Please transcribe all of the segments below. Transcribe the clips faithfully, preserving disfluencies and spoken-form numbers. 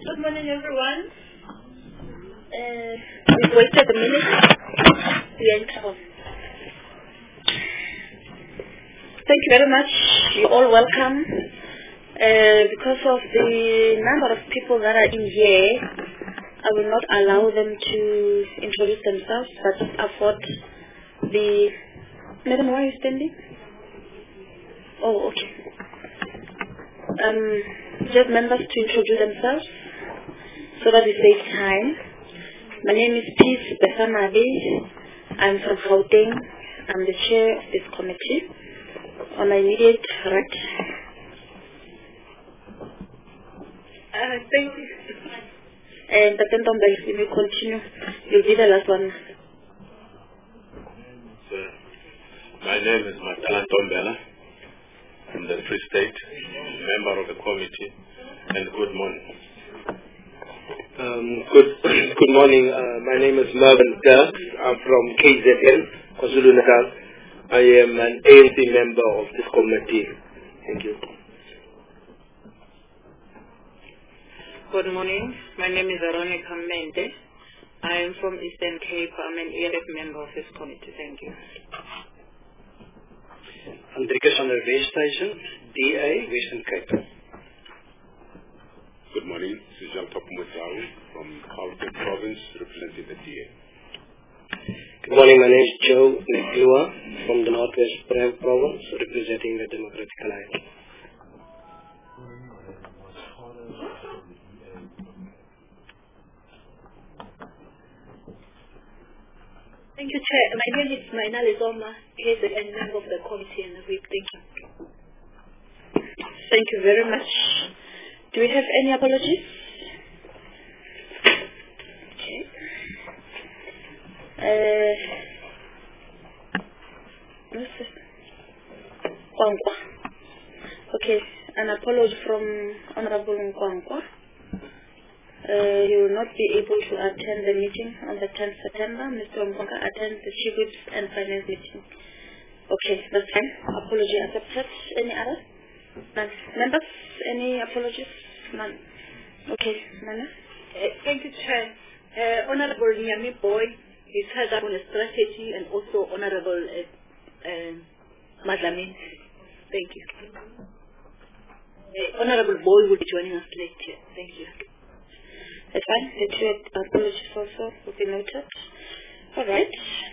Good morning, everyone. Uh, we've waited a minute. We are in trouble. Thank you very much. You're all welcome. Uh, because of the number of people that are in here, I will not allow them to introduce themselves, but afford the... Madam, why are you standing? Oh, okay. Um, just members to introduce themselves so that we save time. My name is Peace Besamadi. I'm from Gauteng. I'm the chair of this committee. On my immediate right. Uh, thank you. And the Tentomba, if we continue, you'll be the last one. So, my name is Matala Tombela from the Free State, member of the committee, and good morning. Um, good, good morning. Uh, my name is Mervyn Dirk. I'm from K Z N, KwaZulu-Natal. I am an A N C member of this committee. Thank you. Good morning. My name is Veronica Mende. I am from Eastern Cape. I'm an E L F member of this committee. Thank you. Hendrikus van der Westhuizen, D A, Western Cape. Good morning. This is Jean Topumutau from Gauteng Province, representing the D A. Good morning. My name is Joe Neklua from the Northwest Province, representing the Democratic Alliance. Thank you, Chair. My name is Maina Lezoma, K Z N, member of the committee and the whip. Thank you. Thank you very much. Do we have any apologies? Okay. Uh, what's this? Nkwankwa. Okay, an apology from Honorable Nkwankwa. Uh, he will not be able to attend the meeting on the tenth of September. Mister Nkwankwa attends the Chief Whips and Finance meeting. Okay, that's fine. Apology accepted. Any other? None. Members, any apologies? None. Okay, Nana? Uh, thank you, Chair. Uh, Honorable Nyami Boy is head up on the strategy, and also Honorable uh, uh, Madlamin. Thank you. Uh, Honorable Boy will be joining us later. Thank you. That's fine. The two apologies also will be noted. All right.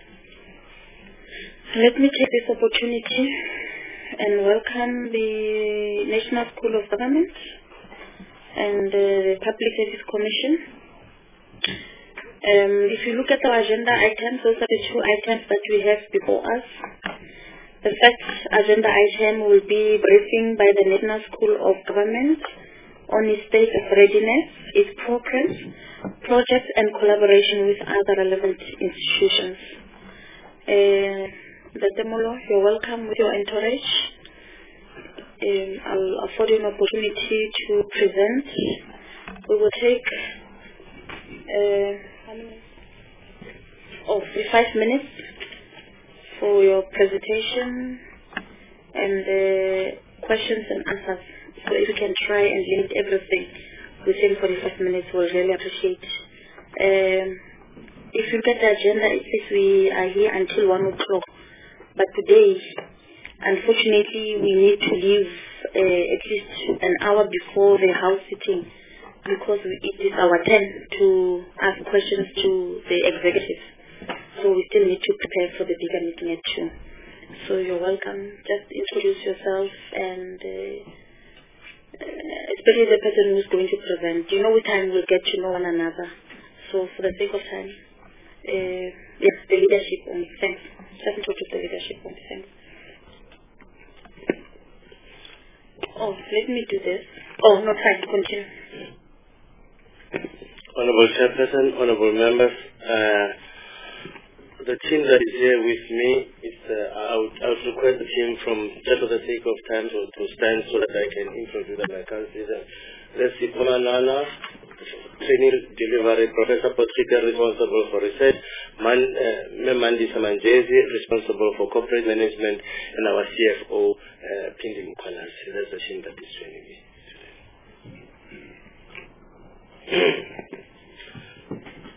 Let me take this opportunity and welcome the National School of Government and uh, the Public Service Commission. Um, if you look at our agenda items, those are the two items that we have before us. The first agenda item will be briefing by the National School of Government on its state of readiness, its progress, projects and collaboration with other relevant institutions. Uh, the Demolo, you're welcome with your entourage. Um, I'll afford you an opportunity to present. We will take uh, how many? Oh, five minutes for your presentation and uh, questions and answers. So if you can try and limit everything within forty-five minutes, we'll really appreciate. Um, if you get the agenda, it says we are here until one o'clock. But today, unfortunately, we need to leave uh, at least an hour before the house sitting because we, it is our turn to ask questions to the executive. So we still need to prepare for the bigger meeting at two. So you're welcome. Just introduce yourself and... Uh, Uh, especially the person who's going to present. You know, with time we'll get to know one another. So for the sake of time, uh, yes, the leadership only. Thanks. Just introduce the leadership only. Thanks. Oh, let me do this. Oh, no, fine. Continue. Honorable Chairperson, honorable members, uh, the team that is here with me is, uh, I, would, I would request the team from, just for the sake of time, to, to stand so that I can introduce them. I can see them. Let's see, Nana, training delivery, Professor Potrika, responsible for research, Man, uh, Mandi Samanjezi, responsible for corporate management, and our C F O, uh, Pindi Mukhalasi. That's the team that is training me.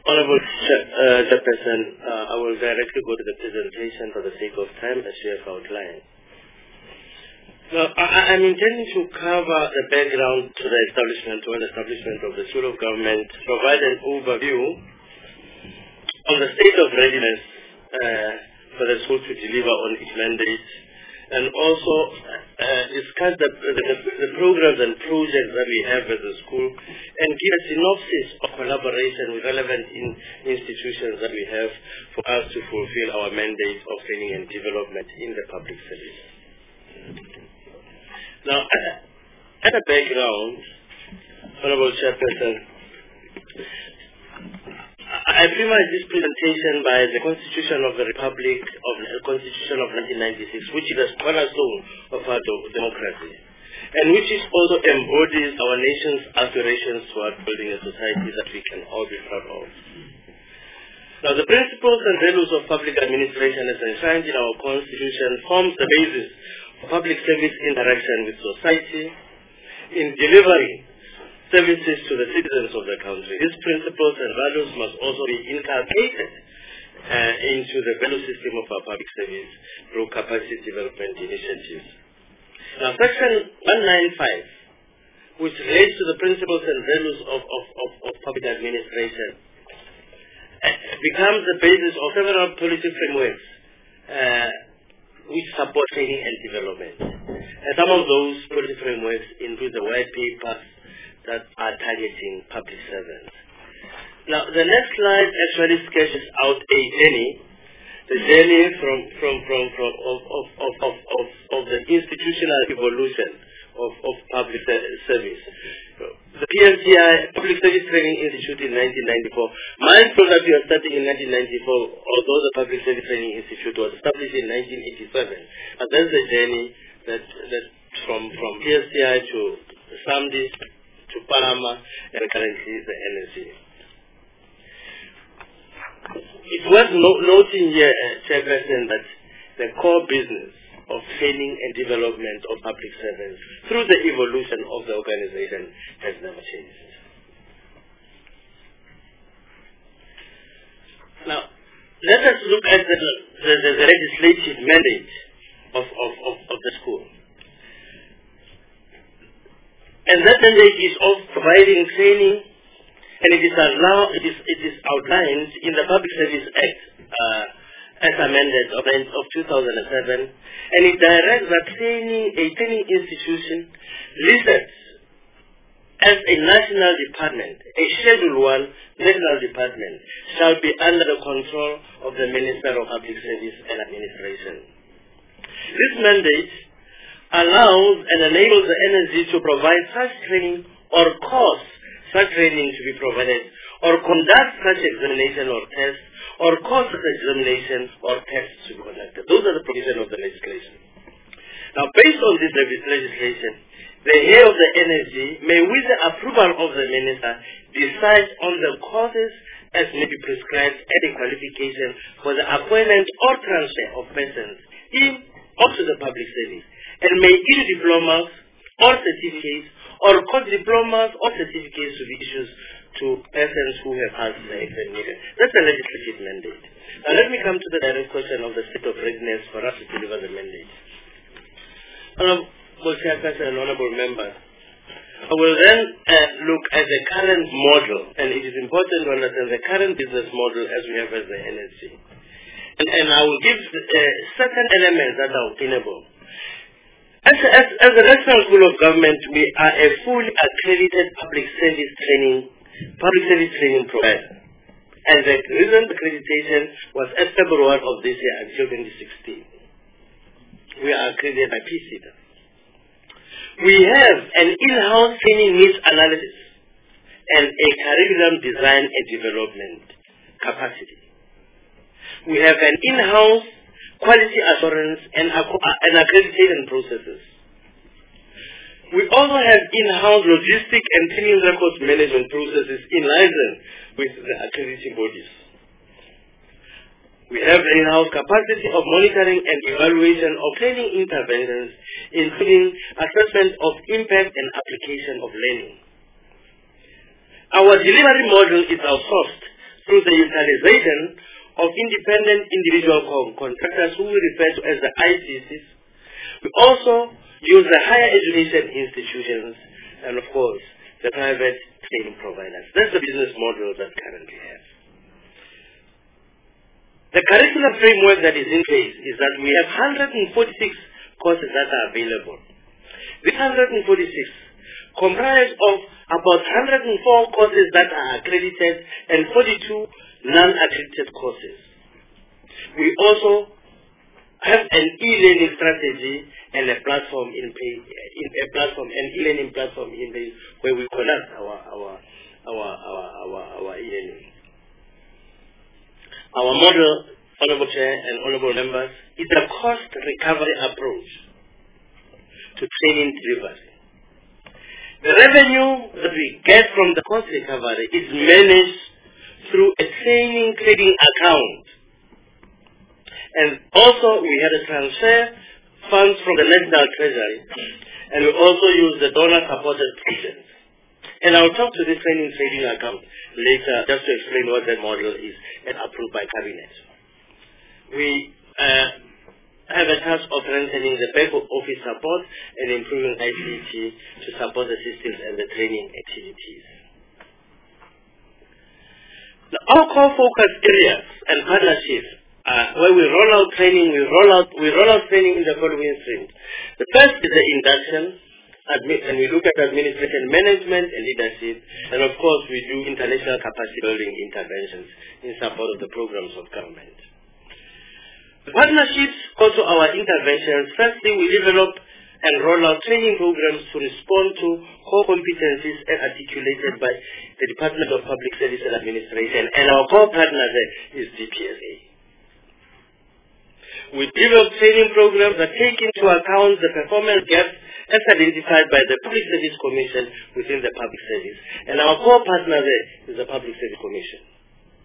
Honorable uh, Chairperson, uh, I will directly go to the presentation for the sake of time as you have outlined. Now, I, I'm intending to cover the background to the establishment or the establishment of the School of Government, provide an overview on the state of readiness uh, for the school to deliver on its mandate, and also uh, discuss the, the, the programs and projects that we have as a school, and give a synopsis of collaboration with relevant in, institutions that we have for us to fulfill our mandate of training and development in the public service. Now, at a background, Honorable Chairperson, I premise this presentation by the Constitution of the Republic of the Constitution of nineteen ninety-six, which is a cornerstone of our democracy, and which is also embodies our nation's aspirations toward building a society that we can all be proud of. Now, the principles and values of public administration as enshrined in our Constitution forms the basis for public service interaction with society in delivering services to the citizens of the country. These principles and values must also be inculcated uh, into the value system of our public service through capacity development initiatives. Now, Section one ninety-five, which relates to the principles and values of, of, of, of public administration, uh, becomes the basis of several policy frameworks uh, which support training and development. And some of those policy frameworks include the white papers that are targeting public servants. Now, the next slide actually sketches out a journey, the journey from from from from of of of of, of, of the institutional evolution of, of public service. The P S T I, Public Service Training Institute, in nineteen ninety-four. Mindful that we are starting in nineteen ninety-four, although the Public Service Training Institute was established in nineteen eighty-seven. And that's the journey that that from from P S T I to SAMDI to Panama, and currently the N S C. It's worth no noting here, uh, Chairperson, that the core business of training and development of public servants through the evolution of the organization has never changed. Now, let us look at the, the, the, the legislative mandate of, of, of, of the school. And that mandate is of providing training, and it is, allow, it is, it is outlined in the Public Service Act uh, as amended of, of two thousand seven, and it directs that training, a training institution listed as a national department, a Schedule one national department, shall be under the control of the Minister of Public Service and Administration. This mandate allows and enables the N S D to provide such training or cause such training to be provided, or conduct such examination or test, or cause such examination or tests to be conducted. Those are the provisions of the legislation. Now, based on this legislation, the head of the N S D may, with the approval of the minister, decide on the causes as may be prescribed and a qualification for the appointment or transfer of persons in or to the public service, and may issue diplomas or certificates, or cause diplomas or certificates to be issued to persons who have passed the examination. That's the legislative mandate. Now let me come to the direct question of the state of readiness for us to deliver the mandate. Honorable Chairperson and honorable members, I will then uh, look at the current model, and it is important to understand the current business model as we have as the N S C. And, and I will give uh, certain elements that are obtainable. As, as, as the National School of Government, we are a fully accredited public service training, public service training provider. And the recent accreditation was at February of this year until twenty sixteen. We are accredited by P C I D A. We have an in-house training needs analysis and a curriculum design and development capacity. We have an in-house quality assurance and, and accreditation processes. We also have in-house logistic and training records management processes in liaison with the accrediting bodies. We have in-house capacity of monitoring and evaluation of training interventions, including assessment of impact and application of learning. Our delivery model is outsourced through the utilization of independent individual con contractors who we refer to as the I C Cs. We also use the higher education institutions and, of course, the private training providers. That's the business model that currently has. The curriculum framework that is in place is that we have one hundred forty-six courses that are available. These one hundred forty-six comprise of about one hundred four courses that are accredited and forty-two non-accredited courses. We also have an e-learning strategy and a platform in place, in a platform, an e-learning platform in place where we conduct our our our our our, our e-learning. Our model, Honorable Chair and Honorable Members, is a cost recovery approach to training delivery. The revenue that we get from the cost recovery is managed through a training trading account. And also we had to transfer funds from the National Treasury, and we also use the donor-supported projects. And I'll talk to this training trading account later just to explain what that model is and approved by Cabinet. We uh, have a task of strengthening the back office support and improving I C T to support the systems and the training activities. Now, our core focus areas and partnerships uh, where we roll out training, we roll out we roll out training in the following streams. The first is the induction, and we look at administration management and leadership, and of course we do international capacity building interventions in support of the programs of government. The partnerships also our interventions. Firstly, we develop and roll out training programs to respond to core competencies as articulated by the Department of Public Service and Administration, and our core partner there is D P S A. We develop training programs that take into account the performance gaps as identified by the Public Service Commission within the public service, and our core partner there is the Public Service Commission.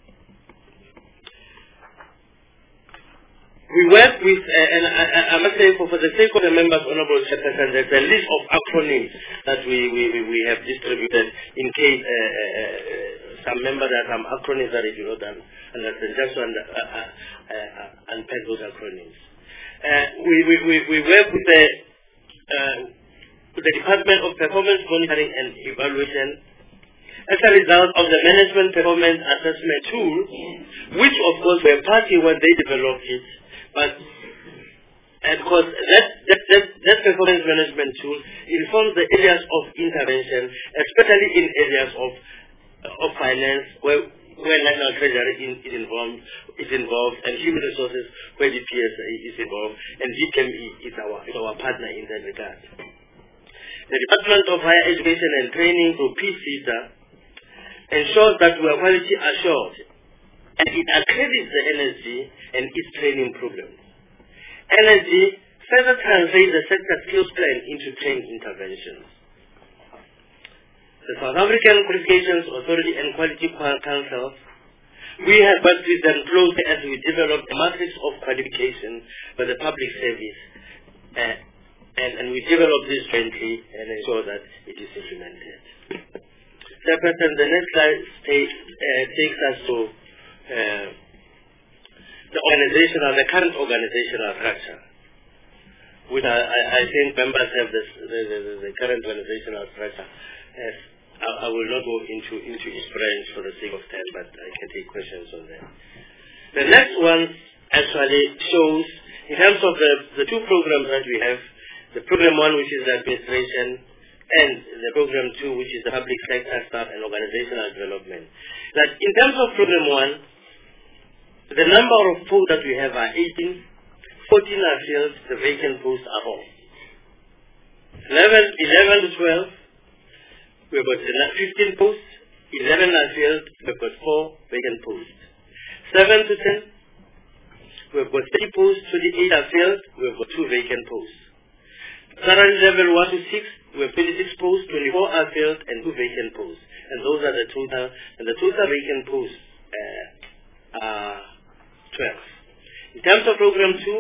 We work with, uh, and I, I must say, for, for the sake of the members, Honorable Chairperson, there's a list of acronyms that we, we, we have distributed in case uh, uh, some members have some acronyms that they do not understand, just to under, uh, uh, uh, unpack those acronyms. Uh, we, we, we, we work with the, uh, with the Department of Performance Monitoring and Evaluation as a result of the Management Performance Assessment tool, which of course were party when they developed it. But, and of course, that, that, that, that performance management tool informs the areas of intervention, especially in areas of, of finance, where, where National Treasury in, is, involved, is involved, and human resources, where the P S A is involved, and D P M E is our, is our partner in that regard. The Department of Higher Education and Training, through P SETA, ensures that we are quality assured, and it accredits the N S G and its training programs. N S G further translates the sector skills plan into training interventions. The South African Qualifications Authority and Quality Council, we have worked with them closely as we developed a matrix of qualification for the public service, uh, and, and we developed this jointly and ensure that it is implemented. Chairperson, the next slide takes, uh, takes us to Uh, the organizational, the current organizational structure, which I, I, I think members have this, the, the, the current organizational structure. As I, I will not go into, into each branch for the sake of time, but I can take questions on that. The next one actually shows, in terms of the, the two programs that we have, the program one, which is the administration, and the program two, which is the public sector staff and organizational development. That in terms of program one, the number of posts that we have are eighteen, fourteen are filled, the vacant posts are four. eleven to twelve, we've got fifteen posts, eleven are filled, we've got four vacant posts. seven to ten, we've got three posts, twenty-eight are filled, we've got two vacant posts. Current level one to six, we have twenty-six posts, twenty-four are filled, and two vacant posts. And those are the total, and the total vacant posts uh, are twelve. In terms of program two,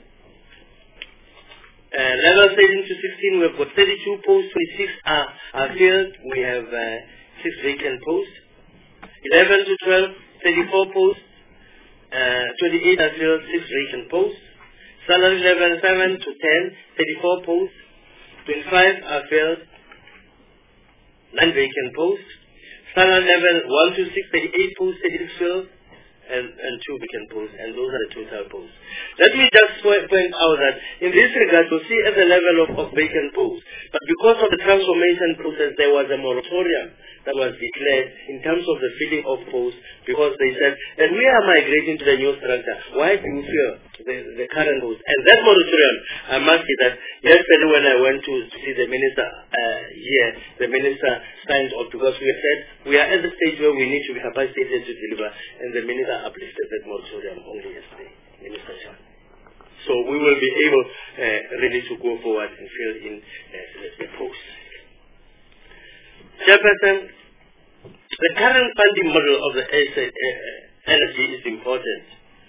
uh, level thirteen to sixteen, we have got thirty-two posts, twenty-six are, are filled, we have uh, six vacant posts. eleven to twelve, thirty-four posts. Uh, twenty-eight are filled, six vacant posts. Salary level seven to ten, thirty-four posts. twenty-five are filled, nine vacant posts. Salary level one to six, thirty-eight posts, thirty-six filled, and, and two vacant posts, and those are the total posts. Let me just point out that in this regard, you see at the level of, of vacant posts, but because of the transformation process, there was a moratorium that was declared in terms of the filling of posts, because they said, and we are migrating to the new structure. Why do you fill the, the current posts? And that moratorium, I must say that yesterday when I went to see the minister uh, here, the minister signed off, because we said we are at the stage where we need to be capacitated to deliver, and the minister uplifted that moratorium only yesterday, Minister Chan. So we will be able uh, really to go forward and fill in uh, the posts. Chairperson, the current funding model of the energy is important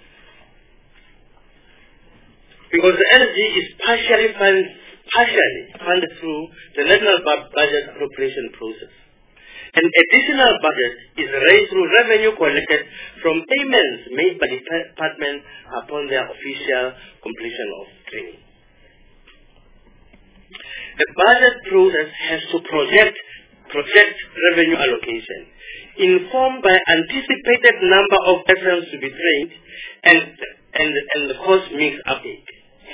because the energy is partially funded, partially funded through the national budget appropriation process. An additional budget is raised through revenue collected from payments made by the department upon their official completion of training. The budget process has to project project revenue allocation, informed by anticipated number of persons to be trained and and, and the cost mix update.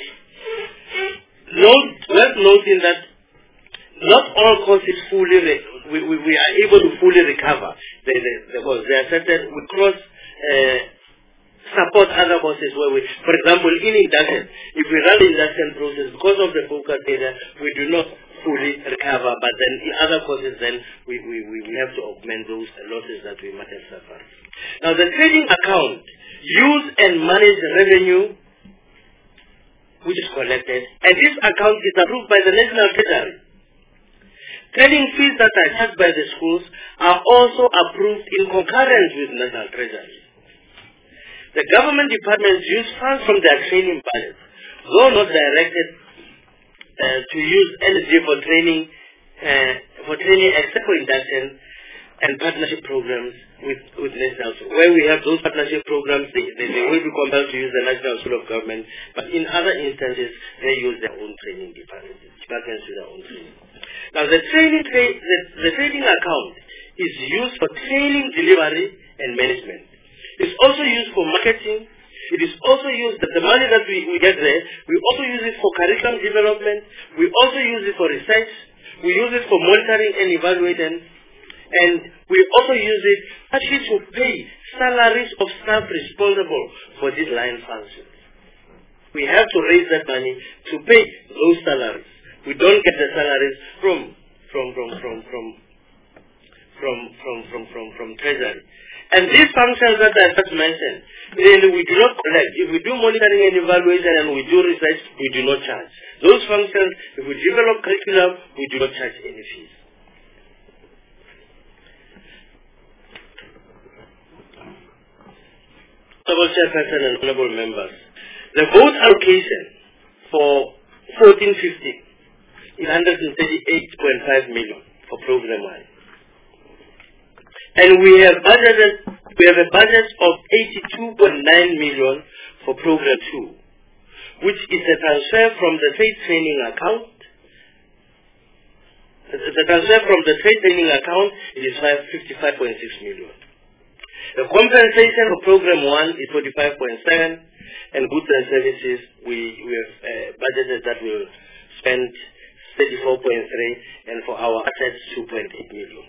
Note, worth noting that not all costs is fully we, we, we are able to fully recover the, the, the costs. They are certain we cross uh, support other courses where we, for example, in induction, if we run the induction process, because of the focus data, we do not fully recover, but then in other courses, then we, we, we have to augment those losses that we might have suffered. Now, the trading account use and manage revenue which is collected, and this account is approved by the National Treasury. Trading fees that are charged by the schools are also approved in concurrence with National Treasury. The government departments use funds from their training budget, though not directed uh, to use energy for training, uh, for training except for induction and partnership programs with, with National School. Where we have those partnership programs, they, they, they will be compelled to use the National School of Government, but in other instances, they use their own training departments, departments with their own training. Now, the training, tra the, the training account is used for training delivery and management. It's also used for marketing. It is also used, the, the money that we, we get there, we also use it for curriculum development. We also use it for research. We use it for monitoring and evaluating. And we also use it actually to pay salaries of staff responsible for these line functions. We have to raise that money to pay those salaries. We don't get the salaries from from from from from from from from from, from treasury. And these functions that I just mentioned, really we do not collect. If we do monitoring and evaluation and we do research, we do not charge. Those functions, if we develop curriculum, we do not charge any fees. Honorable Chairperson and honorable members, the vote allocation for fourteen fifty is one hundred thirty-eight point five million for program one. And we have budgeted, we have a budget of eighty-two point nine million for program two, which is a transfer from the trade training account. The transfer from the trade training account is fifty-five point six million. The compensation for program one is forty-five point seven, and goods and services we, we have uh, budgeted that will spend thirty-four point three, and for our assets two point eight million.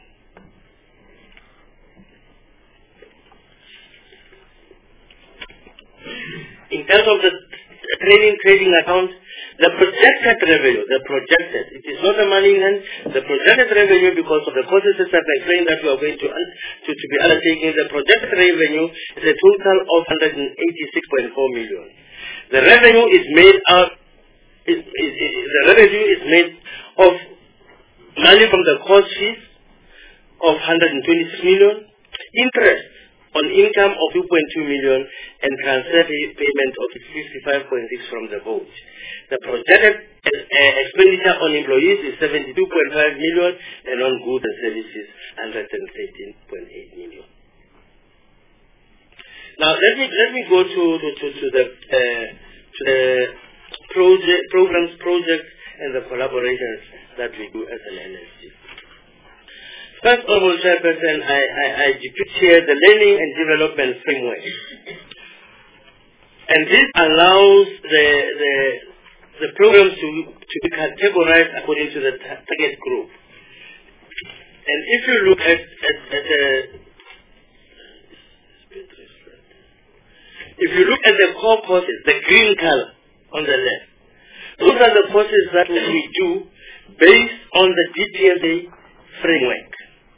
In terms of the training trading account, the projected revenue, the projected, it is not the money in hand, the projected revenue, because of the courses that I've explained that we are going to, to, to be undertaking, the projected revenue is a total of one hundred eighty-six point four million. The revenue is made out, is, is, is, the revenue is made of money from the course fees of one hundred twenty-six million, interest on income of two point two million, and transfer payment of fifty-five point six from the vote. The projected uh, expenditure on employees is seventy-two point five million, and on goods and services one hundred thirteen point eight million. The compensation for program one is forty-five point seven, and goods and services one hundred thirteen point eight million. Now let me let me go to to, to, to the uh, to the project programs, projects, and the collaborations that we do as an N S G. First, Honorable Chairperson, I, I, I depict here the learning and development framework, and this allows the the the programs to to be categorized according to the target group. And if you look at at, at the if you look at the core courses, the green color on the left, those are the courses that we do based on the D P S A framework.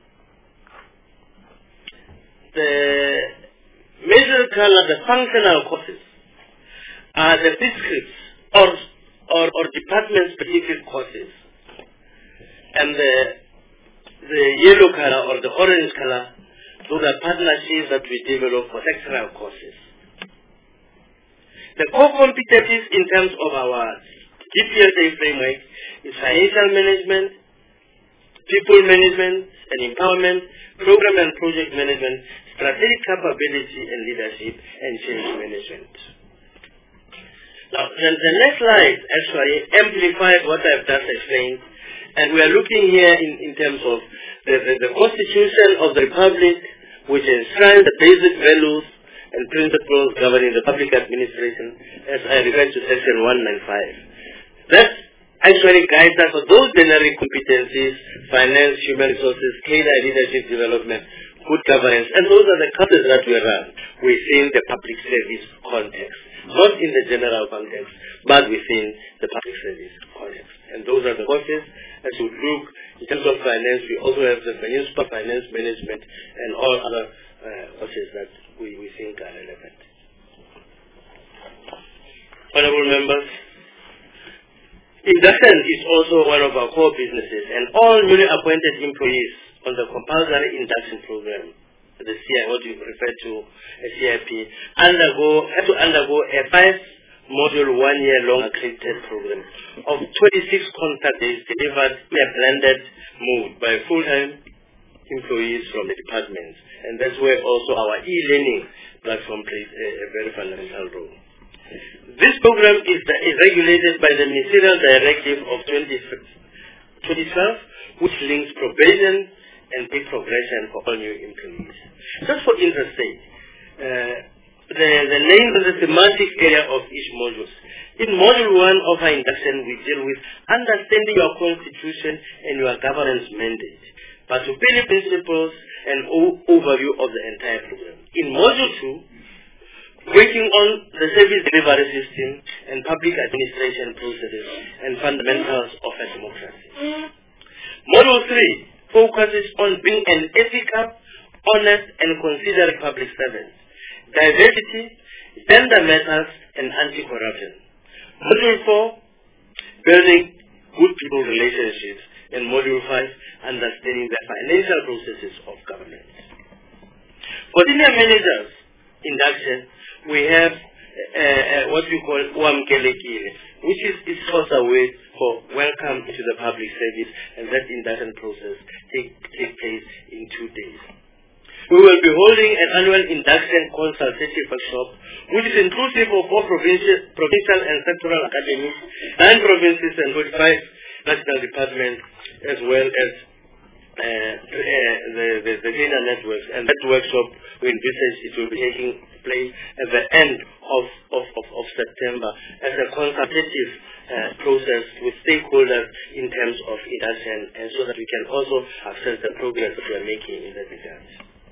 The middle color, the functional courses, are the districts or or, or department-specific courses, and the the yellow color or the orange color, those are partnerships that we develop for sectoral courses. The core competencies in terms of our D P S A framework is financial management, people management and empowerment, program and project management, strategic capability and leadership, and change management. Now, the, the next slide actually amplifies what I've just explained, and we are looking here in, in terms of the, the, the Constitution of the Republic, which enshrines the basic values and principles governing the public administration, as I refer to section one ninety-five. That actually guides us for those generic competencies: finance, human resources, K D I leadership development, good governance, and those are the courses that we run within the public service context, not in the general context, but within the public service context. And those are the courses. As we look in terms of finance, we also have the municipal finance management and all other uh, courses that we, we think are relevant. Honorable members, induction is also one of our core businesses, and all newly appointed employees on the compulsory induction program, the C I, what we refer to as C I P, undergo have to undergo a five module one year long accredited program of twenty-six contact days delivered in a blended mode by full time employees from the departments, and that's where also our e-learning platform plays a, a very fundamental role. This program is, the, is regulated by the Ministerial Directive of twenty twelve, which links probation and pay progression for all new employees. Just for interest sake, uh, the, the name and the thematic area of each module. In module one of our induction, we deal with understanding your constitution and your governance mandate, participating principles, and overview of the entire program. In module two, working on the service delivery system and public administration processes and fundamentals of a democracy. Module three focuses on being an ethical, honest, and considerate public servant, diversity, gender matters, and anti-corruption. Module four, building good people relationships, and module five, understanding the financial processes of government. For senior managers induction, we have uh, uh, what we call Wamkelekile, which is its also a way for welcome to the public service, and that induction process take, take place in two days. We will be holding an annual induction consultative workshop, which is inclusive of all provincial, provincial and sectoral academies, nine provinces and forty-five national departments, as well as uh, uh, the, the, the data networks. And that workshop, we envisage it will be taking place at the end of, of, of, of September as a consultative uh, process with stakeholders in terms of induction, and so that we can also assess the progress that we are making in that regard.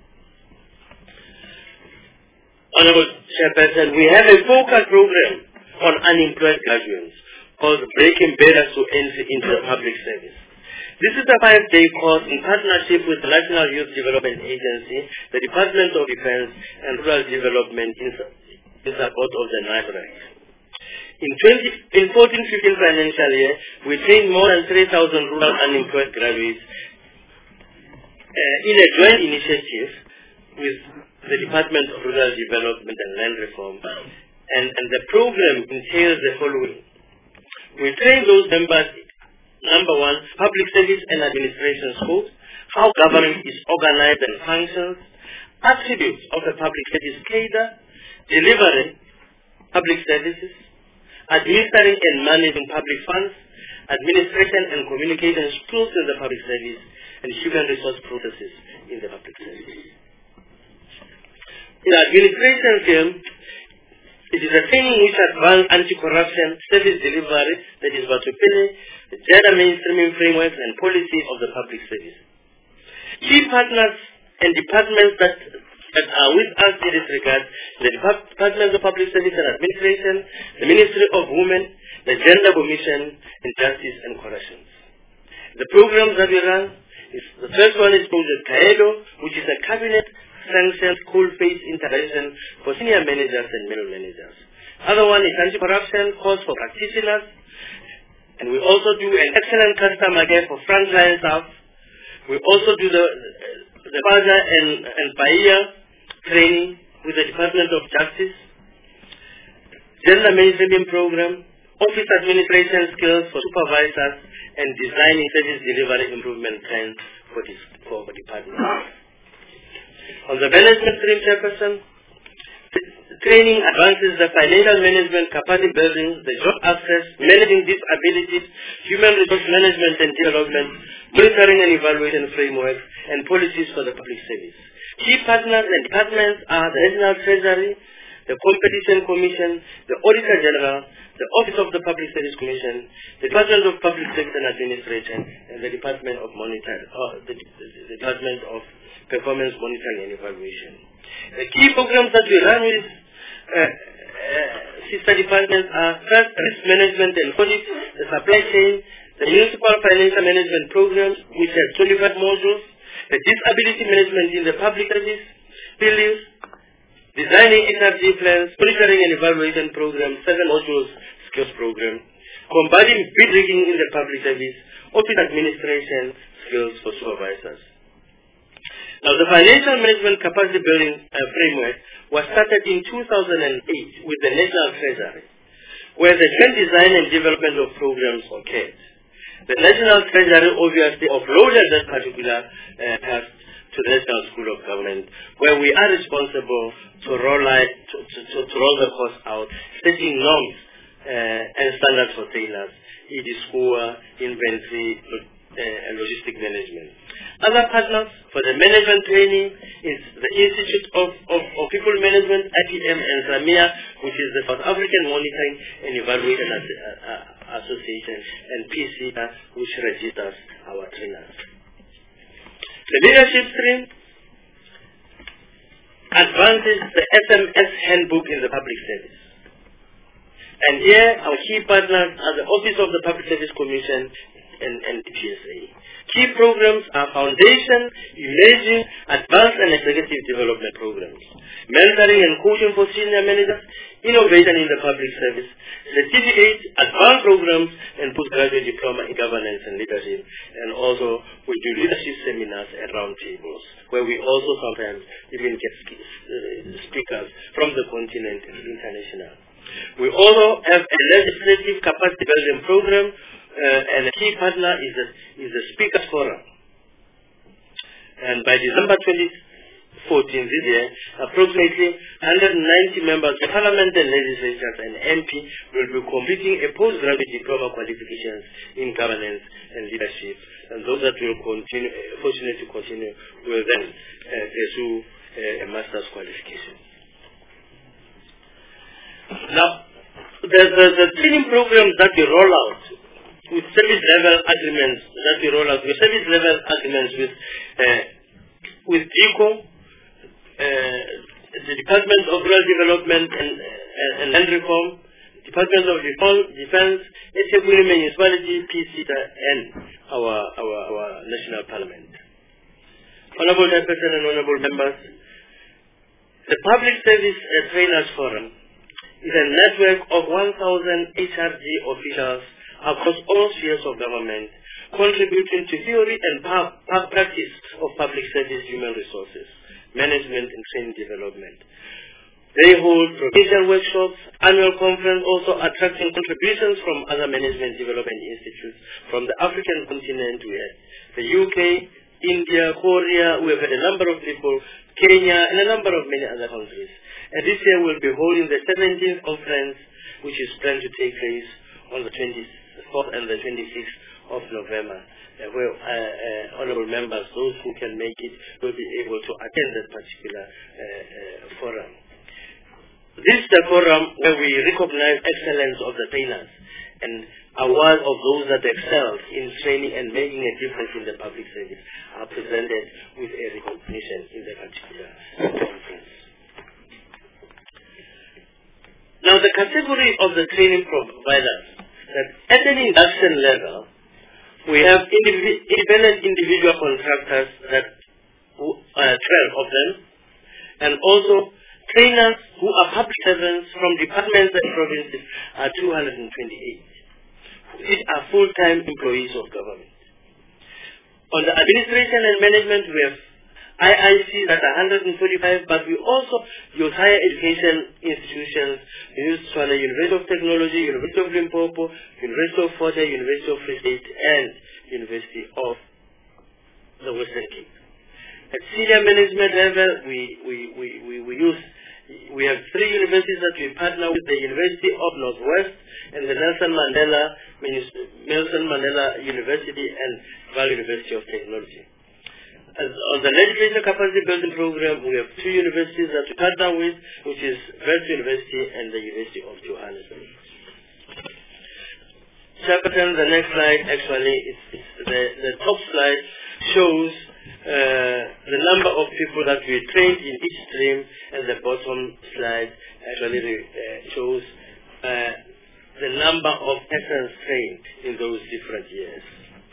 Honorable Chairperson, we have a focus program on unemployed graduates called Breaking Barriers to Entry into the Public Service. This is a five-day course in partnership with the National Youth Development Agency, the Department of Defense, and Rural Development in, in support of the NAGRAC. In in fourteen fifteen financial year, we trained more than three thousand rural unemployed graduates uh, in a joint initiative with the Department of Rural Development and Land Reform, and, and the program entails the following. We train those members, number one, public service and administration schools, how government is organized and functions, attributes of a public service cadre, delivering public services, administering and managing public funds, administration and communication skills in the public service, and human resource processes in the public service. In administration field, it is a training which advances anti-corruption service delivery, that is what we finish, the gender mainstreaming frameworks and policies of the public service. Key partners and departments that, that are with us in this regard, the Department of Public Service and Administration, the Ministry of Women, the Gender Commission, and Justice and Corrections. The programs that we run, is, the first one is Project Kaedo, which is a cabinet-sanctioned school-based intervention for senior managers and middle managers. Other one is anti-corruption course for practitioners, and we also do an excellent customer care for frontline staff. We also do the the Baja and, and Bahia training with the Department of Justice, gender mainstreaming program, office administration skills for supervisors, and designing service delivery improvement plans for this for the department. On the management stream, Chairperson, training advances the financial management capacity building, the job access, managing disabilities, human resource management and development, monitoring and evaluation frameworks, and policies for the public service. Key partners and departments are the National Treasury, the Competition Commission, the Auditor General, the Office of the Public Service Commission, the Department of Public Service and Administration, and the Department of Monitoring, uh, the, the, the Department of Performance Monitoring and Evaluation. The key programs that we run with uh, uh, sister departments are first, risk management and audit, the supply chain, the municipal financial management programs, which has twenty-five modules, the disability management in the public service, beliefs, designing H R G plans, monitoring and evaluation programs, seven modules, skills program, combating bid rigging in the public service, office administration, skills for supervisors. Now, the financial management capacity building uh, framework was started in two thousand eight with the National Treasury, where the joint design and development of programs occurred. The National Treasury obviously uploaded that particular uh, task to the National School of Government, where we are responsible to roll, out, to, to, to, to roll the course out, setting norms uh, and standards for tailors, E D S C O A, inventory, uh, and logistic management. Other partners for the management training is the Institute of, of, of People Management, I P M, and SAMIA, which is the South African Monitoring and Evaluation As uh, Association, and P C A, which registers our trainers. The leadership stream advances the S M S handbook in the public service. And here our key partners are the Office of the Public Service Commission and, and the P S A. Key programs are foundation, emerging, advanced and executive development programs, mentoring and coaching for senior managers, innovation in the public service, certificate, advanced programs, and postgraduate diploma in governance and leadership. And also we do leadership seminars and roundtables, where we also sometimes even get speakers from the continent and international. We also have a legislative capacity building program, uh, and a key partner is the, is the Speakers Forum. And by December twenty fourteen this year, approximately one hundred ninety members of Parliament and legislatures and M P will be completing a postgraduate diploma qualifications in governance and leadership. And those that will continue, fortunately continue, will then uh, pursue uh, a master's qualification. Now, the, the, the training programs that we roll out with service level agreements that we roll out with service level agreements with uh, with DICO, uh, the Department of Rural Development and, uh, and Land Reform, Department of Defense, Ethekwini Municipality, P C T A, and our, our, our National Parliament. Honorable Chairperson and honorable members, the Public Service uh, Trainers Forum is a network of one thousand H R G officials across all spheres of government, contributing to theory and practice of public service human resources, management and training development. They hold professional workshops, annual conference, also attracting contributions from other management development institutes from the African continent. We have the U K, India, Korea, we have had a number of people, Kenya, and a number of many other countries. And this year we'll be holding the seventeenth conference, which is planned to take place on the twenty-fourth and the twenty-sixth of November, uh, where uh, uh, honorable members, those who can make it, will be able to attend that particular uh, uh, forum. This is the forum where we recognize excellence of the trainers and awards of those that excel in training and making a difference in the public service are presented with a recognition in the particular conference. Now, the category of the training providers, that at an induction level, we have indiv- independent individual contractors, that uh, twelve of them, and also trainers who are public servants from departments and provinces are two hundred twenty-eight. These are full-time employees of government. On the administration and management, we have I I C that are one hundred forty-five, but we also use higher education institutions. We use Tswana University of Technology, University of Limpopo, University of Fort Hare, University of Free State, and University of the Western Cape. At senior management level, we, we, we, we, we use, we have three universities that we partner with, the University of Northwest and the Nelson Mandela, Nelson Mandela University and Vaal University of Technology. As on the legislature capacity building program, we have two universities that we partner with, which is Wits University and the University of Johannesburg. Second, the next slide, actually, it's, it's the, the top slide shows uh, the number of people that we trained in each stream, and the bottom slide actually uh, shows uh, the number of persons trained in those different years.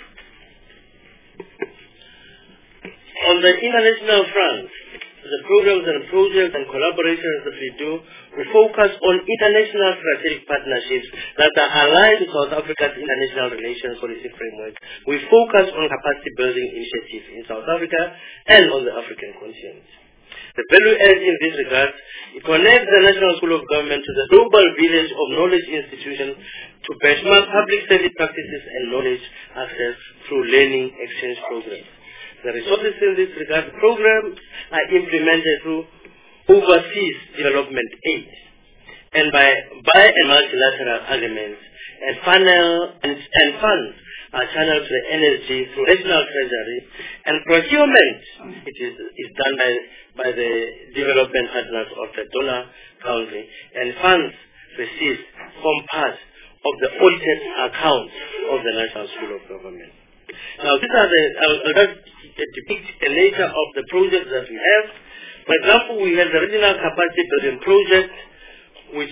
On the international front, the programs and projects and collaborations that we do, we focus on international strategic partnerships that are aligned to South Africa's international relations policy framework. We focus on capacity building initiatives in South Africa and on the African continent. The value add in this regard, it connects the National School of Government to the global village of knowledge institutions to benchmark public service practices and knowledge access through learning exchange programs. The resources in this regard programs are implemented through overseas development aid and by bi and multilateral agreements, and funnel and, and funds are channeled to the energy through national treasury, and procurement it is, is done by, by the development partners of the donor country, and funds received form part of the audited accounts of the National School of Government. Now, these are the, I'll, I'll just depict the nature of the projects that we have. For example, we have the Regional Capacity Building Project, which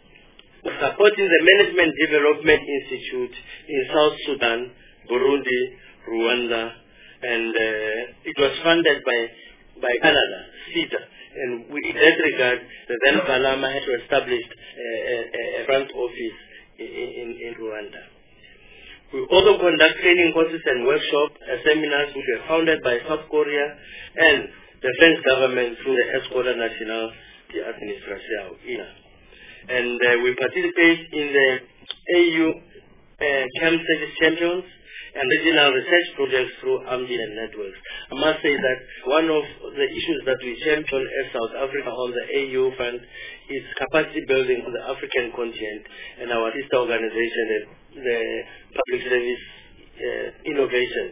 was supporting the Management Development Institute in South Sudan, Burundi, Rwanda, and uh, it was funded by, by Canada, CEDA. And we, in that regard, the then Palama had to establish a, a, a front office in, in, in Rwanda. We also conduct training courses and workshops and seminars which were founded by South Korea and the French government through the Escola Nacional de Administración, I N A. And uh, we participate in the A U uh, Camp Service Champions and regional research projects through Ambient Networks. I must say that one of the issues that we champion as South Africa on the A U front is capacity building on the African continent, and our sister organization, the, the Public Service uh, Innovation,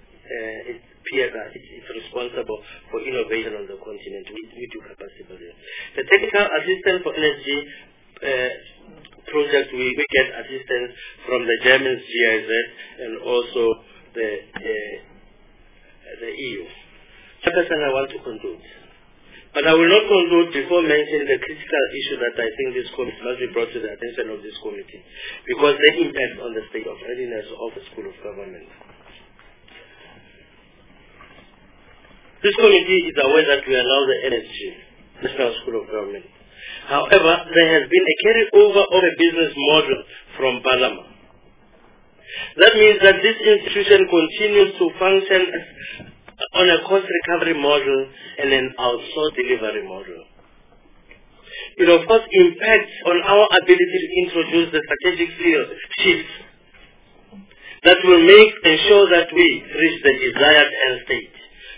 uh, it's P I E C A, it's, it's responsible for innovation on the continent. We, we do capacity building. The Technical Assistance for Energy uh, project, we, we get assistance from the German G I Z and also the uh, the E U. Chairperson, I want to conclude. But I will not conclude before mentioning the critical issue that I think this committee must be brought to the attention of this committee, because they impact on the state of readiness of the School of Government. This committee is aware that we allow the N S G, National School of Government. However, there has been a carryover of a business model from Parliament. That means that this institution continues to function on a cost recovery model and an outsourced delivery model. It of course impacts on our ability to introduce the strategic shifts that will make ensure that we reach the desired end state.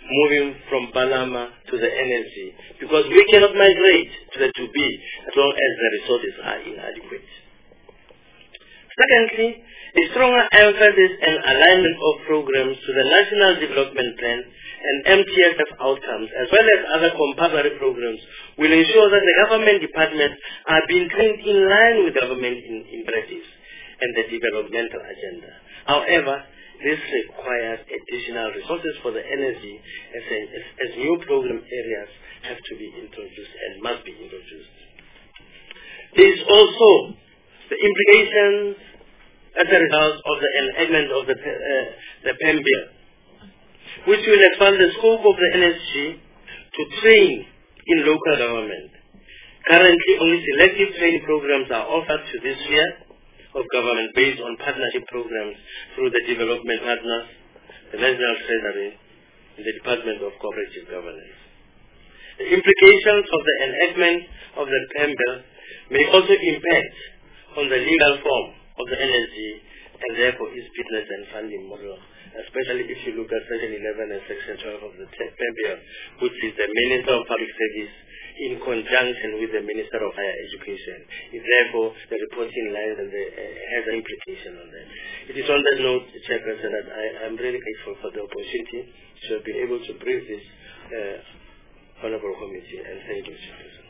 moving from Balama to the N S G, because we cannot migrate to the two B as long as the resources are inadequate. Secondly, a stronger emphasis and alignment of programs to the National Development Plan and M T S F outcomes, as well as other compulsory programs, will ensure that the government departments are being trained in line with government in, in practice and the developmental agenda. However, this requires additional resources for the N S G as, a, as, as new program areas have to be introduced and must be introduced. There is also the implications as a result of the enactment of the, uh, the P E M bill, which will expand the scope of the N S G to train in local government. Currently, only selective training programs are offered to this sphere of government based on partnership programs through the development partners, the National Treasury, and the Department of Cooperative Governance. The implications of the enactment of the P E M bill may also impact on the legal form of the N S G and therefore its business and funding model, especially if you look at Section eleven and Section twelve of the P E M bill, which is the Minister of Public Service in conjunction with the Minister of Higher Education. It, therefore, the reporting lines and the, uh, has an implication on that. It is on that note, Chairperson, that I am really grateful for the opportunity to have been able to brief this uh, Honorable Committee, and thank you, Chairperson.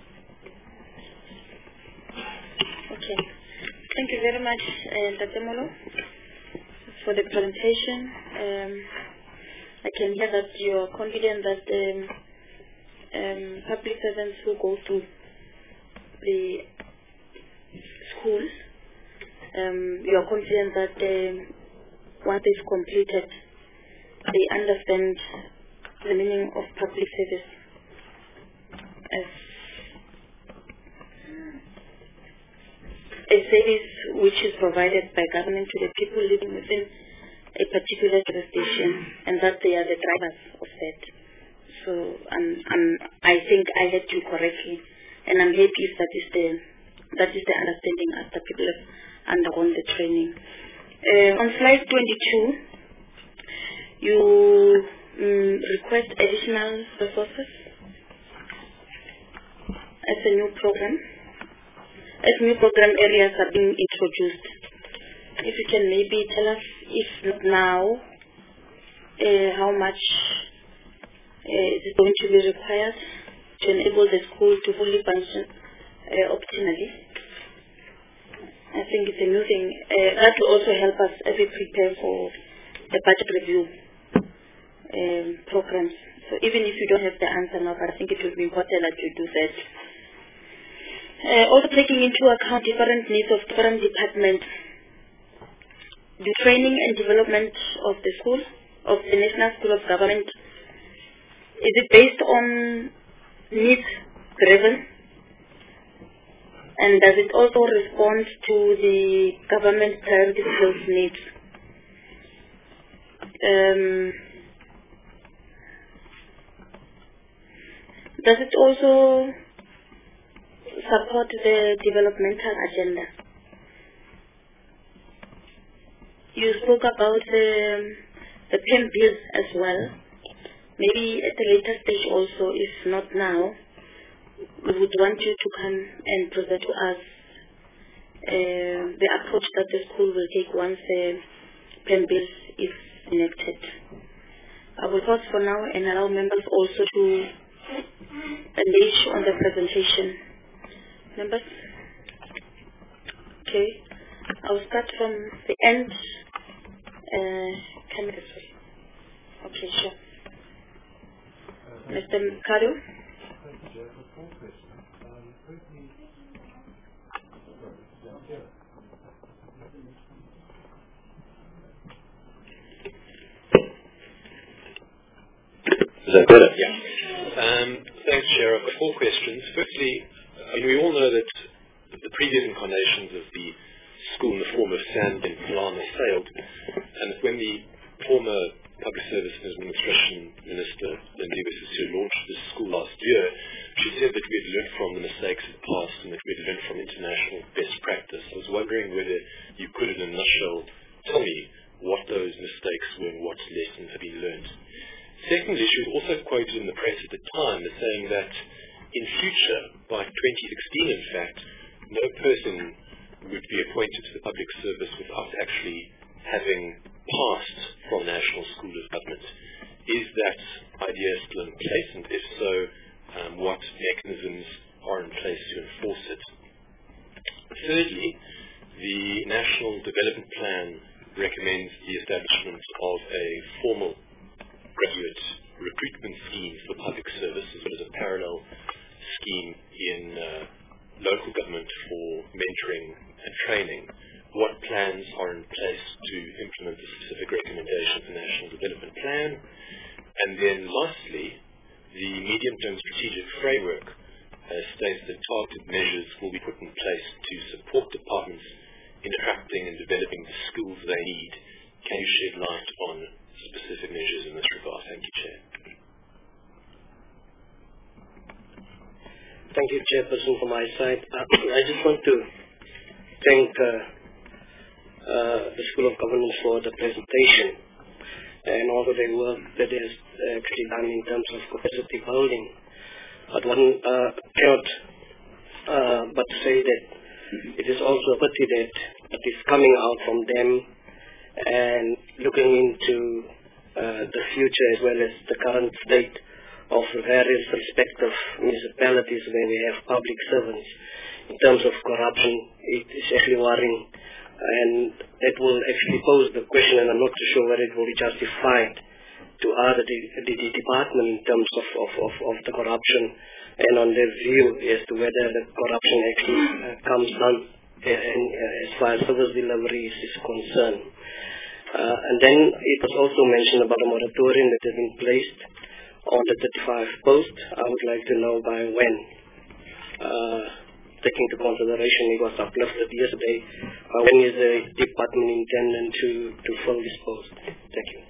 Okay. Thank you very much, uh, Tatemolo, for the presentation. Um, I can hear that you are confident that um, um, public servants who go to the school, um, you are confident that um, once it's completed, they understand the meaning of public service as a service which is provided by government to the people living within a particular jurisdiction, and that they are the drivers of that. So um, um, I think I heard you correctly, and I'm happy if that is the that is the understanding after people have undergone the training. Uh, on slide twenty-two, you um, request additional resources as a new program. As new program areas are being introduced, if you can maybe tell us, if not now, uh, how much uh, is going to be required to enable the school to fully function uh, optimally. I think it's a new thing. Uh, that will also help us as we prepare for the budget review um, programs. So even if you don't have the answer now, but I think it will be important that you do that. Uh, also taking into account different needs of different departments, the training and development of the school, of the National School of Government, is it based on needs driven? And does it also respond to the government priority skills needs? Um, does it also support the developmental agenda? You spoke about the, the P E M bill as well. Maybe at a later stage also, if not now, we would want you to come and present to us uh, the approach that the school will take once the P E M bill is enacted. I will pause for now and allow members also to engage on the presentation. Members? Okay. I'll start from the end. Uh, come this way. Okay, sure. Mister Mkado? Thank you, Chair. For four questions. Um, firstly, Is that better? Yeah. Um, thanks, Chair. I've got four questions. Firstly, I mean, we all know that the previous incarnations of the school in the form of SAND and Plan failed, and that when the former Public Service and Administration Minister, Lindiwe Sisulu, launched this school last year, she said that we had learned from the mistakes of the past and that we had learned from international best practice. I was wondering whether you could, in a nutshell, tell me what those mistakes were and what lessons have been learned. Secondly, she was also quoted in the press at the time as saying that in future, by twenty sixteen in fact, no person would be appointed to the public service without actually having passed from National School of Government. Is that idea still in place, and if so, um, what mechanisms are in place to enforce it? Thirdly, the National Development Plan recommends the establishment of a formal graduate recruitment scheme for public service, as well as a parallel scheme in uh, local government for mentoring and training. What plans are in place to implement the specific recommendations of the National Development Plan? And then lastly, the medium-term strategic framework uh, states that targeted measures will be put in place to support departments in attracting and developing the skills they need. Can you shed light on specific measures in this regard? Thank you, Chair. Thank you, Chairperson, from my side. Uh, I just want to thank uh, uh, the School of Government for the presentation and all the work that is actually done in terms of capacity building. But one uh, cannot uh, but say that it is also a pity that it is coming out from them and looking into uh, the future as well as the current state of various respective municipalities where we have public servants. In terms of corruption, it is actually worrying, and it will actually pose the question, and I'm not too sure whether it will be justified to other the, the, the department in terms of, of, of, of the corruption and on their view as to whether the corruption actually uh, comes down uh, and, uh, as far as service delivery is, is concerned. Uh, and then it was also mentioned about a moratorium that has been placed on the thirty-five post. I would like to know by when. Uh, taking into consideration it was uplifted yesterday, uh, when is the department intending to, to fill this post? Thank you.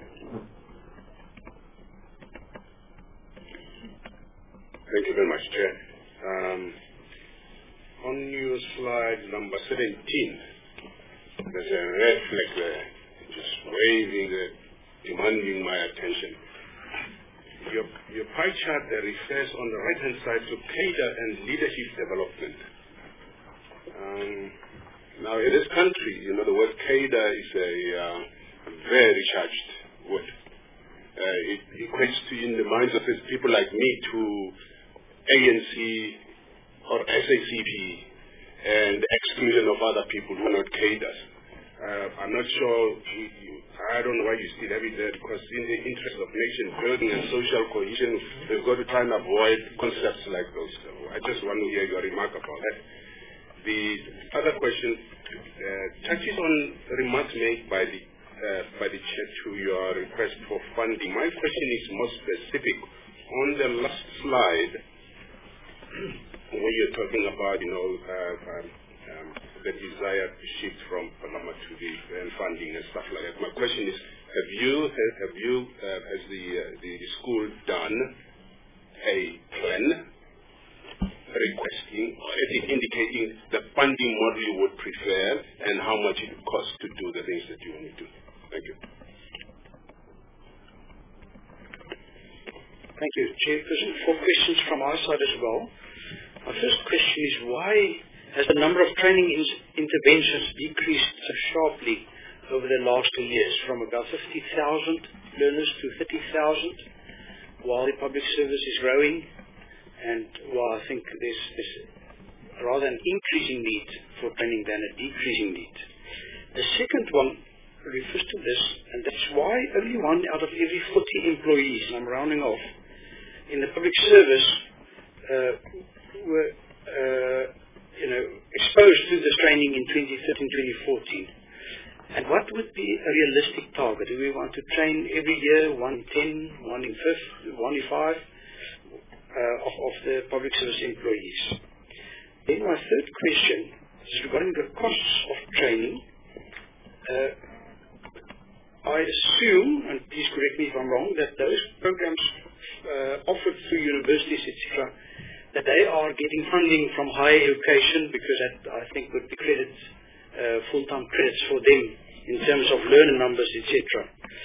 Thank you very much, Chair. Um, on your slide number seventeen, there's a red flag there, just waving, uh, demanding my attention. Your, your pie chart there refers on the right-hand side to cadre and leadership development. Um, now, in this country, you know, the word cadre is a uh, very charged word. Uh, it equates to, in the minds of people like me, to A N C or S A C P and the exclusion of other people who are not cadres. Uh, I'm not sure, you, you, I don't know why you still have it there, because in the interest of nation building and social cohesion, we've got to try and avoid concepts like those. So I just want to hear your remark about that. The other question uh, touches on remarks made by the uh, by the chair to your request for funding. My question is more specific. On the last slide, when you're talking about, you know, uh, um, um, the desire to shift from Palama to the uh, funding and stuff like that. My question is, have you, have, have you, uh, has the, uh, the school done a plan requesting or indicating the funding model you would prefer and how much it would cost to do the things that you want to do? Thank you. Thank you, Chairperson. Four questions from our side as well. My first question is, why has the number of training in interventions decreased so sharply over the last two years, from about fifty thousand learners to thirty thousand, while the public service is growing, and while I think there's, there's rather an increasing need for training than a decreasing need? The second one refers to this, and that's why only one out of every forty employees, and I'm rounding off, in the public service uh, were uh, you know, exposed to this training in twenty thirteen, twenty fourteen. And what would be a realistic target? Do we want to train every year, one in ten, one in fifth, one in five uh, of, of the public service employees? Then my third question is regarding the costs of training. Uh, I assume, and please correct me if I'm wrong, that those programs uh, offered through universities, et cetera, that they are getting funding from higher education, because that, I think, would be credits, uh, full-time credits for them in terms of learner numbers, et cetera.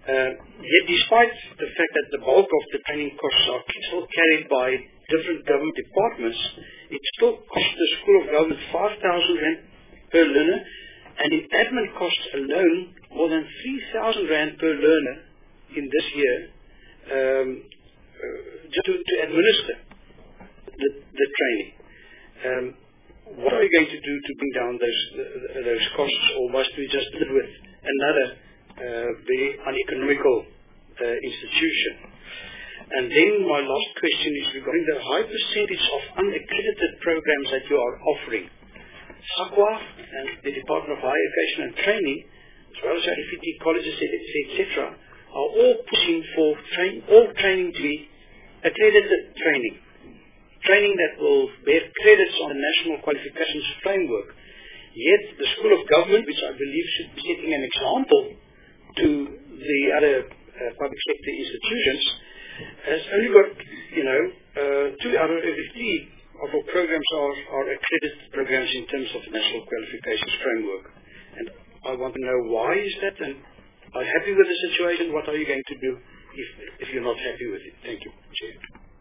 Uh, yet despite the fact that the bulk of the training costs are still carried by different government departments, it still costs the School of Government five thousand rand per learner, and in admin costs alone, more than three thousand rand per learner in this year, um, uh, just to, to administer the, the training. Um, what are we going to do to bring down those uh, those costs, or must we just live with another uh, very uneconomical uh, institution? And then my last question is regarding the high percentage of unaccredited programs that you are offering. SAQA and the Department of Higher Education and Training, as well as our F E T colleges, et cetera, are all pushing for train, all training to be accredited training. Training that will bear credits on the National Qualifications Framework. Yet the School of Government, which I believe should be setting an example to the other uh, public sector institutions, has only got, you know, uh, two out of every three of our programs are, are accredited programs in terms of the National Qualifications Framework. And I want to know why is that, and are you happy with the situation? What are you going to do if, if you're not happy with it? Thank you, Chair.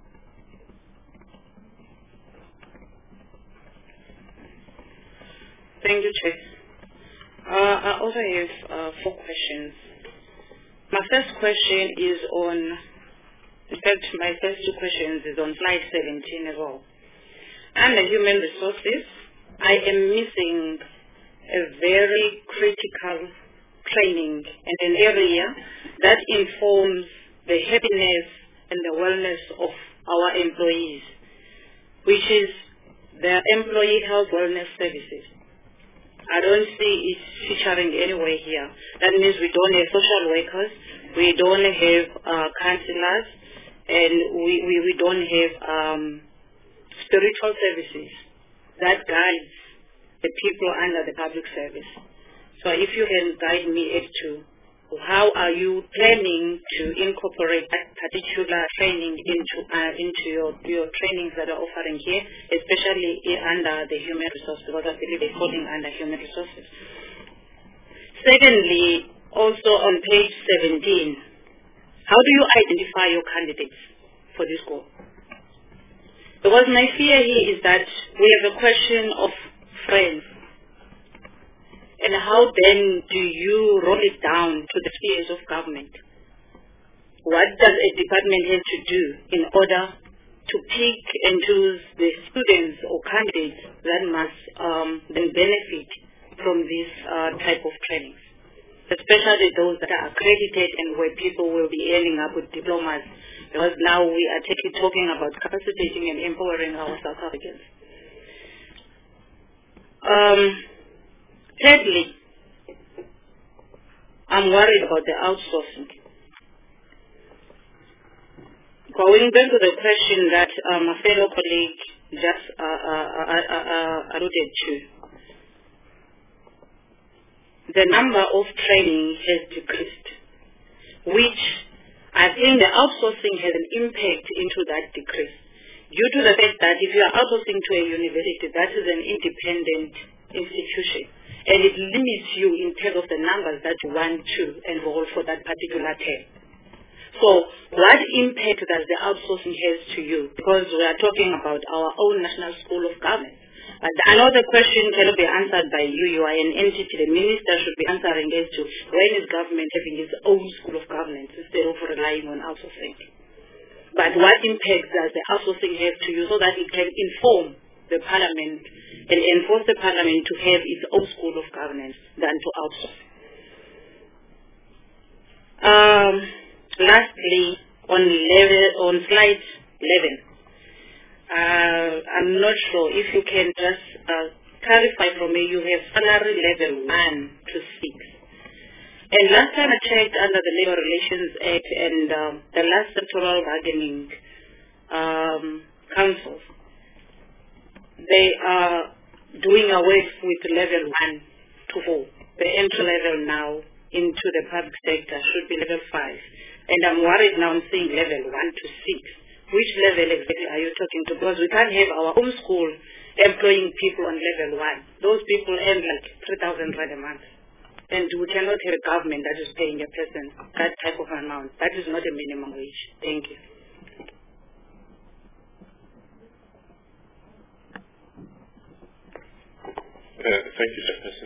Thank you, Chair. Uh, I also have uh, four questions. My first question is on, in fact, my first two questions is on slide seventeen as well. Under human resources, I am missing a very critical training and an area that informs the happiness and the wellness of our employees, which is the employee health wellness services. I don't see it featuring anywhere here. That means we don't have social workers, we don't have uh, counselors, and we, we, we don't have um, spiritual services that guides the people under the public service. So if you can guide me as to how are you planning to incorporate that particular training into uh, into your, your trainings that are offering here, especially under the human resources, because I believe they're falling under human resources. Secondly, also on page seventeen, how do you identify your candidates for this goal? Because my fear here is that we have a question of friends. And how then do you roll it down to the spheres of government? What does a department have to do in order to pick and choose the students or candidates that must um, then benefit from this uh, type of trainings? Especially those that are accredited and where people will be ending up with diplomas, because now we are taking, talking about capacitating and empowering our South Africans. Um, thirdly, I'm worried about the outsourcing. Going back to the question that um, a fellow colleague just uh, uh, uh, uh, uh, alluded to, the number of training has decreased, which I think the outsourcing has an impact into that decrease, due to the fact that if you are outsourcing to a university, that is an independent institution, and it limits you in terms of the numbers that you want to enroll for that particular term. So what impact does the outsourcing have to you? Because we are talking about our own National School of Government. But I know the question cannot be answered by you. You are an entity. The minister should be answering as to when is government having its own School of Government instead of relying on outsourcing. But what impact does the outsourcing have to you so that it can inform the Parliament and enforce the Parliament to have its own School of Governance than to outsource? Um, lastly, on, level, on slide eleven, uh, I'm not sure if you can just uh, clarify for me. You have salary level one to six. And last time I checked under the Labour Relations Act and um, the last sectoral bargaining um, councils, they are doing away with level one to four. The entry level now into the public sector should be level five. And I'm worried now I'm seeing level one to six. Which level exactly are you talking to? Because we can't have our own school employing people on level one. Those people earn like three thousand rand a month. And we cannot have a government that is paying a person that type of amount. That is not a minimum wage. Thank you. Uh, thank you, Chairperson.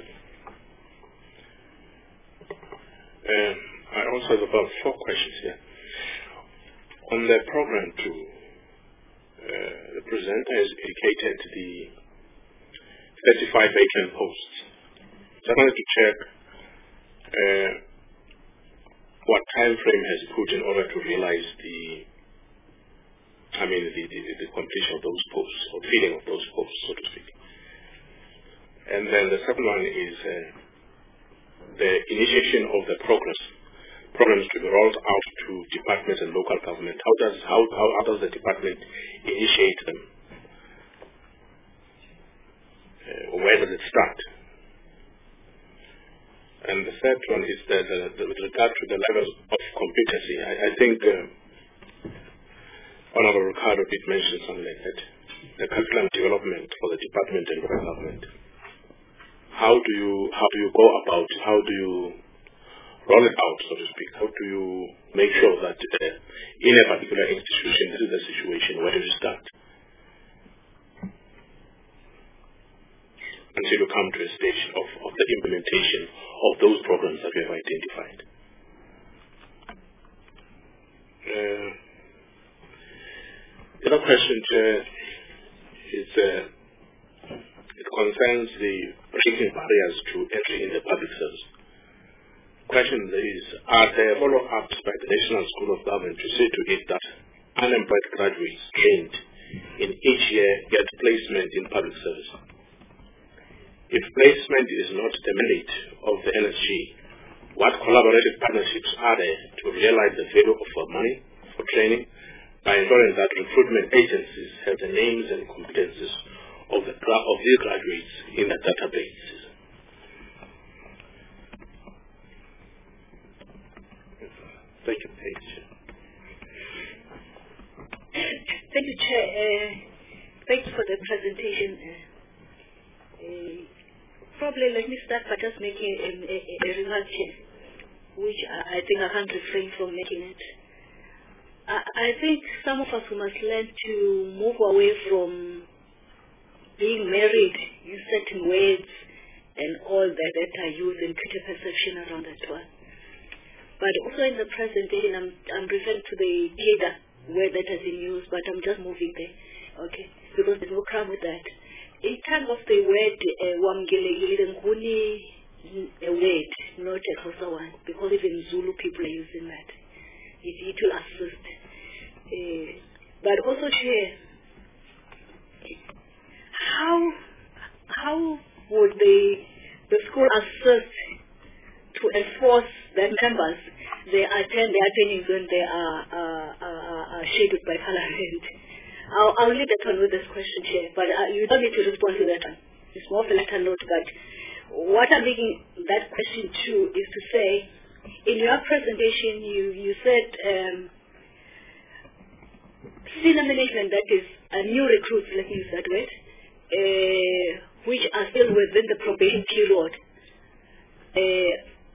Um, I also have about four questions here. On the program two, uh, the presenter has indicated the thirty-five vacant posts. So I wanted to check uh, what time frame has put in order to realize the, I mean, the, the, the completion of those posts, or filling of those posts, so to speak. And then the second one is uh, the initiation of the progress, programs to be rolled out to departments and local government. How does, how, how, how does the department initiate them? Uh, where does it start? And the third one is that the, the, with regard to the levels of competency. I, I think uh, Honorable Ricardo did mention something like that. The curriculum development for the department and local government. How do you how do you go about? How do you roll it out, so to speak? How do you make sure that uh, in a particular institution this is the situation? Where do you start? Until you come to a stage of, of the implementation of those programs that we have identified. Uh, the other question uh, is uh, it concerns the breaking barriers to entry in the public service. Question is, are there follow-ups by the National School of Government to see to it that unemployed graduates trained in each year get placement in public service? If placement is not the mandate of the N S G, what collaborative partnerships are there to realize the value of our money for training by ensuring that recruitment agencies have the names and competencies of the of these graduates in the database? Thank you, Paige. Thank you, Chair. Uh, thank you for the presentation. Uh, uh, probably let me start by just making a, a, a remark here, which I, I think I can't refrain from making it. I, I think some of us must learn to move away from being married in certain words and all that that are used and put a perception around that one. But also in the presentation, I'm, I'm referring to the data word that has been used, but I'm just moving there, okay, because there's no crime with that. In terms of the word, wamgelekile nguni a word, not a Xhosa one, because even Zulu people are using that. It, it will assist. Uh, but also share, how, how would the, the school assist to enforce that members they attend their trainings when they are uh, uh, uh, scheduled by Parliament? I'll, I'll leave that one with this question here, but uh, you don't need to respond to that one. It's more of a letter note, but what I'm making that question to is to say, in your presentation, you, you said um, senior management, that is uh, new recruits, let me use that word, uh, which are still within the probation period, uh,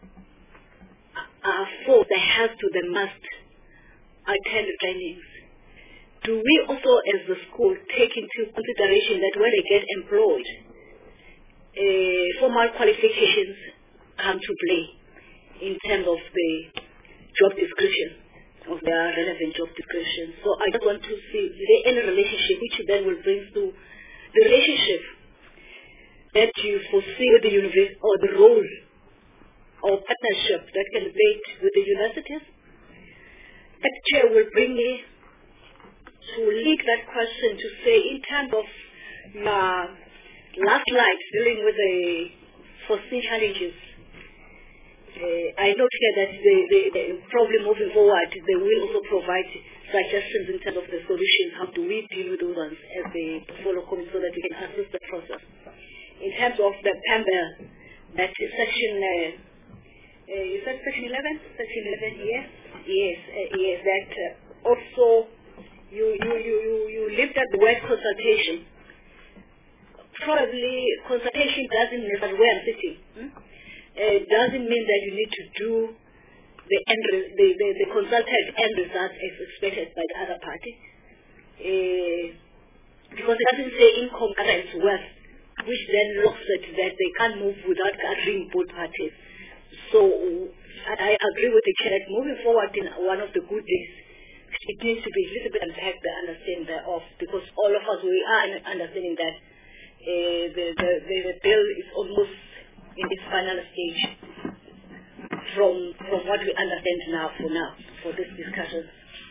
are forced, they have to, they must attend the trainings. Do we also, as the school, take into consideration that when they get employed, uh, formal qualifications come to play in terms of the job description, of their relevant job description? So I just want to see, is there any relationship which then will bring to the relationship that you foresee with the university, or the role or partnership that can be made with the universities? That chair will bring me to link that question to say, in terms of your last slide dealing with the foreseen challenges, uh, I note here that the, the, the problem moving forward, they will also provide suggestions in terms of the solutions. How do we deal with those ones as they follow coming so that we can assist the process? In terms of the P A M B L, that is section, uh, uh, you said section eleven? Section eleven, yes? Yes, uh, yes, that uh, also you, you, you, you, you lift up the word consultation. Probably consultation doesn't necessarily where I'm sitting. Hmm? uh, doesn't mean that you need to do the, end re the, the, the consulted end result as expected by the other party. Uh, because it doesn't say income against wealth, which then looks at that they can't move without gathering both parties. So I agree with the chair that moving forward in one of the good days, it needs to be a little bit unpacked the understanding thereof, because all of us, we are understanding that uh, the, the, the, the bill is almost in its final stage from, from what we understand now for now, for this discussion.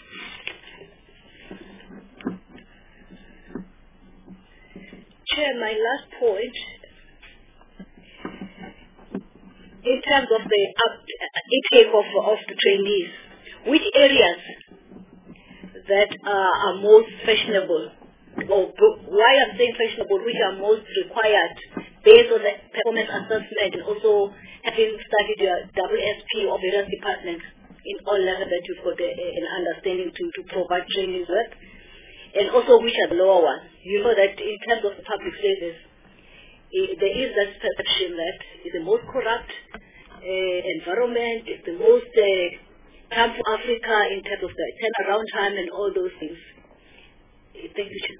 Chair, my last point, in terms of the up, intake of, of the trainees, which areas that uh, are most fashionable, or why I'm saying fashionable, which are most required based on the performance assessment, and also having studied your W S P or various departments in all levels that you've got a, an understanding to, to provide training work, and also which are the lower ones. You know that in terms of the public service, Uh, there is that perception that it's the most corrupt uh, environment, it's the most uh, time for Africa in terms of the turnaround time and all those things. Uh, thank you, Chair.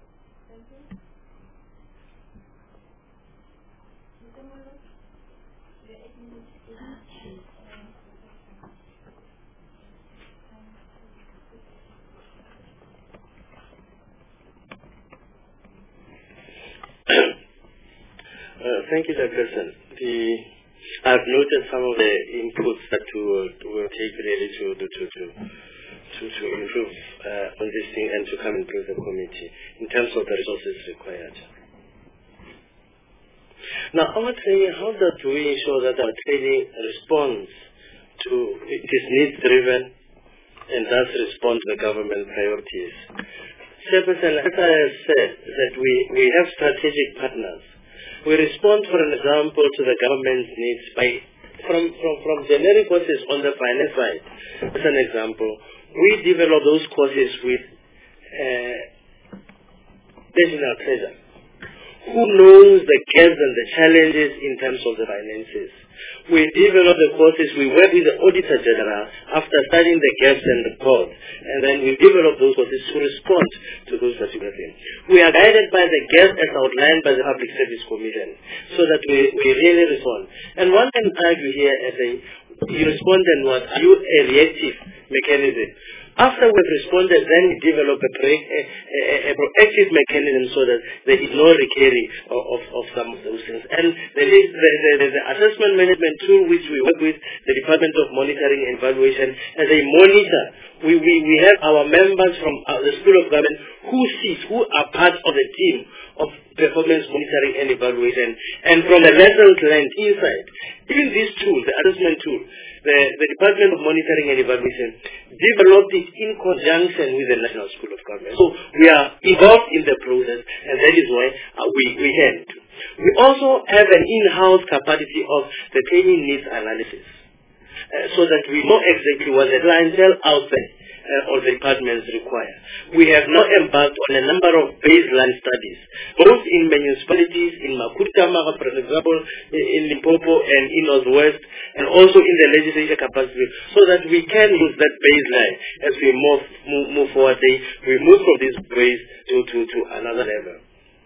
Uh, thank you, Chairperson. The I've noted some of the inputs that will will take really to to to to to, to improve uh, on this thing and to come and improve the committee in terms of the resources required. Now, our training, how does we ensure that our training responds to it is needs driven and does respond to the government priorities? Chairperson, as I have said, that we we have strategic partners. We respond, for an example, to the government's needs by, from, from, from generic courses on the finance side. As an example, we develop those courses with uh, national treasure, who knows the gaps and the challenges in terms of the finances. We develop the courses, we work with the Auditor General after studying the gaps and the code, and then we develop those courses to respond to those particular things. We are guided by the gaps as outlined by the Public Service Commission, so that we, we really respond. And one can argue here as a, you respond and what, are you a reactive mechanism? After we've responded, then we develop a, pre, a, a, a proactive mechanism so that there is no recurring of, of, of some of those things. And there is the, the, the assessment management tool which we work with, the Department of Monitoring and Evaluation, as a monitor. We, we, we have our members from uh, the School of Government who sit, who are part of the team of performance monitoring and evaluation. And from the lessons learned inside, even this tool, the assessment tool, the, the Department of Monitoring and Evaluation developed it in conjunction with the National School of Government. So we are involved in the process, and that is why uh, we, we help. We also have an in-house capacity of the training needs analysis, uh, so that we know exactly what the clientele out there uh, or the departments require. We have now embarked on a number of baseline studies, both in municipalities, in Makutama, for example, in Limpopo and in Northwest, and also in the legislature capacity, so that we can use that baseline as we move move, move forward. We move from this base to, to, to another level.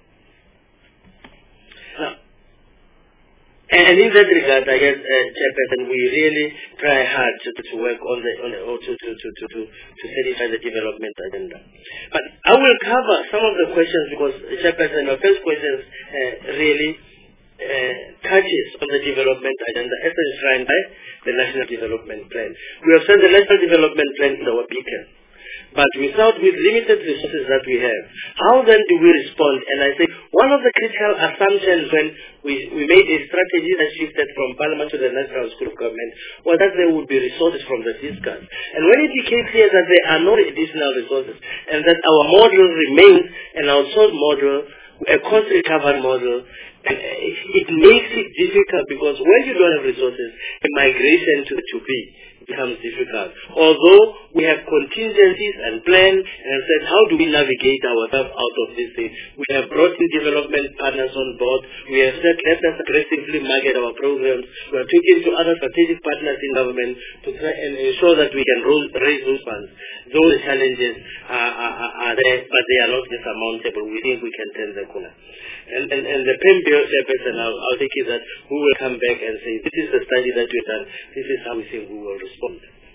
Now, and in that regard, I guess, uh, Chairperson, we really try hard to, to work on the, on the or to, to, to, to, to, to satisfy the development agenda. But I will cover some of the questions because, Chairperson, your first questions uh, really uh, touches on the development agenda as enshrined by the National Development Plan. We have said the National Development Plan is our beacon. But without, with limited resources that we have, how then do we respond? And I say, one of the critical assumptions when we, we made a strategy that shifted from Parliament to the National School of Government was that there would be resources from the fiscals. And when it became clear that there are no additional resources, and that our model remains an outsourced model, a cost recovery model, and it makes it difficult because when you don't have resources, a migration to the to B becomes difficult. Although we have contingencies and plans and said, how do we navigate ourselves out of this thing? We have brought in development partners on board. We have said, let us aggressively market our programs. We are talking to other strategic partners in government to try and ensure that we can raise those funds. Those challenges are, are, are there, but they are not insurmountable. We think we can turn the corner. And, and, and the P E M chairperson, I'll, I'll take it that we will come back and say, this is the study that we've done, this is how we think we will respond.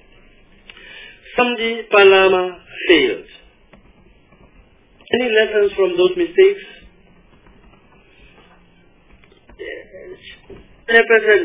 Samdi Palama failed. Any lessons from those mistakes? Chairperson,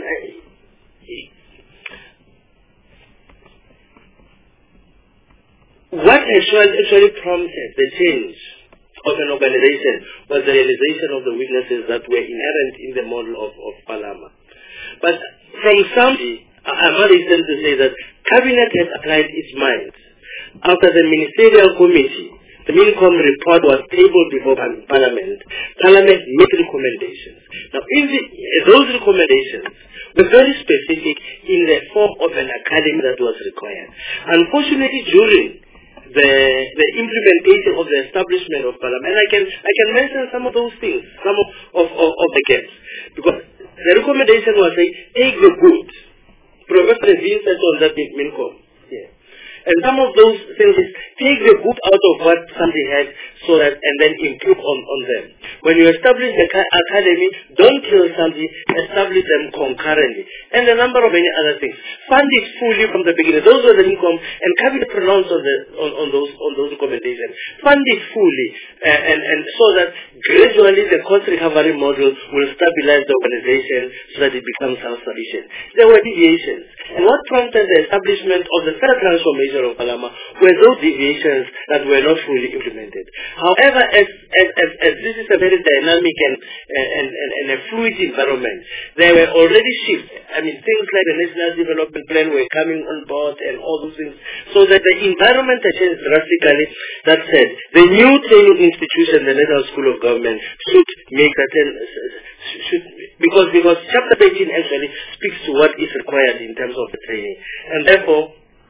what actually, actually prompted the change of an organization was the realization of the weaknesses that were inherent in the model of, of Palama. But from some, I'm not able to say that Cabinet has applied its mind. After the ministerial committee, the MINCOM report was tabled before Parliament, Parliament made recommendations. Now, in the, those recommendations were very specific in the form of an academy that was required. Unfortunately, during The, the implementation of the establishment of Parliament. And I can I can mention some of those things, some of, of, of, of the gaps. Because the recommendation was saying, take the good. Professor Levine said on that in MINCOM. Yeah. And some of those things is take the good out of what somebody had so that and then improve on, on them. When you establish the academy, don't kill somebody, establish them concurrently. And a number of many other things. Fund it fully from the beginning. Those were the income and cabinet pronounced on the on, on those on those recommendations. Fund it fully uh, and, and so that gradually the cost recovery model will stabilize the organization so that it becomes self-sufficient. There were deviations. And what prompted the establishment of the third transformation of Palama were those deviations that were not fully implemented. However, as, as, as, as this is a very dynamic and, and, and, and a fluid environment, there were already shifts. I mean, things like the National Development Plan were coming on board and all those things, so that the environment has changed drastically. That said, the new training institution, the National School of Government, should make certain, should, because, because Chapter eighteen actually speaks to what is required in terms of the training. And therefore,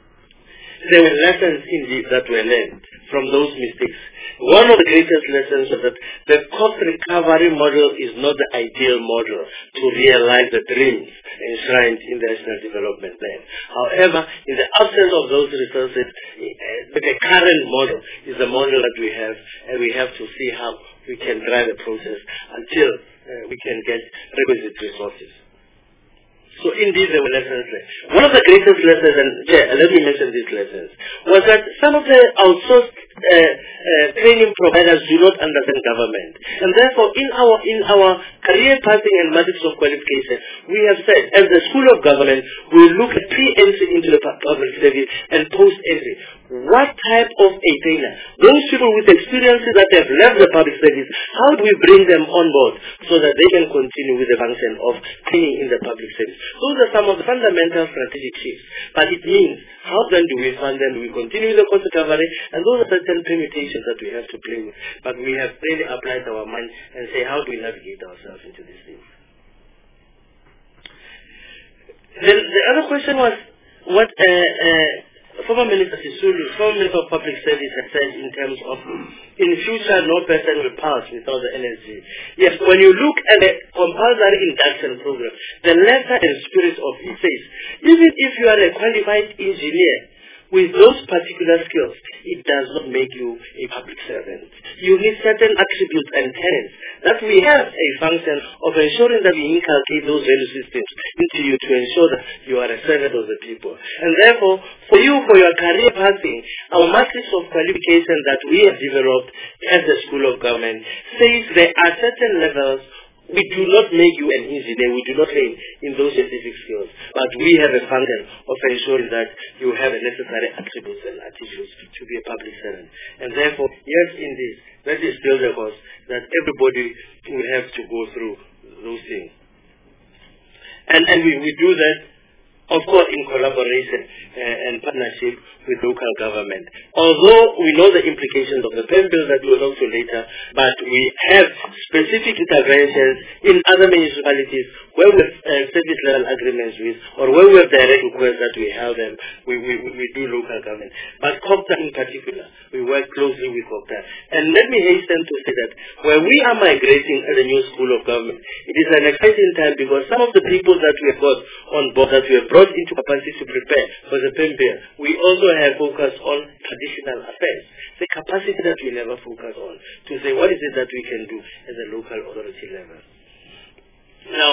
there were lessons indeed that were learned from those mistakes. One of the greatest lessons was that the cost recovery model is not the ideal model to realize the dreams enshrined in the National Development Plan. However, in the absence of those resources, the current model is the model that we have, and we have to see how we can drive the process until uh, we can get requisite resources. So indeed there were lessons learned. One of the greatest lessons, and yeah, let me mention these lessons, was that some of the outsourced uh, uh, training providers do not understand government. And therefore in our in our career pathing and matrix of qualification, we have said as the School of Government, we look at pre-entry into the public service and post-entry. What type of a trainer? Those people with experiences that have left the public service, how do we bring them on board so that they can continue with the function of training in the public service? Those are some of the fundamental strategic shifts. But it means, how then do we fund them? Do we continue with the cost recovery? And those are certain permutations that we have to play with. But we have really applied our mind and say, how do we navigate ourselves into these things? Then the other question was, what uh, uh, former Minister Sisulu, former Minister of Public Service, has said in terms of, in future, no person will pass without the N S G. Yes, when you look at the compulsory induction program, the letter and spirit of it says, even if you are a qualified engineer with those particular skills, it does not make you a public servant. You need certain attributes and talents that we have a function of ensuring that we inculcate those value systems into you to ensure that you are a servant of the people. And therefore, for you, for your career pathing, our matrix of qualification that we have developed as the School of Government says there are certain levels. We do not make you an engineer. We do not train in those specific skills. But we have a function of ensuring that you have the necessary attributes and attitudes to be a public servant. And therefore, yes, indeed, that is still the cause that everybody will have to go through those things. And, and we, we do that of course in collaboration uh, and partnership with local government. Although we know the implications of the P E M bill that we'll talk to later, but we have specific interventions in other municipalities where we have uh, service level agreements with, or where we have direct requests that we have them, we, we, we do local government. But COGTA in particular, we work closely with COGTA. And let me hasten to say that where we are migrating as a new school of government, it is an exciting time because some of the people that we have got on board, that we have brought into capacity to prepare for the P E M bill, we also have focused on traditional affairs, the capacity that we never focus on, to say what is it that we can do at the local authority level. Now,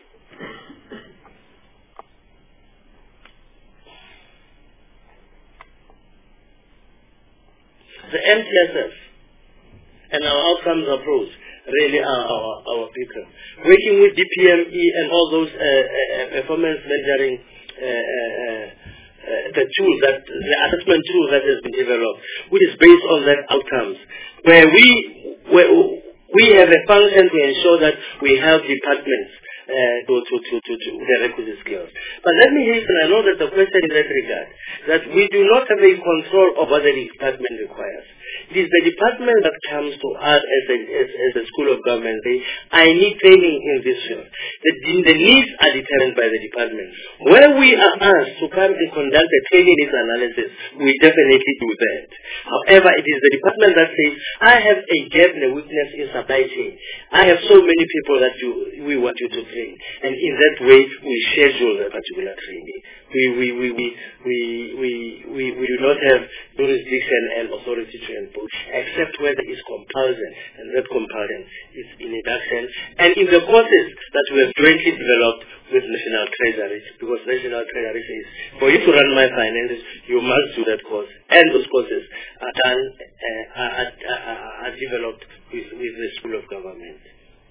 the M T S F and our outcomes approach really are our, our beacon. Working with D P M E and all those uh, uh, performance measuring uh, uh, uh, the tools that the assessment tool that has been developed, which is based on that outcomes, where we where we have a function to ensure that we help departments uh, to, to, to, to, to their requisite skills. But let me hasten, I know that the question in that regard, that we do not have a control of what the department requires. It is the department that comes to us as a, as, as a school of government, say, I need training in this field. The, the needs are determined by the department. Where we are asked to come and conduct a training needs analysis, we definitely do that. However, it is the department that says, I have a gap and a weakness in supply chain. I have so many people that you, we want you to train. And in that way, we schedule a particular training. We, we, we, we, we, we, we, we do not have jurisdiction and authority to impose, except where there is compulsion, and that compulsion is in induction. And in the courses that we have jointly developed with National Treasury, because National Treasury says, for you to run my finances, you must do that course. And those courses are done, uh, are, are, are developed with, with the School of Government.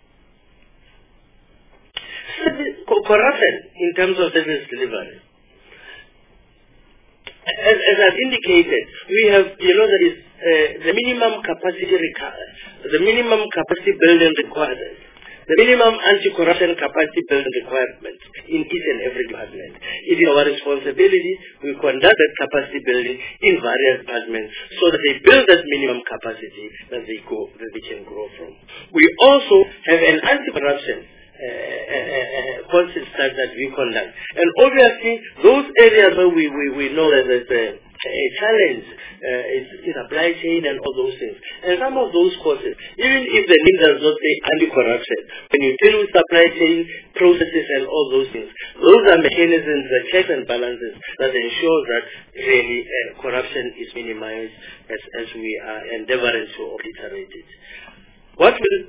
Corruption in terms of service delivery. As, as I've indicated, we have, you know, there is uh, the minimum capacity required, the minimum capacity building requirement, the minimum anti-corruption capacity building requirements in each and every department. It is our responsibility. We conduct that capacity building in various departments so that they build that minimum capacity that they go, that they can grow from. We also have an anti-corruption Uh, uh, uh, courses that, that we conduct. And obviously, those areas where we, we, we know that there's a, a challenge uh, is in supply chain and all those things. And some of those courses, even if the name does not say anti-corruption, when you deal with supply chain processes and all those things, those are mechanisms, the checks and balances that ensure that really uh, corruption is minimized as, as we are endeavoring to obliterate it. What will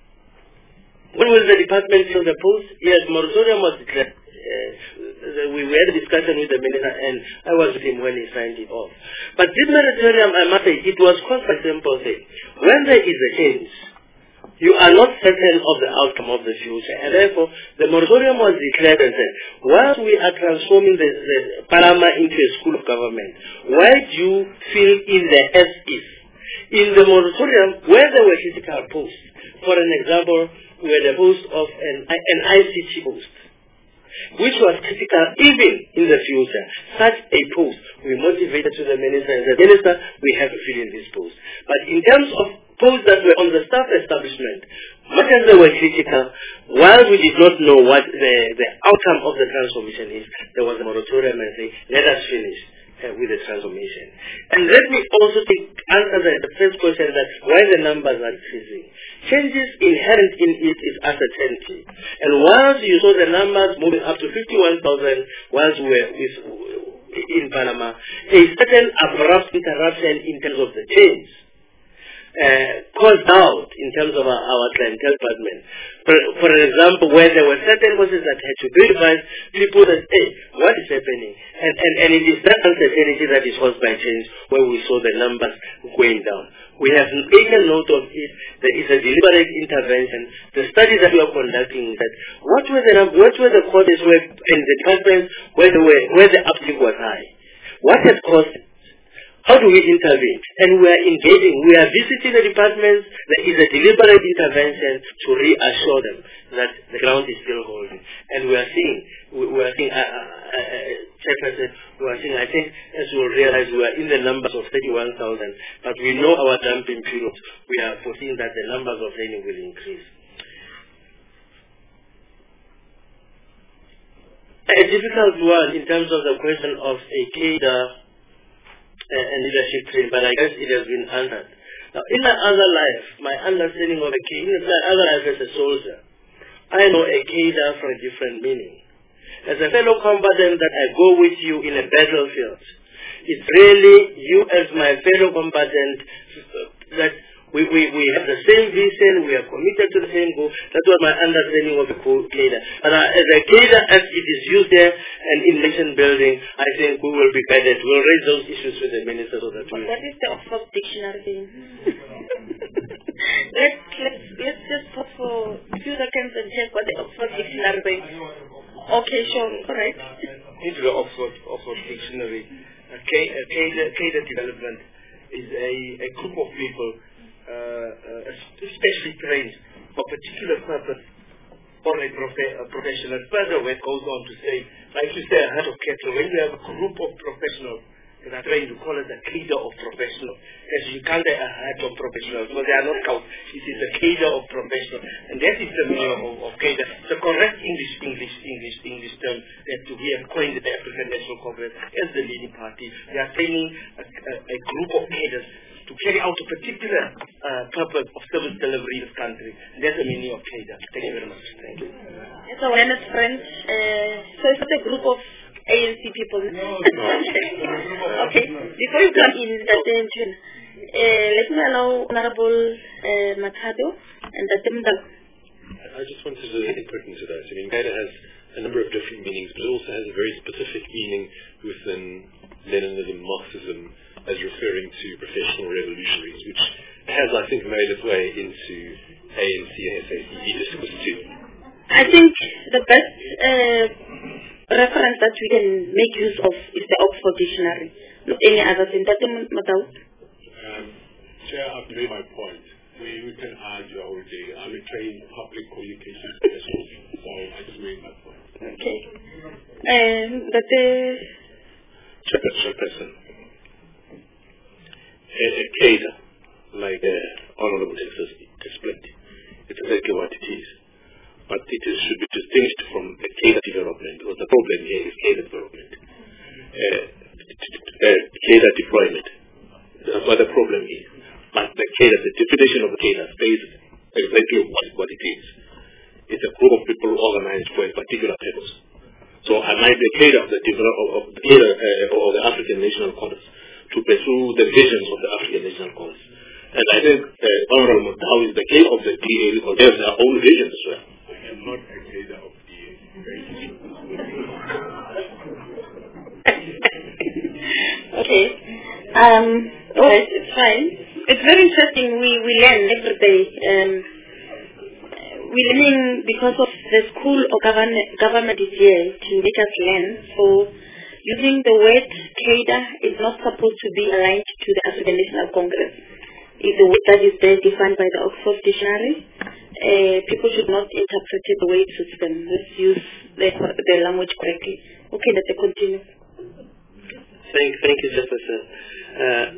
When will the department fill the post? Yes, moratorium was declared. Uh, we, we had a discussion with the minister, and I was with him when he signed it off. But this moratorium, I must say, it was quite a simple thing. When there is a change, you are not certain of the outcome of the future, and therefore the moratorium was declared and said, while we are transforming the, the Parama into a school of government, why do you fill in the as-is? In the moratorium, where there were critical posts, for an example, were the post of an, an I C T post, which was critical even in the future. Such a post, we motivated to the minister and said, Minister, we have to fill in this post. But in terms of posts that were on the staff establishment, much as they were critical, while we did not know what the, the outcome of the transformation is, there was a moratorium and say, let us finish Uh, with the transformation. And let me also take, answer the, the first question, that why the numbers are increasing. Changes inherent in it is uncertainty. And once you saw the numbers moving up to fifty-one thousand once we were with, in Panama, a certain abrupt interruption in terms of the change Uh, caused out in terms of our, our clientele department. For, for example, where there were certain courses that had to be revised, people said, hey, what is happening? And, and, and it is that uncertainty that is caused by change where we saw the numbers going down. We have taken note of it. There is a deliberate intervention. The study that we are conducting is that what were the, what were the courses where, in the departments where the, where the uptake was high? What has caused it? how do we intervene? And we are engaging, we are visiting the departments. There is a deliberate intervention to reassure them that the ground is still holding. And we are seeing, we, we are seeing, uh, uh, uh, Chairperson, we are seeing, I think, as you will realize, we are in the numbers of thirty-one thousand, but we know our dumping periods. We are foreseeing that the numbers of training will increase. A difficult one in terms of the question of a cadre uh, and leadership training, but I guess it has been answered. Now, in my other life, my understanding of a cadre, in my other life as a soldier, I know a cadre for a different meaning. As a fellow combatant that I go with you in a battlefield, it's really you as my fellow combatant that we, we, we have the same vision, we are committed to the same goal. That's what my understanding of a cadre. And uh, as a cadre, as it is used there and in nation building, I think we will be guided. We'll raise those issues with the minister of the What is the Oxford Dictionary thing? let's, let's, let's just pause for a few seconds and check what the Oxford Dictionary thing. Okay, sure, correct. Into the Oxford, Oxford Dictionary, a cadre, cadre development is a, a group of people Uh, uh, especially trained for a particular purpose for a, prof- a professional. Further, it goes on to say, like you say, a herd of cattle, when you have a group of professionals that are trained, you call it a cadre of professionals. As you can't say a herd of professionals, so they are not counts. It is a cadre of professionals. And that is the meaning of, of cadre. The correct English, English, English, English term that we have coined the African National Congress as the leading party. We are training a, a, a group of cadres to carry out a particular uh, purpose of service delivery in this country. And that's the meaning of cadre. Thank you very much. Thank you. Yes, awareness, friends. Uh, so it's not a group of A N C people. Okay. Before you come in, attention, uh, let me allow Honorable uh, Matado and the Timdal. I just wanted to input into that. I mean, cadre has a number of different meanings, but it also has a very specific meaning within Leninism, Marxism, as referring to professional revolutionaries, which has, I think, made its way into A N C and S A C E discourse too. I think the best uh, reference that we can make use of is the Oxford Dictionary, not any other thing. Um, Chair, I've made my point. We, we can argue all day. I'm a trained public communication specialist, so I just made my point. Okay. Um, but the... Chairperson. A, a cadre, like the Honorable Texas explained, it's exactly what it is. But it is, should be distinguished from the cadre development, because the problem here is cadre development. Uh, uh, cadre deployment. That's what the problem is. But the cadre, the definition of the cadre stays exactly what, what it is. It's a group of people organized for a particular purpose. So I might be a cadre of the, of, of the, cadre, uh, of the African National Congress to pursue the visions of the African National Congress. And I think uh, Honorable Mutau is the cadre of the D A because they have their own visions as well. I am not a cadre of D A. Okay. Um, all right, it's fine. It's very interesting. We, we learn every day. Um, we're learning because of the school or government, government is here to make us learn. So using the word cadre is not supposed to be aligned to the African National Congress. It's the word that is there defined by the Oxford Dictionary. Uh, people should not interpret it the way it suits them. Let's use the, the language correctly. Okay, let's continue. Thank, thank you, Jefferson. Uh,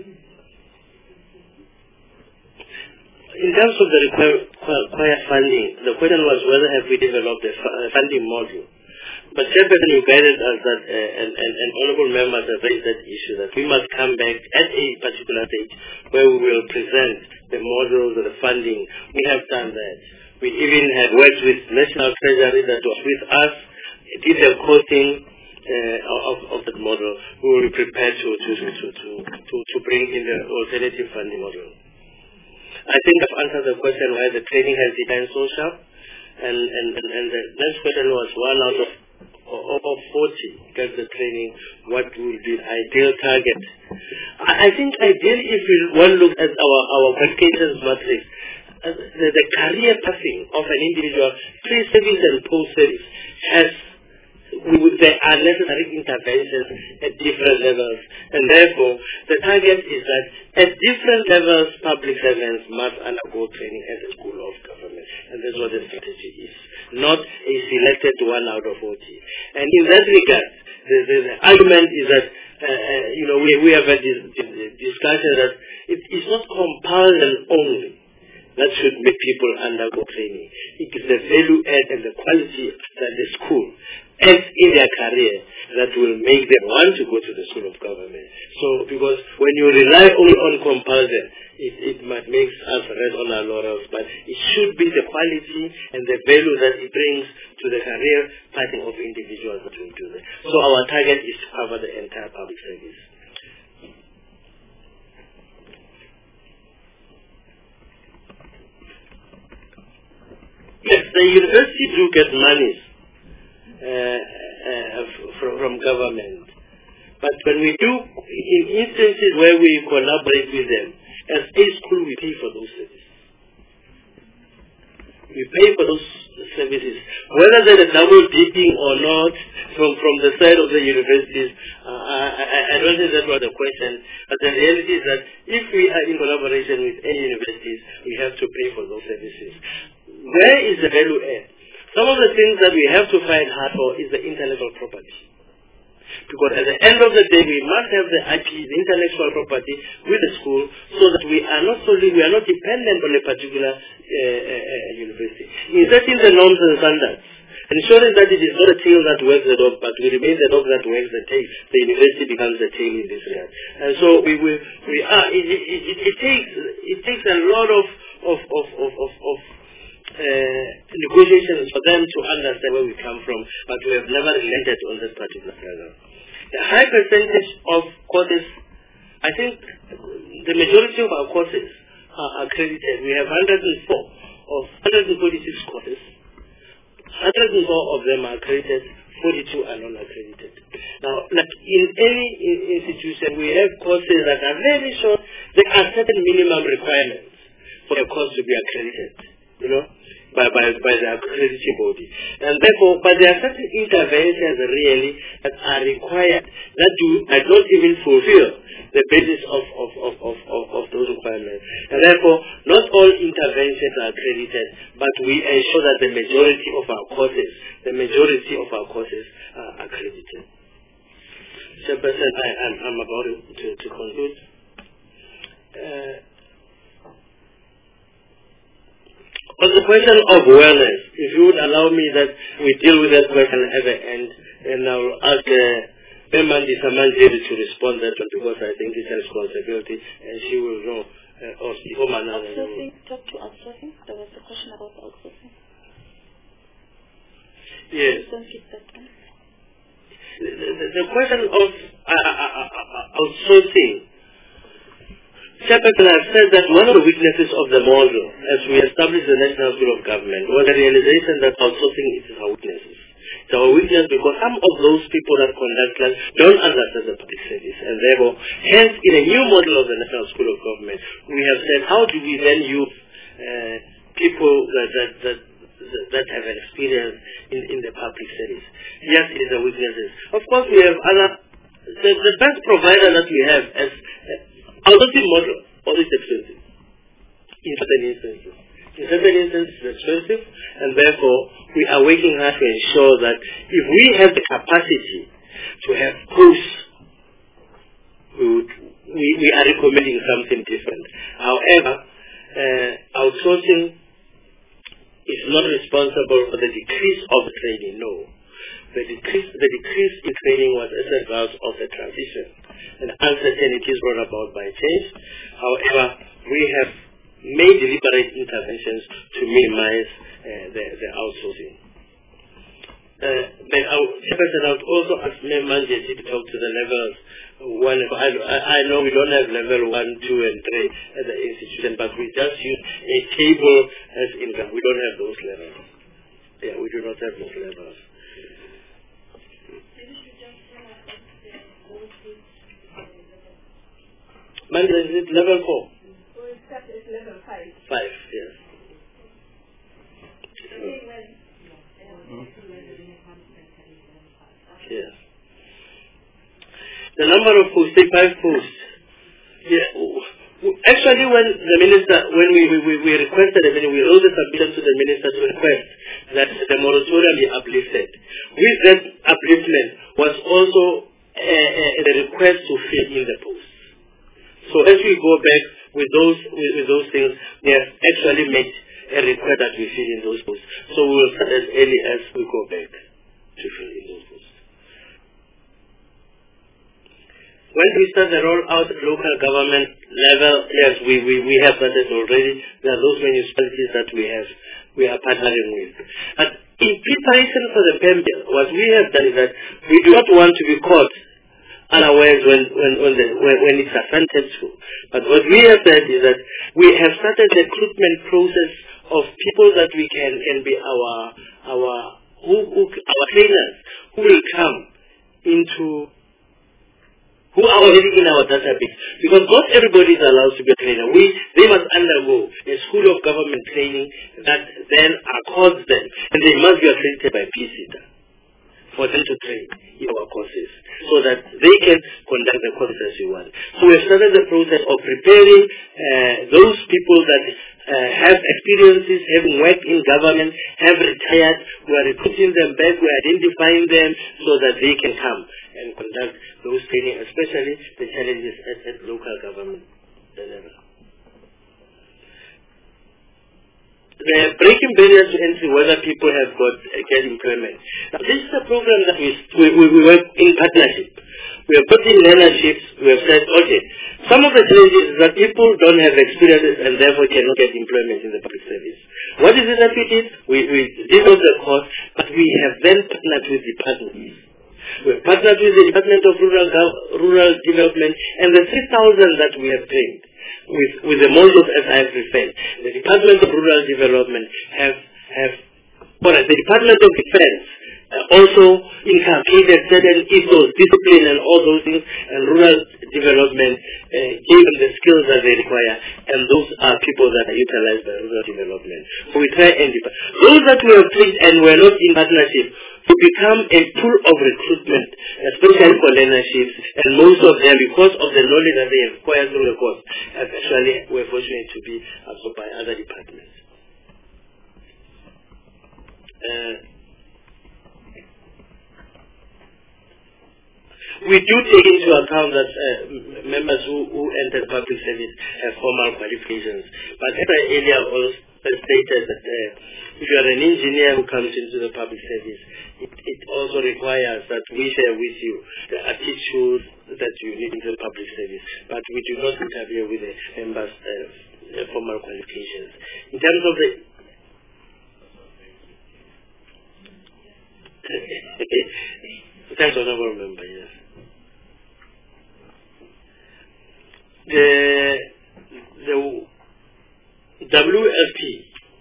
in terms of the required funding, the question was whether have we developed a funding model. But Jefferson, you guided us that, uh, and, and, and honorable members have raised that issue, that we must come back at a particular stage where we will present the models of the funding. We have done that. We even had worked with National Treasury that was with us, did the quoting uh, of, of that model. We will be prepared to, to, to, to, to, to bring in the alternative funding model. I think I've answered the question why the training has declined so sharp. And, and, and, and the next question was one out of over forty get the training, what will be the ideal target? I, I think ideally if we one look at our, our qualifications matrix, uh, the, the career pathing of an individual, pre-service and post-service, has we, there are necessary interventions at different levels. And therefore, the target is that at different levels, public servants must undergo training at the School of Government. And that's what the strategy is, not a selected one out of forty. And in that regard, the, the, the argument is that, uh, you know, we, we have had this, this discussion that it is not compulsion only that should make people undergo training. It is the value add and the quality that the school adds in their career that will make them want to go to the School of Government. So, because when you rely only on compulsion, it, it might make us rest on our laurels, but it should be the quality and the value that it brings to the career pathing of individuals that will do that. So our target is to cover the entire public service. Yes, the university do get money uh, uh, from, from government. But when we do, in instances where we collaborate with them, as a school we pay for those services. We pay for those services. Whether there's a double dipping or not from, from the side of the universities, uh, I, I don't think that was the question. But the reality is that if we are in collaboration with any universities, we have to pay for those services. Where is the value add? Some of the things that we have to fight hard for is the intellectual property. Because at the end of the day, we must have the I P, the intellectual property, with the school, so that we are not solely, we are not dependent on a particular uh, uh, university. In setting the norms and standards, ensuring that it is not a tail that wags the dog, but we remain the dog that wags the tail. The university becomes the tail in this regard. And so we will, we are. It, it, it, it takes it takes a lot of of of of of. of Uh, negotiations for them to understand where we come from, but we have never relented on this particular program. The high percentage of courses, I think the majority of our courses are accredited. We have one hundred four of one hundred forty-six courses. one hundred four of them are accredited, forty-two are non-accredited. Now, like in any institution, we have courses that are very short. There are certain minimum requirements for a course to be accredited, you know, by, by, by the accrediting body. And therefore, but there are certain interventions really that are required that do that don't even fulfill the basis of, of, of, of, of, of those requirements. And therefore, not all interventions are accredited, but we ensure that the majority of our courses, the majority of our courses are accredited. Chairperson, I am I'm about to, to conclude. Uh, On the question of wellness, if you would allow me that we deal with that question at the end, and I will ask uh, Mandi Samanjeri to respond to that one, because I think it's a responsibility, and she will know. Uh, or outsourcing, talk to outsourcing. There was a question about outsourcing. Yes. Don't keep that one. The, the, the question of uh, uh, uh, outsourcing. Chairperson has said that one of the weaknesses of the model, as we established the National School of Government, was the realization that outsourcing is our weaknesses. It's our weakness because some of those people that conduct class don't understand the public service, and therefore, hence, in a new model of the National School of Government, we have said, how do we then use uh, people that, that, that that have an experience in, in the public service? Yes, it is a weaknesses. Of course, we have other, the, the best provider that we have as uh, outsourcing model, always expensive in certain instances. In certain instances, it's expensive, and therefore we are working hard to ensure that if we have the capacity to have posts, we, would, we, we are recommending something different. However, uh, outsourcing is not responsible for the decrease of the training, no. The decrease, the decrease in training was as a result of the transition and uncertainties brought about by change. However, we have made deliberate interventions to minimize uh, the, the outsourcing. Uh, but I would also ask Manjeti to talk to the levels. One, I, I know we don't have level one, two, and three at the institution, but we just use a table as income. We don't have those levels. Yeah, we do not have those levels. Man, is it level four? So it starts at level five. Five, yes. Mm. number of posts, say five posts. Yeah. Actually, when the minister, when we, we, we requested, I mean, we wrote a submission to the minister to request that the moratorium be uplifted. With that upliftment was also a, a, a request to fill in the posts. So as we go back with those with, with those things, we have actually made a request that we fill in those posts. So we will start as early as we go back to fill in those posts. When we start the rollout at local government level, yes, we, we, we have started already. There are those municipalities that we have we are partnering with. But in preparation for the P E M bill, what we have done is that we do not want to be caught unawares when when when, the, when, when it's advantageous. But what we have said is that we have started the recruitment process of people that we can can be our our who, who our trainers who will come into who are already in our database. Because not everybody is allowed to be a trainer. We, they must undergo a school of government training that then accords them, and they must be accredited by P C I T A for them to train in our courses, so that they can conduct the courses as we want. So we have started the process of preparing uh, those people that uh, have experiences, having worked in government, have retired. We are recruiting them back, we are identifying them so that they can come and conduct those training, especially the challenges at, at local government level. The breaking barriers to entry, whether people have got uh, get employment. Now, this is a program that we, we, we work in partnership. We have put in learnerships. We have said, okay, some of the challenges is that people don't have experiences and therefore cannot get employment in the public service. What is it that we did? We, we did not the course, but we have then partnered with departments. We have partnered with the Department of Rural, Rural Development and the three thousand that we have trained with, with the modules as I have referred. The Department of Rural Development have, have or the Department of Defense uh, also inculcated certain ethos, discipline and all those things, and rural development uh, gave them the skills that they require, and those are people that are utilized by rural development. So we try and those that we have trained and were not in partnership to become a pool of recruitment, especially for learnerships, and most of them, because of the knowledge that they have acquired through the course, have actually were fortunate to be absorbed by other departments. Uh, we do take into account that uh, members who, who enter public service have formal qualifications, but as I earlier also stated that uh, if you are an engineer who comes into the public service, it, it also requires that we share with you the attitude that you need in the public service, but we do not interfere with the members' uh, formal qualifications. In terms of the Thanks, Honorable Member, yes. The, the W F P,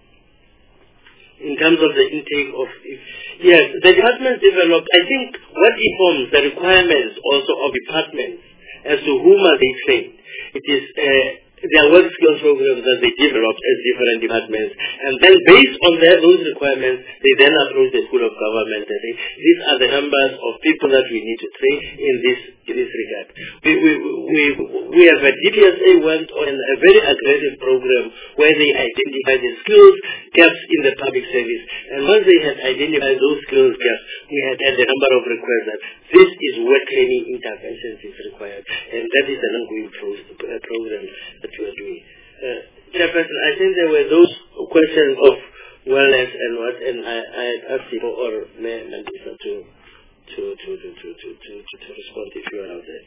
in terms of the intake of, yes, the departments developed, I think what informs the requirements also of departments as to whom are they trained. It is uh, their work skills programs that they developed as different departments, and then based on their, those requirements, they then approach the School of Government and say, these are the numbers of people that we need to train in this in this regard. We we we, we have a D P S A went on a very aggressive program where they identified the skills gaps in the public service, and once they had identified those skills gaps, we had had a number of requests that this is where training interventions is required, and that is an ongoing pro program that we are doing. Uh, Chairperson, I think there were those questions of wellness and what, and I, I asked you or Mayor Mandisa to to to to to to to, to, to respond if you allow that.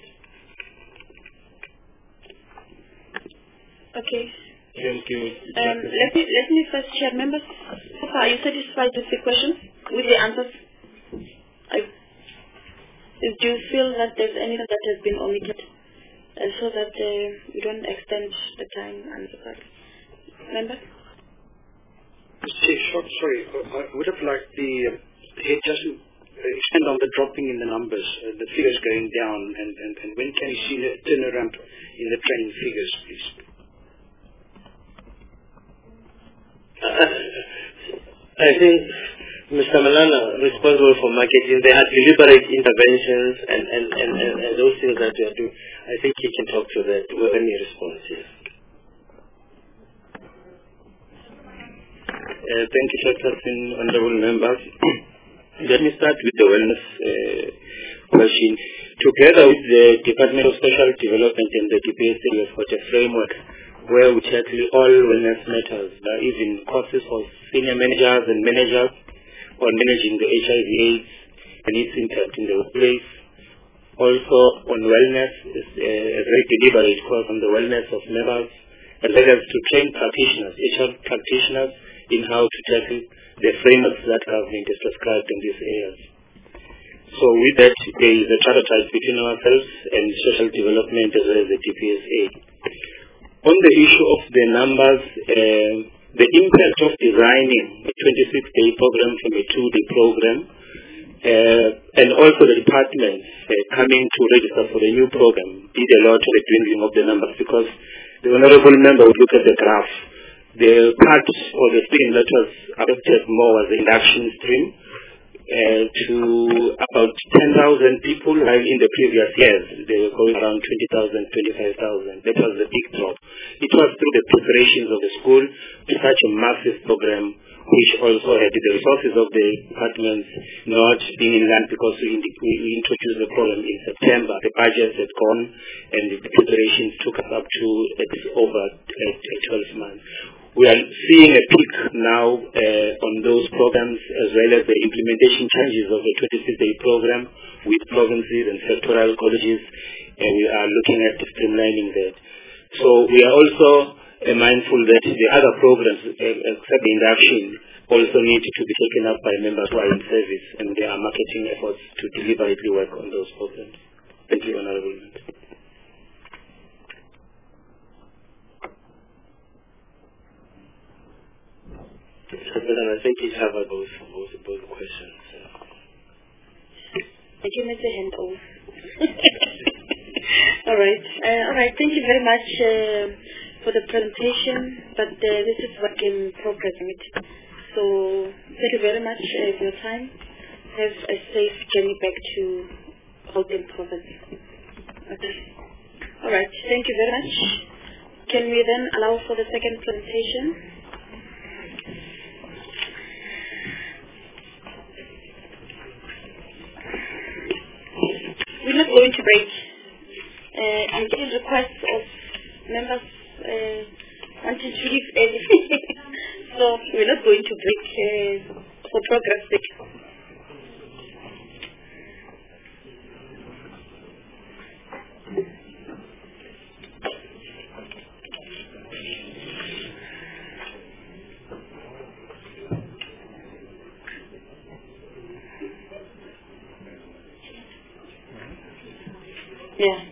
Okay. Thank you. Um, let me let me first share members. So far, are you satisfied with the questions, with the answers? I, do you feel that there's anything that has been omitted, uh, so that uh, we don't extend the time and the part? Member? Sorry, I would have liked the uh, head just to expand on the dropping in the numbers, uh, the figures going down, and, and, and when can you see the turnaround in the training figures, please? Uh, I think Mister Malana, responsible for marketing, there are deliberate interventions and, and, and, and, and those things that we are doing. I think he can talk to that with any response, yes. Uh, thank you, Chairperson, honorable members. Let me start with the wellness uh, question. Together with the Department of Social Development and the D P S A, we have got a framework where we tackle all wellness matters, uh, even courses for senior managers and managers on managing the H I V AIDS and its impact in the workplace. Also on wellness, is a, a very deliberate course on the wellness of members, as well as to train practitioners, H R practitioners, in how to tackle the frameworks that government is prescribed in these areas. So with that, there is a tripartite between ourselves and social development as well as the D P S A. On the issue of the numbers, uh, the impact of designing a twenty-six day program from a two day program, uh, and also the departments uh, coming to register for the new program did a lot of the dwindling of the numbers, because the honorable member would look at the graph. The part or the stream that was affected more was the induction stream, uh, to about ten thousand people, while in the previous years they were going around twenty thousand, twenty-five thousand. That was the big drop. It was through the preparations of the school to such a massive program, which also had the resources of the departments not being in line, because we, we introduced the program in September. The budgets had gone and the preparations took us up to uh, over uh, twelve months. We are seeing a peak now uh, on those programs, as well as the implementation changes of the twenty-six day program with provinces and sectoral colleges, and we are looking at streamlining that. So we are also uh, mindful that the other programs, uh, except the induction, also need to be taken up by members who are in service, and there are marketing efforts to deliberately work on those programs. Thank you, Honorable Member. I think he covered both, both, both questions. Thank you, Mister Handoff. all right, uh, all right. Thank you very much uh, for the presentation. But uh, this is work in progress, right? So thank you very much uh, for your time. Have a safe journey back to Gauteng province. Okay. All right. Thank you very much. Can we then allow for the second presentation? We're not going to break. Uh, I'm getting requests of members uh, wanting to leave early. So we're not going to break uh, for progress sake. Yeah.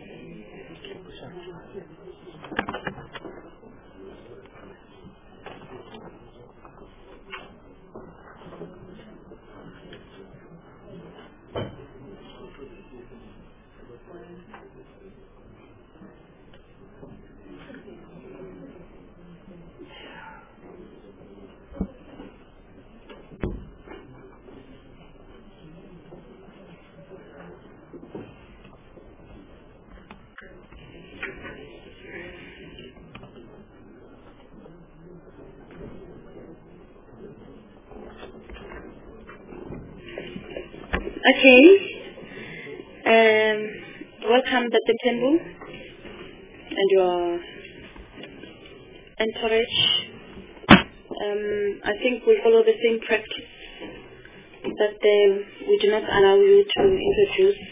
Okay. Um, welcome, Doctor Tembu, and your entourage. Um, I think we follow the same practice, that uh, we do not allow you to introduce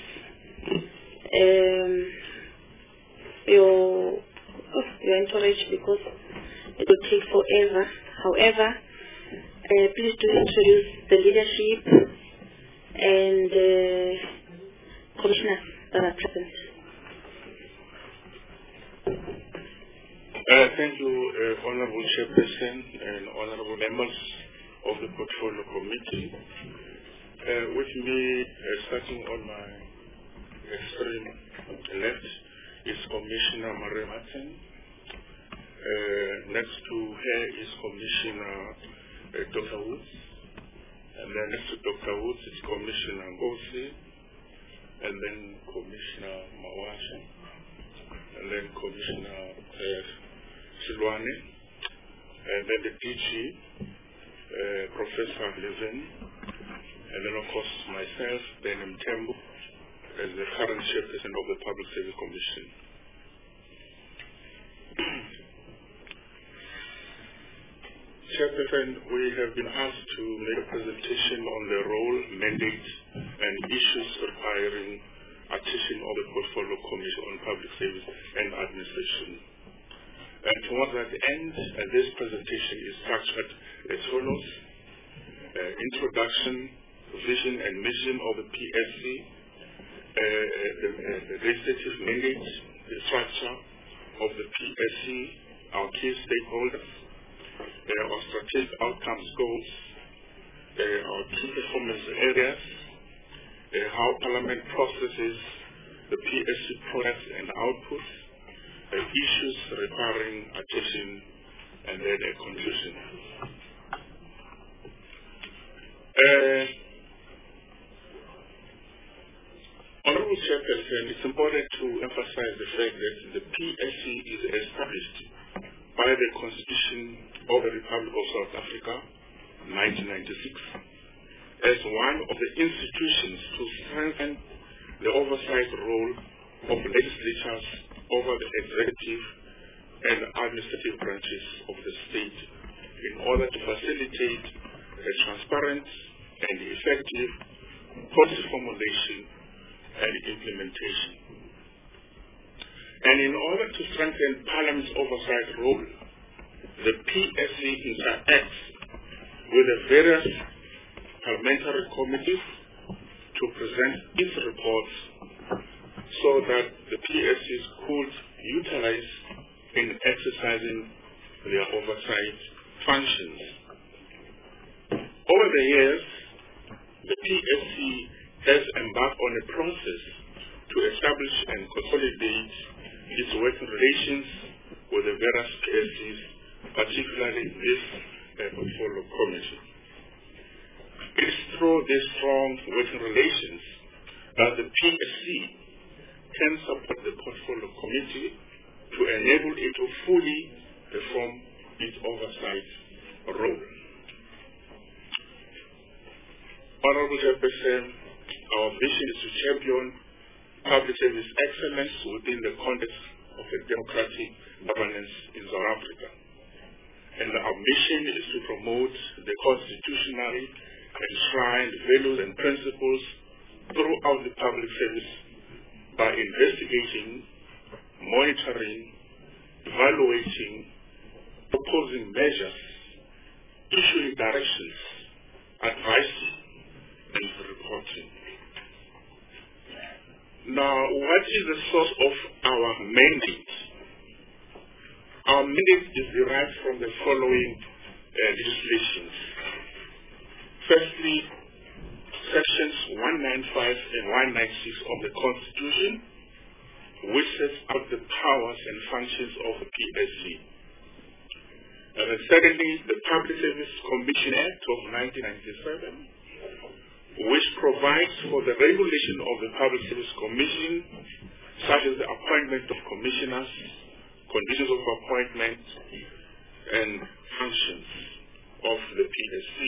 um, your oh, your entourage, because it will take forever. However, uh, please do introduce the leadership and uh, commissioners that are present. Uh, thank you, uh, Honorable Chairperson and Honorable members of the Portfolio Committee. Uh, with me, uh, starting on my extreme left, is Commissioner Marie Martin. Uh, next to her is Commissioner uh, Doctor Woods. And then next to Doctor Woods is Commissioner Ngosi, and then Commissioner Mawasha, and then Commissioner uh, Silwane, and then the D G, uh, Professor Levin, and then of course myself, Ben Mtembu, as the current chairperson of the Public Service Commission. Chairperson, we have been asked to make a presentation on the role, mandate, and issues requiring attention of the Portfolio Commission on Public Service and Administration. And towards that end, uh, this presentation is structured as follows. Uh, introduction, vision and mission of the P S C, uh, the, uh, the legislative mandate, the structure of the P S C, our key stakeholders, uh, our strategic outcomes goals, uh, our key performance areas, uh, how Parliament processes the P S C products and outputs, uh, issues requiring attention, and then a conclusion. Uh, Honorable Chairperson, it's important to emphasize the fact that the P S C is established by the Constitution of the Republic of South Africa, nineteen ninety-six, as one of the institutions to strengthen the oversight role of legislatures over the executive and administrative branches of the state in order to facilitate a transparent and effective policy formulation and implementation. And in order to strengthen Parliament's oversight role, the P S C interacts with the various parliamentary committees to present its reports so that the P S Cs could utilize in exercising their oversight functions. Over the years, the P S C has embarked on a process to establish and consolidate its working relations with the various P S Cs, particularly this uh, portfolio committee. It is through these strong working relations that the P S C can support the portfolio committee to enable it to fully perform its oversight role. Honorable Chairperson, our vision is to champion public service excellence within the context of a democratic governance in South Africa. And our mission is to promote the constitutionally enshrined values and principles throughout the public service by investigating, monitoring, evaluating, proposing measures, issuing directions, advising, and reporting. Now, what is the source of our mandate? Our mandate is derived from the following uh, legislations. Firstly, sections one ninety-five and one ninety-six of the Constitution, which sets out the powers and functions of the P S C. And then secondly, the Public Service Commission Act of nineteen ninety-seven, which provides for the regulation of the Public Service Commission, such as the appointment of commissioners, conditions of appointment, and functions of the P S C.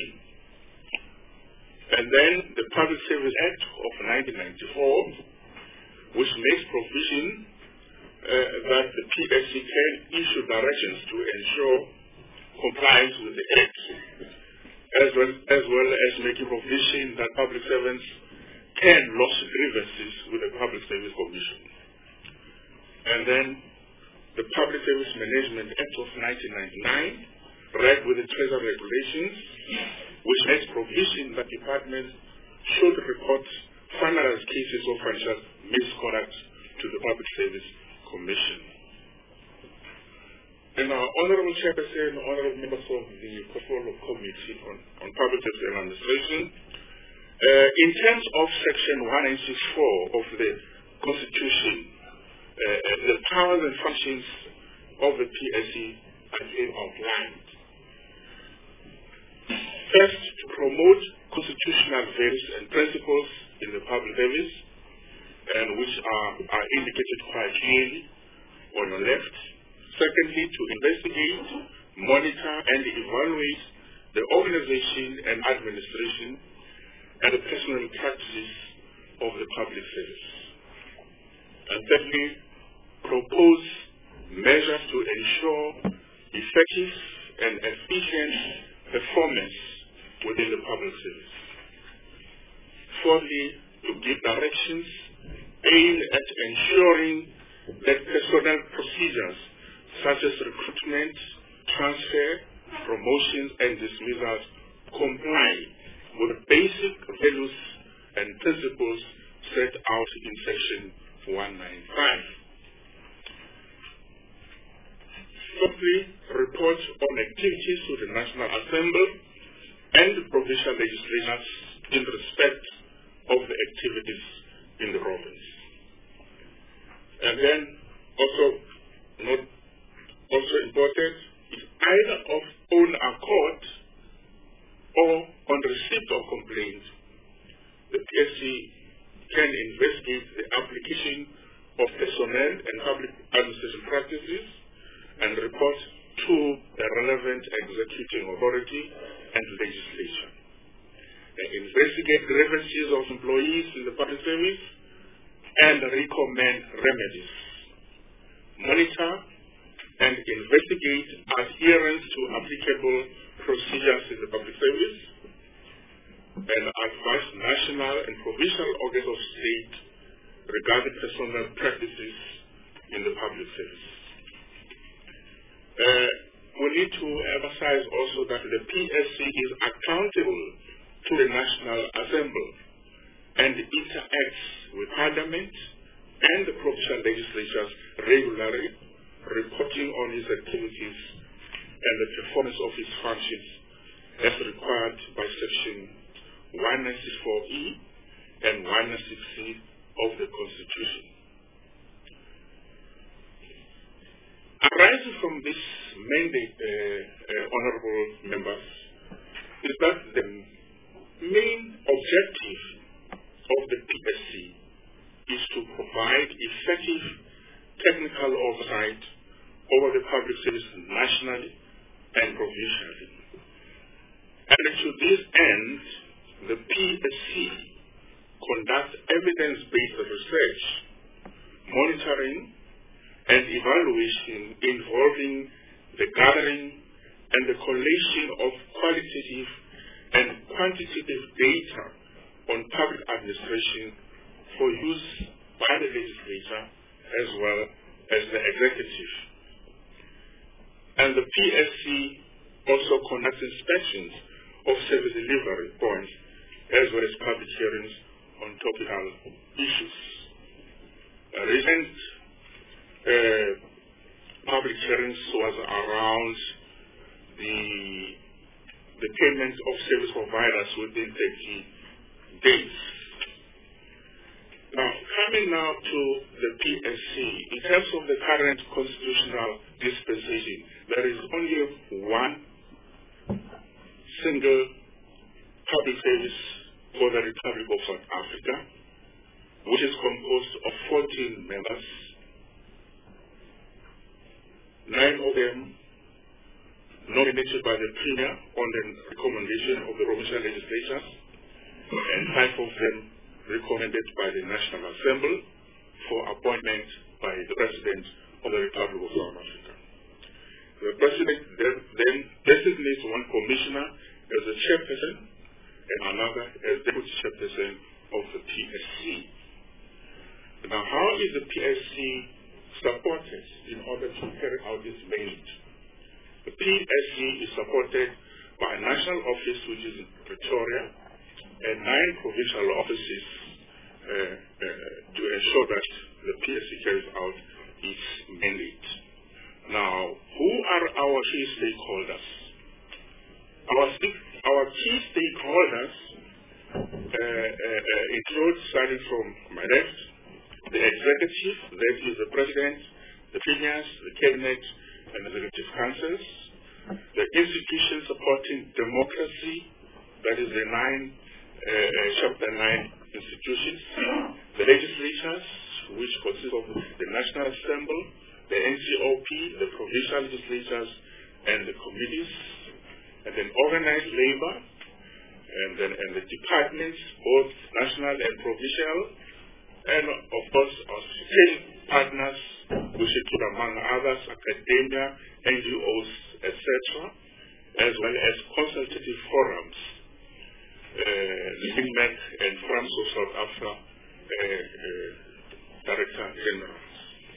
And then the Public Service Act of nineteen ninety-four, which makes provision uh, that the P S C can issue directions to ensure compliance with the Act, as well, as well as making provision that public servants can lodge grievances with the Public Service Commission. And then the Public Service Management Act of nineteen ninety-nine, read with the Treasury Regulations, which makes provision that departments should report finalized cases of financial misconduct to the Public Service Commission. And our Honorable Chairperson, Honorable Members of the Portfolio Committee on, on Public Service and Administration, uh, in terms of Section one ninety-four of the Constitution, uh, the powers and functions of the P S C are here outlined. First, to promote constitutional values and principles in the public service, and which are, are indicated quite clearly on your left. Secondly, to investigate, monitor, and evaluate the organization and administration and the personal practices of the public service. And thirdly, propose measures to ensure effective and efficient performance within the public service. Fourthly, to give directions aimed at ensuring that personnel procedures such as recruitment, transfer, promotions, and dismissals comply with basic values and principles set out in Section one ninety-five. Fifthly, report on activities to the National Assembly and the provincial legislatures in respect of the activities in the province. And then also, not also important, is either of own accord or on receipt of complaint, the P S C can investigate the application of personnel and public administration practices and report to the relevant executing authority and legislation. They investigate grievances of employees in the public service and recommend remedies. Monitor and investigate adherence to applicable procedures in the public service, and advise national and provincial organs of state regarding personal practices in the public service. Uh, we need to emphasize also that the P S C is accountable to the National Assembly and interacts with Parliament and the provincial legislatures regularly, reporting on its activities and the performance of its functions as required by Section one ninety-four E and one ninety-six C of the Constitution. Arising from this mandate, uh, uh, honorable members, is that the main objective of the P S C is to provide effective technical oversight over the public service nationally and provincially. And to this end, the P S C conducts evidence-based research, monitoring, and evaluation involving the gathering and the collation of qualitative and quantitative data on public administration for use by the legislature as well as the executive. And the P S C also conducts inspections of service delivery points as well as public hearings on topical issues. A recent uh, public hearings was around the, the payment of service providers within thirty days. Now, coming now to the P S C, in terms of the current constitutional dispensation, there is only one single public service for the Republic of South Africa, which is composed of fourteen members, nine of them nominated by the Premier on the recommendation of the provincial legislatures, and five of them recommended by the National Assembly for appointment by the President of the Republic of South Africa. The President then designates one commissioner as the chairperson and another as deputy chairperson of the P S C. Now, how is the P S C supported in order to carry out its mandate? The P S C is supported by a national office which is in Pretoria and nine provincial offices uh, uh, to ensure that the P S C carries out its mandate. Now, who are our key stakeholders? Our, our key stakeholders uh, uh, uh, include, starting from my left, the executive, that is the President, the Premiers, the Cabinet, and the Executive Councils, the institutions supporting democracy, that is the nine, uh, chapter nine institutions, the legislatures, which consist of the National Assembly, the N C O P, the provincial legislatures, and the committees, and then organized labor, and then and the departments, both national and provincial, and of course our state partners, which include among others academia, N G Os, et cetera, as well as consultative forums, uh, Limec and Forums of South Africa uh, uh, Director Generals.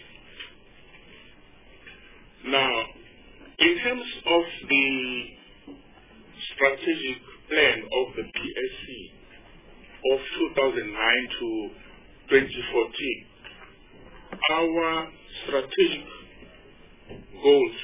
Now, in terms of the strategic plan of the P S C of two thousand nine to twenty fourteen, our strategic goals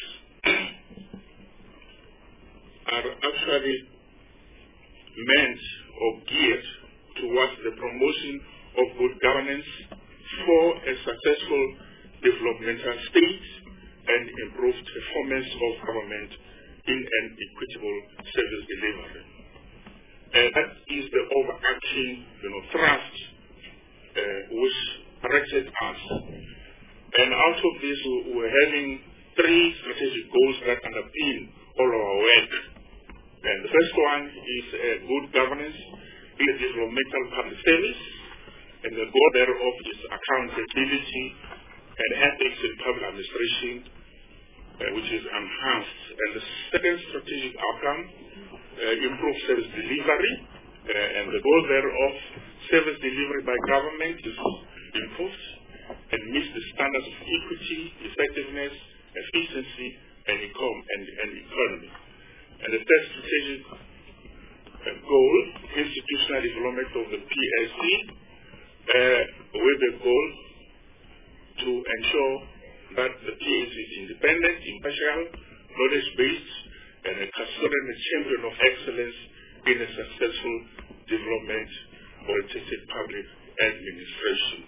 are actually meant or geared towards the promotion of good governance for a successful developmental state and improved performance of government in an equitable service delivery. And that is the overarching, you know, thrust uh, which directed us. And out of this, we're having three strategic goals that underpin all our work. And the first one is uh, good governance in the developmental public service, and the goal thereof is accountability and ethics in public administration, uh, which is enhanced. And the second strategic outcome, uh, improved service delivery, uh, and the goal thereof, service delivery by government is improved and meets the standards of equity, effectiveness, efficiency, and, econ- and, and economy. And the third strategic uh, goal, institutional development of the P S C, uh, with the goal to ensure that the P S C is independent, impartial, knowledge-based, and a custodian and champion of excellence in a successful development-oriented public administration.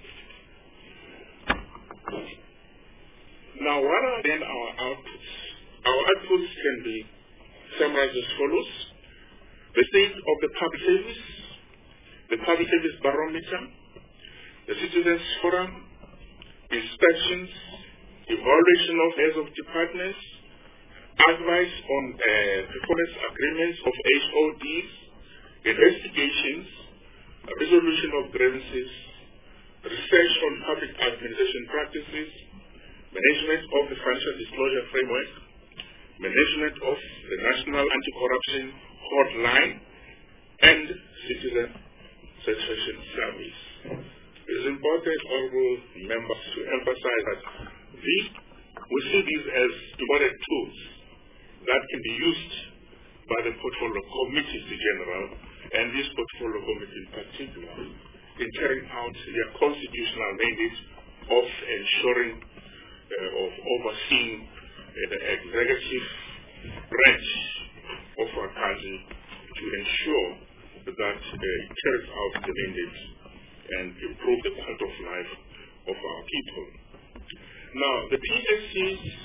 Now, what are then our outputs? Our outputs can be summarized as follows: the state of the public service, the public service barometer, the citizens forum, inspections, evaluation of heads of departments, advice on uh, performance agreements of H O Ds, investigations, resolution of grievances, research on public administration practices, management of the financial disclosure framework, management of the National Anti-Corruption Hotline, and citizen satisfaction service. It is important, honorable members, to emphasize that these, we see these as important tools that can be used by the portfolio committees in general, and this portfolio committee in particular, in carrying out their constitutional mandate of ensuring, uh, of overseeing uh, the executive branch of our country to ensure that uh, it carries out the mandate and improve the quality of life of our people. Now, the P S C,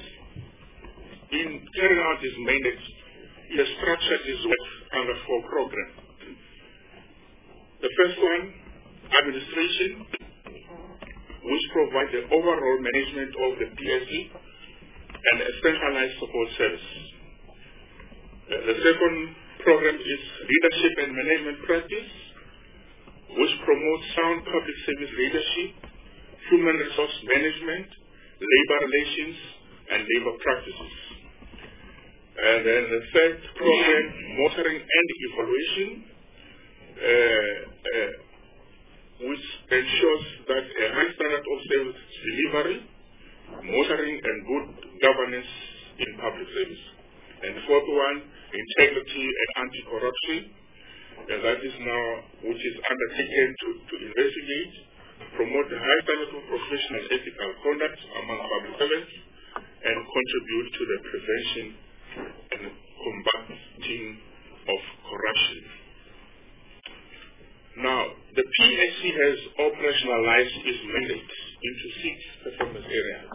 in carrying out this mandate, has structured this work under four programs. The first one, administration, which provides the overall management of the P S C and a centralized support service. Uh, the second program is leadership and management practice, which promotes sound public service leadership, human resource management, labor relations, and labor practices. And then the third program, monitoring and evaluation, uh, uh, which ensures that a high standard of service delivery, monitoring, and good governance in public service. And the fourth one, integrity and anti-corruption, and that is now, which is undertaken to, to investigate, promote the high standard of professional and ethical conduct among public servants, and contribute to the prevention and combating of corruption. Now, the P S C has operationalized its mandate into six performance areas,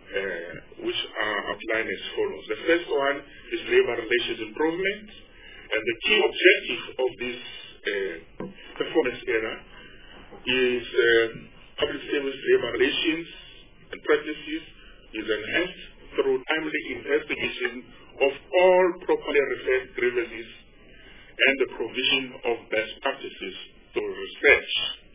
uh, which are outlined as follows. The first one is labor relations improvement, And the key objective of this uh, performance area is uh, public service labor relations and practices is enhanced through timely investigation of all properly referred grievances and the provision of best practices through research.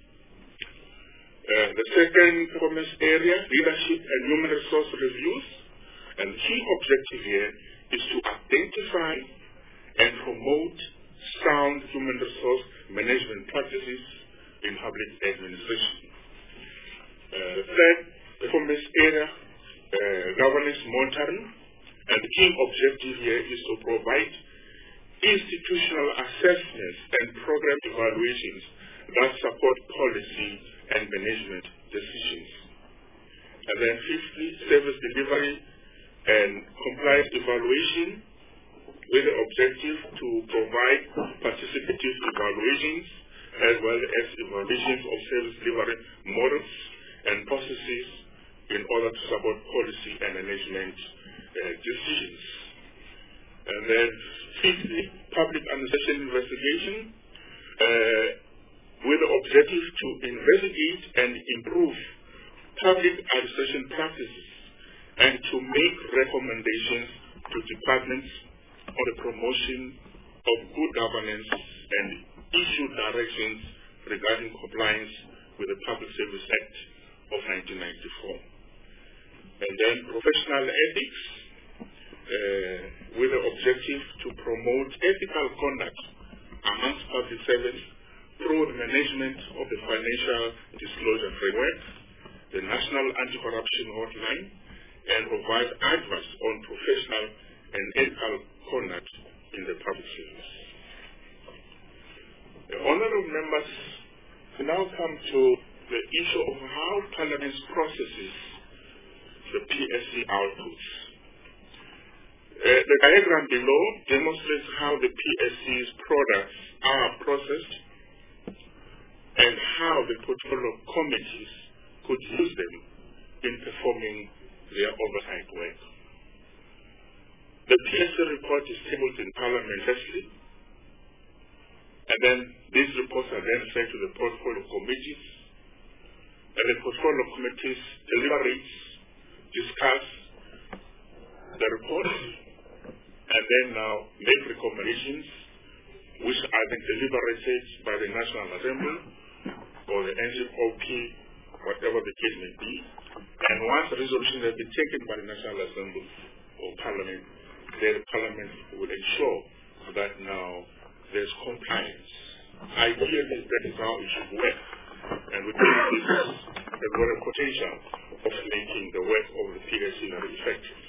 Uh, the second performance area, leadership and human resource reviews, and the key objective here is to identify and promote sound human resource management practices in public administration. Uh, the third performance area, uh, governance monitoring, and the key objective here is to provide institutional assessments and program evaluations that support policy and management decisions. And then fifthly, service delivery and compliance evaluation with the objective to provide participative evaluations as well as evaluations of service delivery models and processes in order to support policy and management uh, decisions. And then fifthly, public administration investigation uh, with the objective to investigate and improve public administration practices and to make recommendations to departments on the promotion of good governance and issue directions regarding compliance with the Public Service Act of nineteen ninety-four. And then professional ethics uh, with the objective to promote ethical conduct amongst public servants through the management of the financial disclosure framework, the National Anti-Corruption Hotline, and provide advice on professional and ethical conduct in the public service. The honorable members now come to the issue of how Parliament processes the P S C outputs. Uh, the diagram below demonstrates how the P S C's products are processed and how the portfolio committees could use them in performing their oversight work. The P S C report is tabled in Parliament firstly, and then these reports are then sent to the portfolio committees, and the portfolio committees deliberates, discuss the report, and then now make recommendations which are then deliberated by the National Assembly or the N C O P, whatever the case may be. And once the resolution has been taken by the National Assembly or Parliament, then the Parliament will ensure that now there's compliance. Ideally, that is how it should work. And we think this has got a potential of making the work of the P S C very effective.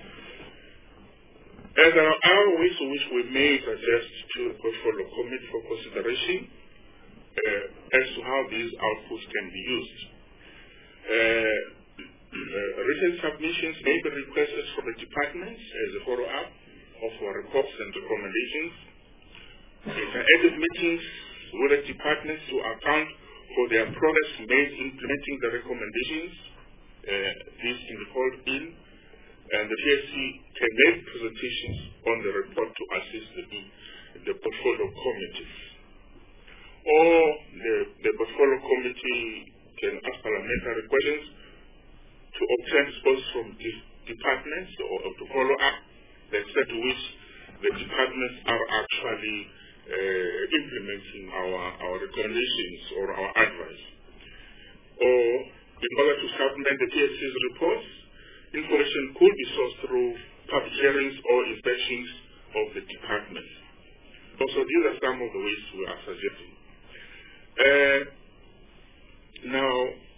And there are other ways in which we may suggest to the portfolio committee for consideration uh, as to how these outputs can be used. Uh, uh, written submissions may be requested from the departments as a follow-up of our reports and recommendations. Interactive meetings with the departments to account for their progress made implementing the recommendations. Uh, these can be called in, and the P S C can make presentations on the report to assist the, the portfolio committees. Or the, the portfolio committee can ask parliamentary questions to obtain responses from the departments or, or to follow up the extent to which the departments are actually uh, implementing our, our recommendations or our advice. Or in order to supplement the P S C's reports, information could be sourced through public hearings or inspections of the department. Also, these are some of the ways we are suggesting. Uh, now,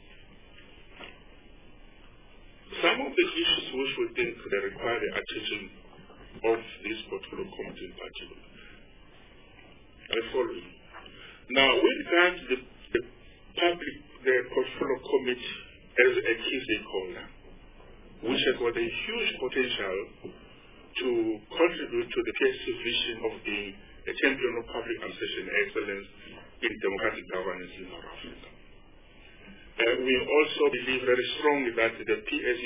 some of the issues which we think they require the attention of this portfolio committee in particular are the following. Now, with regard to the, the public, the portfolio committee as a key stakeholder, which has got a huge potential to contribute to the P S C vision of being a champion of public administration excellence in democratic governance in South Africa. Uh, we also believe very strongly that the P S C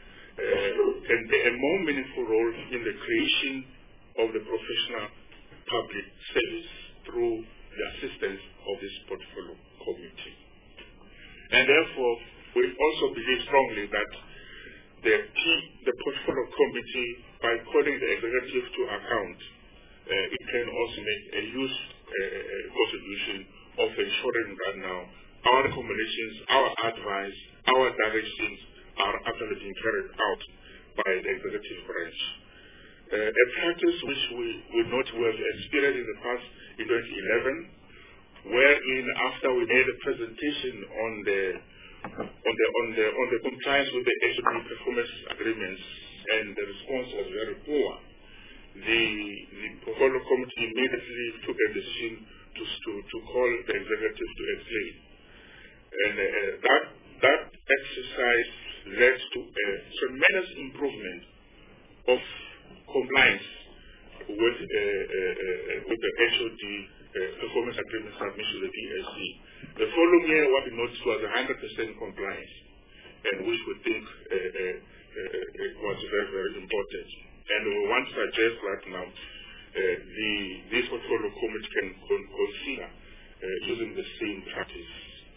uh, can play a more meaningful role in the creation of the professional public service through the assistance of this portfolio committee. And therefore, we also believe strongly that the, the portfolio committee, by calling the executive to account, uh, it can also make a huge uh, contribution of ensuring that now our recommendations, our advice, our directions are actually being carried out by the executive branch. Uh, a practice which we would not have experienced in the past in twenty eleven, wherein after we made a presentation on the on the on the on the compliance with the H O D performance agreements, and the response was very poor, the the portfolio committee immediately took a decision to to, to call the executive to explain, and uh, that that exercise led to a tremendous improvement of compliance with uh, uh, uh, with the H O D uh, performance agreement submission to the P S C. The following year, what we noticed was one hundred percent compliance, and which we think uh, uh, uh, it was very, very important. And we want to suggest that now uh, the this portfolio committee can con consider uh, using the same practice.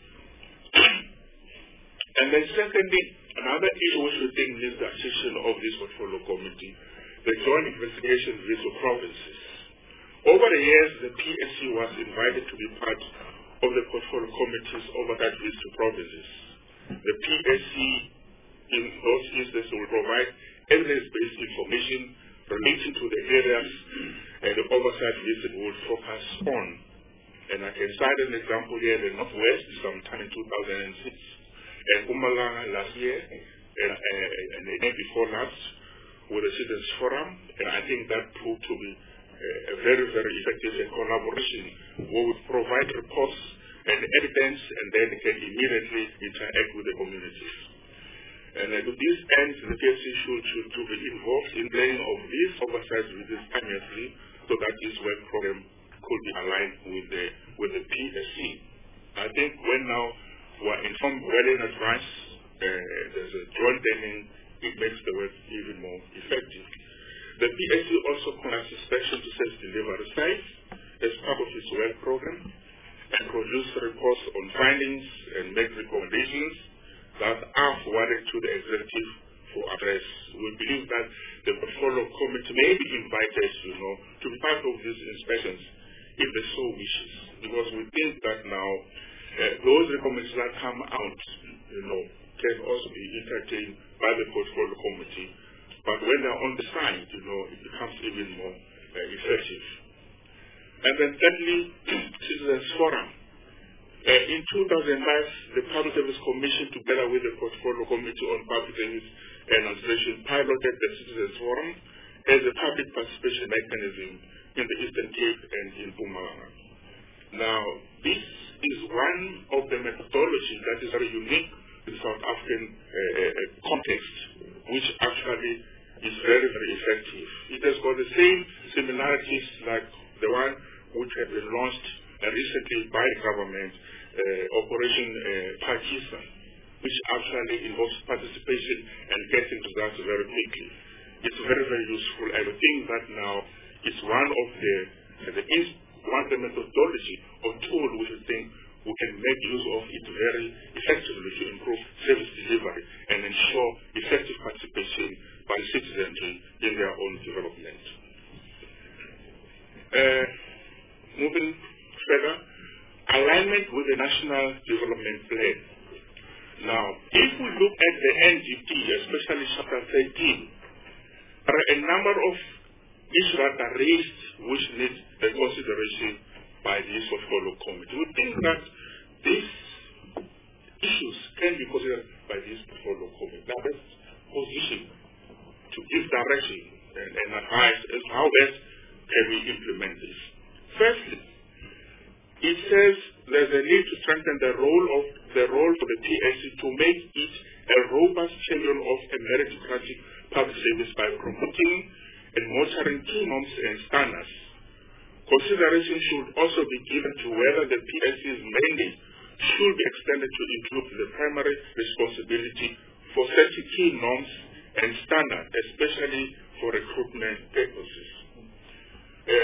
And then secondly, another issue which we think needs the attention of this portfolio committee, the joint investigation with the provinces. Over the years, the P S C was invited to be part of the portfolio committee's oversight with the provinces. The P S C, in those instances, will provide evidence-based information relating to the areas and the oversight visit will focus on. And I can cite an example here in the Northwest, sometime in two thousand six, and Mpumalanga last year, and, uh, and the year before last, with the Citizens Forum, and I think that proved to be uh, a very, very effective collaboration where we provide reports and evidence, and then can immediately interact with the communities. And uh, to this end, the P S C should, should to be involved in planning of these oversight visits annually, so that this work program could be aligned with the with the P S C. I think when now we are informed well in advance, uh, there's a joint planning, it makes the work even more effective. The P S C also conducts inspection to service delivery sites as part of its work program, and produce reports on findings and make recommendations that are forwarded to the executive for address. We believe that the portfolio committee may be invited, you know, to be part of these inspections if they so wishes, because we think that now uh, those recommendations that come out, you know, can also be entertained by the portfolio committee. But when they're on the side, you know, it becomes even more uh, effective. And then thirdly, Citizens Forum. Uh, in two thousand five, the Public Service Commission, together with the Portfolio Committee on Public Service and Administration, piloted the Citizens Forum as a public participation mechanism in the Eastern Cape and in Mpumalanga. Now, this is one of the methodologies that is very unique in South African uh, uh, context, which actually is very, very effective. It has got the same similarities like the one which has been launched uh, recently by the government, uh, Operation uh, Pakistan, which actually involves participation and getting results very quickly. It's very, very useful. I think that now is one of the, uh, the one of the methodology or tool which I think we can make use of it very effectively to improve service delivery and ensure effective participation by citizens in their own development. Uh, moving further, alignment with the National Development Plan. Now, if we look at the N D P, especially chapter thirteen, there are a number of issues that are raised which need the consideration by this portfolio committee. We think that these issues can be considered by this portfolio committee. Now, best position to give direction and, and advice as to how best can we implement this. Firstly, it says there's a need to strengthen the role of the role for the P S C to make it a robust champion of a meritocratic public service by promoting and monitoring key norms and standards. Consideration should also be given to whether the P S C's mandate should be extended to include the primary responsibility for setting key norms and standards, especially for recruitment purposes. Uh, that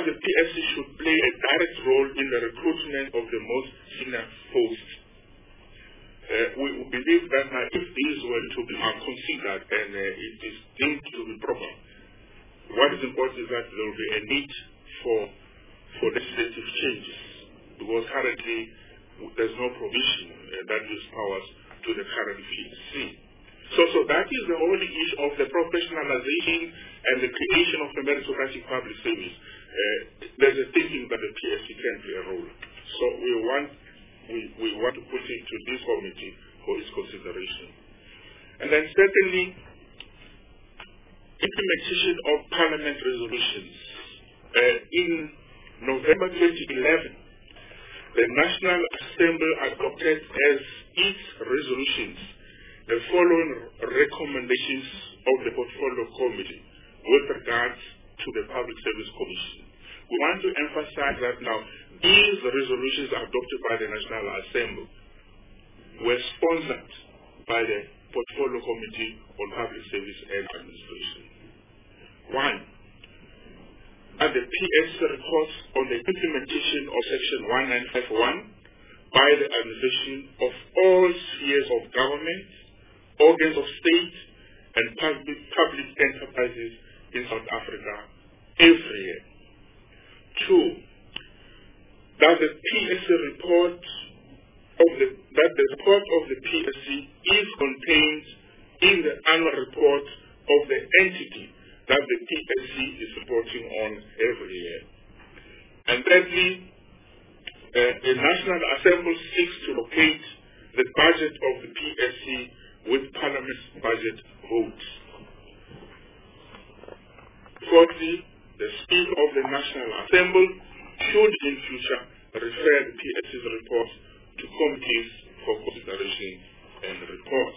the P S C should play a direct role in the recruitment of the most senior posts. Uh, we, we believe that now if these were to be considered and uh, it is deemed to be proper, what is important is that there will be a need for, for legislative changes, because currently there's no provision uh, that gives powers to the current P S C. So, so that is the whole issue of the professionalization and the creation of a meritocratic public service. Uh, there's a thinking that the P S C can play a role. So we want we, we want to put it to this committee for its consideration. And then secondly, implementation of Parliament resolutions. Uh, in November twenty eleven, the National Assembly adopted as its resolutions the following recommendations of the Portfolio Committee with regards to the Public Service Commission. We want to emphasize that now these resolutions adopted by the National Assembly were sponsored by the Portfolio Committee on Public Service and Administration. One, at the P S C reports on the implementation of Section one nine five one by the administration of all spheres of government, organs of state, and public, public enterprises in South Africa every year. Two, that the P S C report of the that the report of the P S C is contained in the annual report of the entity that the P S C is reporting on every year. And thirdly, uh, the National Assembly seeks to locate the budget of the P S C with Parliament's budget votes. Fourthly, the Speaker of the National Assembly should in future refer the P S C's report to committees for consideration and report.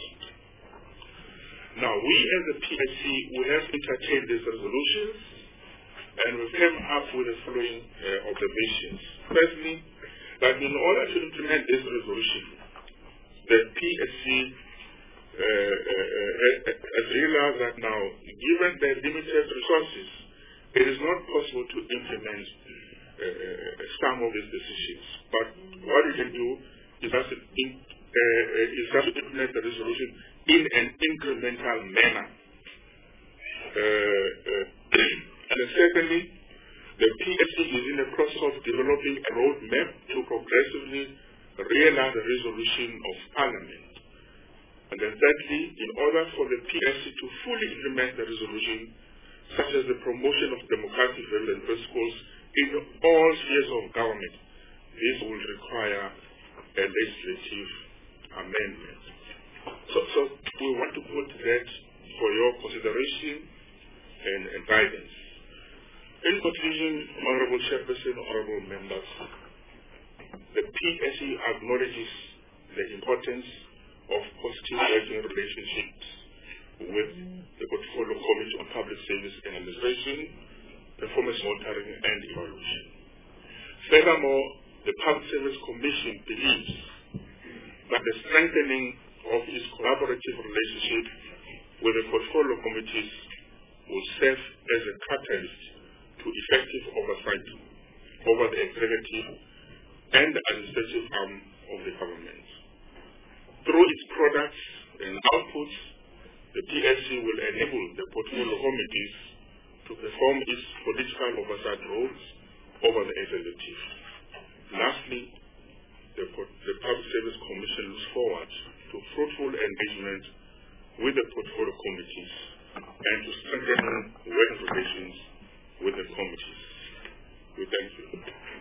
Now, we as the P S C, we have entertained these resolutions and we came up with the following uh, observations. Firstly, that in order to implement this resolution, the P S C uh, uh, uh, has realized that now, given the limited resources, it is not possible to implement uh, some of these decisions. But what we can do is just, in, uh, is just implement the resolution in an incremental manner. Uh, uh, and then secondly, the P S C is in the process of developing a roadmap to progressively realize the resolution of Parliament. And then thirdly, in order for the P S C to fully implement the resolution, such as the promotion of democratic values and principles in all spheres of government, this will require a legislative amendment. So, so we want to put that for your consideration and, and guidance. In conclusion, Honorable Chairperson, Honorable Members, the P S C acknowledges the importance of positive working relationships with the Portfolio Committee on Public Service and Administration, Performance Monitoring and Evaluation. Furthermore, the Public Service Commission believes that the strengthening of its collaborative relationship with the Portfolio Committees will serve as a catalyst to effective oversight over the executive and the administrative arm of the government. Through its products and outputs, the P S C will enable the Portfolio Committees to perform its political oversight roles over the executive. Lastly, the, the Public Service Commission looks forward to fruitful engagement with the Portfolio Committees and to strengthen working relations with the committees. We thank you.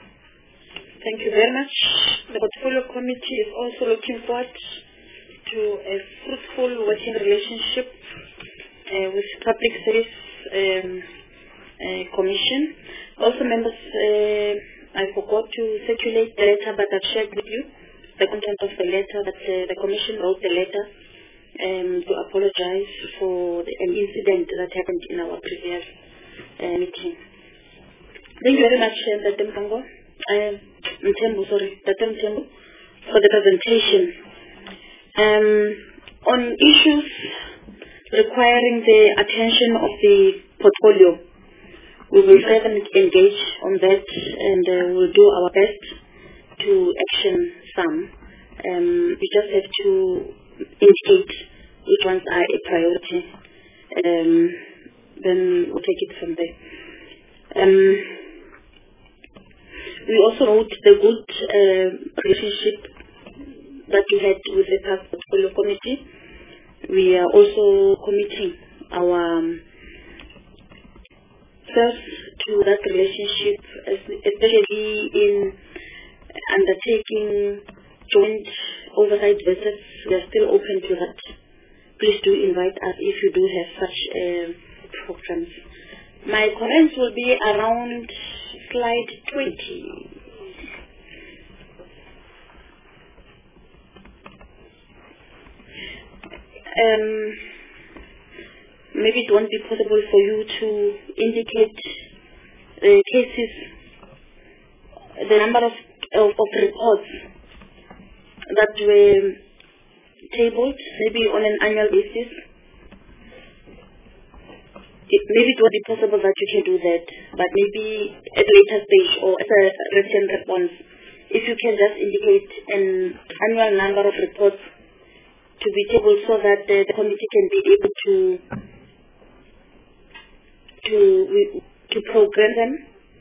Thank you very much. The Portfolio Committee is also looking forward to a fruitful working relationship uh, with Public Service um, uh, Commission. Also, members, uh, I forgot to circulate the letter, but I've shared with you the content of the letter, that uh, the Commission wrote the letter um, to apologize for the, an incident that happened in our previous uh, meeting. Thank you very much, uh, Tatem Kongo. Uh, Mtembu, sorry, Tatem Mtembu, for the presentation. Um, on issues requiring the attention of the portfolio, We will further engage on that, and uh, we'll do our best to action some. Um, we just have to indicate which ones are a priority. Um, then we'll take it from there. Um, we also note the good uh, relationship that we had with the past portfolio committee. We are also committing our um, selves to that relationship, especially in undertaking joint oversight visits. We are still open to that. Please do invite us if you do have such uh, programs. My comments will be around slide twenty. Um, maybe it won't be possible for you to indicate uh, cases, the number of, of, of reports that were tabled, maybe on an annual basis. It, maybe it would be possible that you can do that, but maybe at a later stage or as a written response, if you can just indicate an annual number of reports to be tabled so that uh, the committee can be able to to to program them.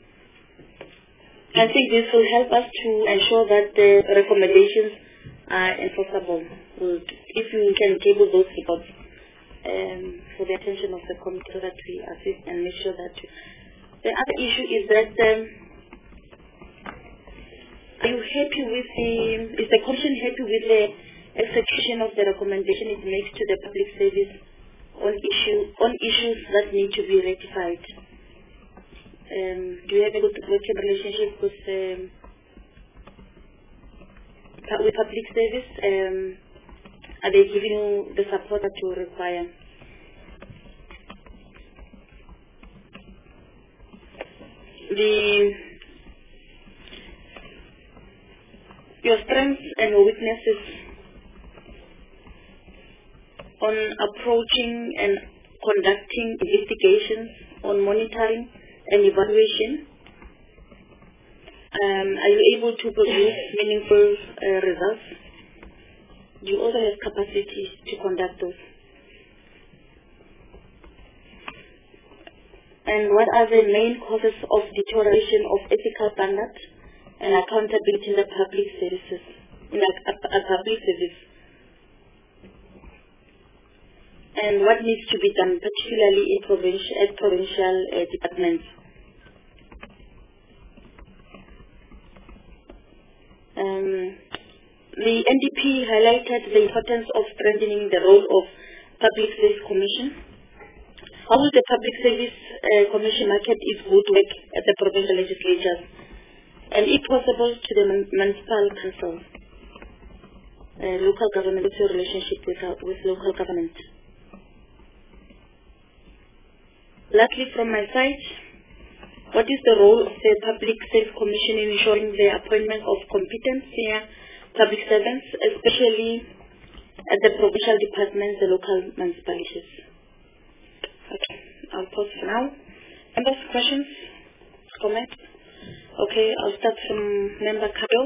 I think this will help us to ensure that the recommendations are enforceable. If you can table those reports um, for the attention of the committee so that we assist and make sure that we... The other issue is that um, are you happy with the, is the Commission happy with the execution of the recommendation it makes to the public service on issue on issues that need to be rectified? Um, do you have a good working relationship with um, with public service? Um, are they giving you the support that you require? The your strengths and your weaknesses on approaching and conducting investigations, on monitoring and evaluation. Um, are you able to produce meaningful uh, results? Do you also have capacity to conduct those? And what are the main causes of deterioration of ethical standards and accountability in the public services, in a, a, a public service? And what needs to be done, particularly in provincial, at provincial uh, departments? Um, the N D P highlighted the importance of strengthening the role of Public Service Commission. How will the Public Service uh, Commission market its good work at the provincial legislatures and, if possible, to the municipal council, uh, local government, what's your relationship with, uh, with local government? Lastly, from my side, what is the role of the Public Service Commission in ensuring the appointment of competent senior public servants, especially at the provincial departments, the local municipalities? Okay, I'll pause for now. Members, questions, comments? Okay, I'll start from Member Kado.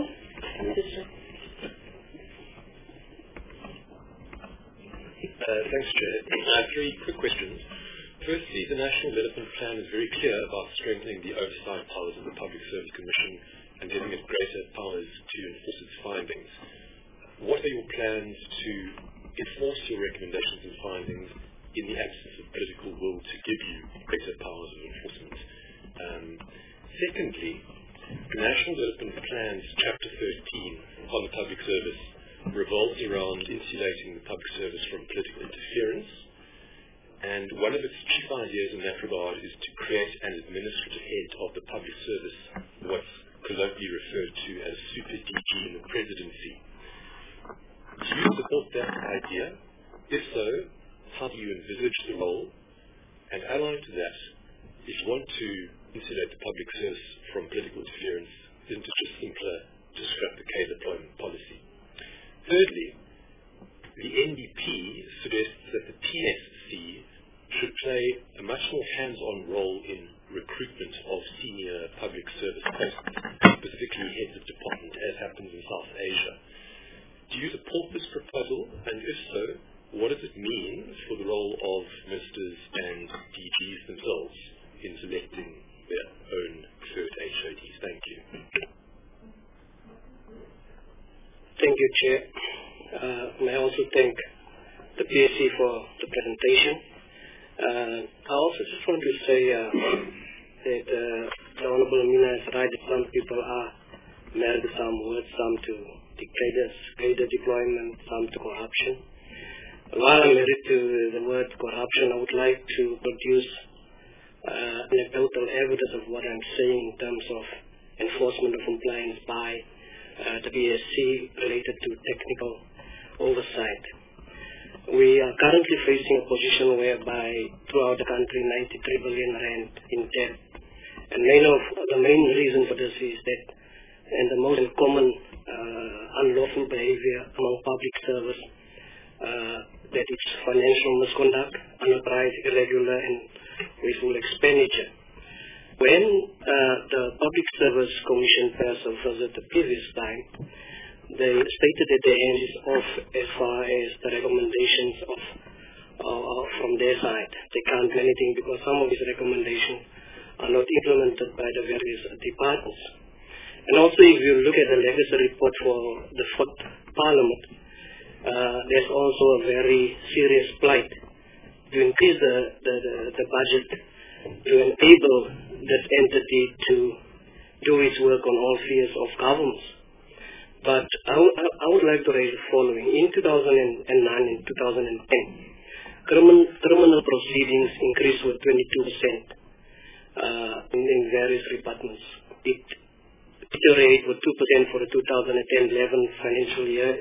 Uh, thanks, Chair. I have three quick questions. Firstly, the National Development Plan is very clear about strengthening the oversight powers of the Public Service Commission and giving it greater powers to enforce its findings. What are your plans to enforce your recommendations and findings in the absence of political will to give you greater powers of enforcement? Um, secondly, the National Development Plan's Chapter thirteen on the public service revolves around insulating the public service from political interference. And one of its chief ideas in that regard is to create an administrative head of the public service, what's colloquially referred to as Super D G in the presidency. Do you support that idea? If so, how do you envisage the role? And allied to that, if you want to insulate the public service from political interference, isn't it just simpler to scrap the K-deployment policy? Thirdly, the N D P suggests that the T S C should play a much more hands-on role in recruitment of senior public service posts, specifically heads of department, as happens in South Asia. Do you support this proposal? And if so, what does it mean for the role of ministers and D Gs themselves in selecting their own preferred H O Ds? Thank you. Thank you, Chair. Uh, may I also thank the P S C for the presentation. Uh, I also just want to say uh, that uh, the Honourable Amina is right that some people are married to some words, some to dictators, data deployment, some to corruption. While I'm married to the word corruption, I would like to produce uh, anecdotal evidence of what I'm saying in terms of enforcement of compliance by uh, the P S C related to technical oversight. We are currently facing a position whereby throughout the country ninety-three billion rand in debt. And main of, the main reason for this is that, and the most common uh, unlawful behavior among public service, uh, that it's financial misconduct, unauthorized, irregular, and wasteful expenditure. When uh, the Public Service Commission passed a visit the previous time, they stated that their hand is off as far as the recommendations of uh, from their side. They can't do anything because some of these recommendations are not implemented by the various departments. And also, if you look at the legacy report for the fourth Parliament, uh, there's also a very serious plight to increase the, the, the, the budget to enable this entity to do its work on all spheres of government. But I, I would like to raise the following. In two thousand nine and two thousand ten, criminal, criminal proceedings increased with twenty-two percent uh, in, in various departments. It deteriorated with two percent for the two thousand ten eleven financial year.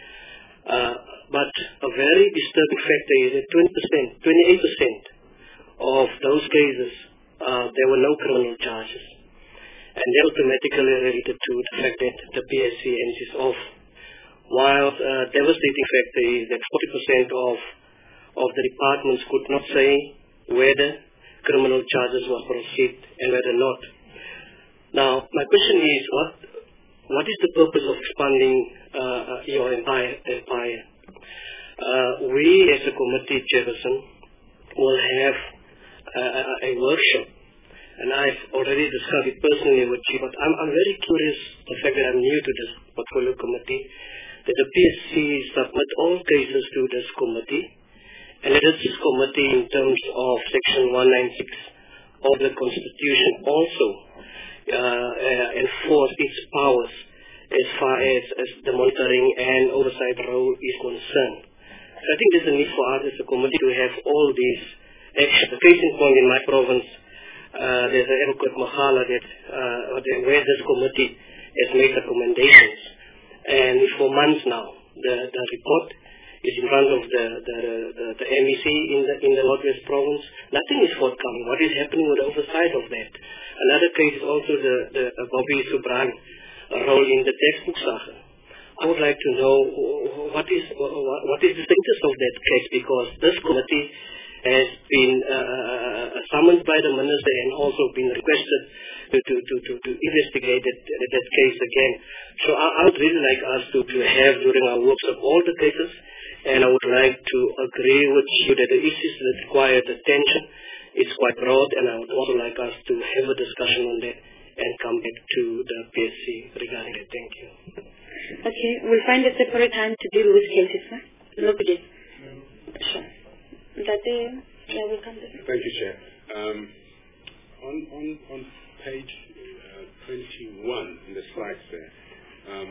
Uh, but a very disturbing factor is that twenty percent, twenty-eight percent of those cases, uh, there were no criminal charges. And that automatically related to the fact that the P S C ends is off. While uh, devastating factor is that forty percent of of the departments could not say whether criminal charges were proceeded and whether not. Now, my question is, what what is the purpose of expanding uh, your empire? empire? Uh, we, as a committee chairperson, will have uh, a workshop. And I've already discussed it personally with you, but I'm, I'm very curious, the fact that I'm new to this portfolio committee, that the P S C submit all cases to this committee, and that this committee, in terms of Section one ninety-six of the Constitution, also uh, uh, enforce its powers as far as, as the monitoring and oversight role is concerned. So I think there's a need for us as a committee to have all these actions. The case in point in my province, Uh, there's an advocate Mahala that, uh, where this committee has made recommendations. And for months now, the, the report is in front of the, the, the, the M E C in the, in the Northwest Province. Nothing is forthcoming. What is happening with the oversight of that? Another case is also the, the, the Bobby Subran role in the textbook saga. I would like to know what is, what is the status of that case, because this committee has been uh, summoned by the minister and also been requested to, to, to, to, to investigate that, that case again. So I, I would really like us to, to have during our workshop all the cases, and I would like to agree with you that the issues that require attention is quite broad, and I would also like us to have a discussion on that and come back to the P S C regarding it. Thank you. Okay, we'll find a separate time to deal with cases, huh? Nobody. Sure. That day, yeah, we'll come back. Thank you, Chair. Um, on, on, on page uh, twenty-one in the slides there, um,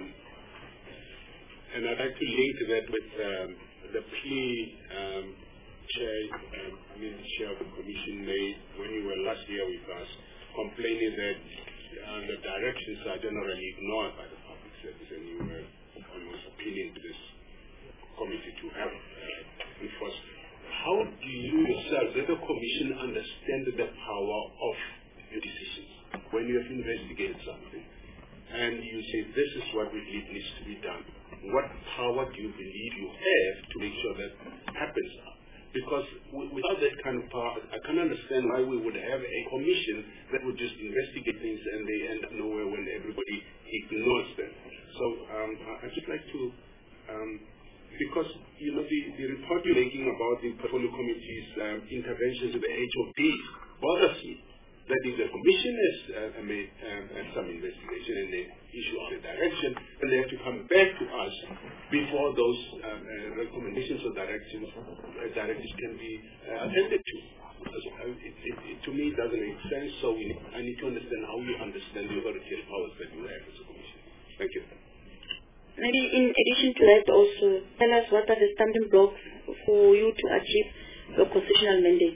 and I'd like to link that with um, the plea um, Chair, um, I mean, the Chair of the Commission made when you were last year with us, complaining that uh, the directions are generally ignored by the public service, and you were almost appealing to this committee to have uh, enforcement. How do you yourself, as a commission, understand the power of your decisions when you have investigated something and you say this is what we believe needs to be done? What power do you believe you have to make sure that happens? Because w- without that kind of power, I can't understand why we would have a commission that would just investigate things and they end up nowhere when everybody ignores them. So um, I- I'd just like to, um, because you know the, the report you're making about the portfolio committee's um, interventions in the H O P bothers me. That if the commission has uh, made um, some investigation and they issue a direction, and they have to come back to us before those um, uh, recommendations or directions, uh, directives can be uh, attended to. Because, uh, it, it, it, to me, it doesn't make sense. So we, I need to understand how you understand the authoritative powers that you have as a commission. Thank you. Maybe in addition to that, also tell us what are the stumbling blocks for you to achieve your constitutional mandate.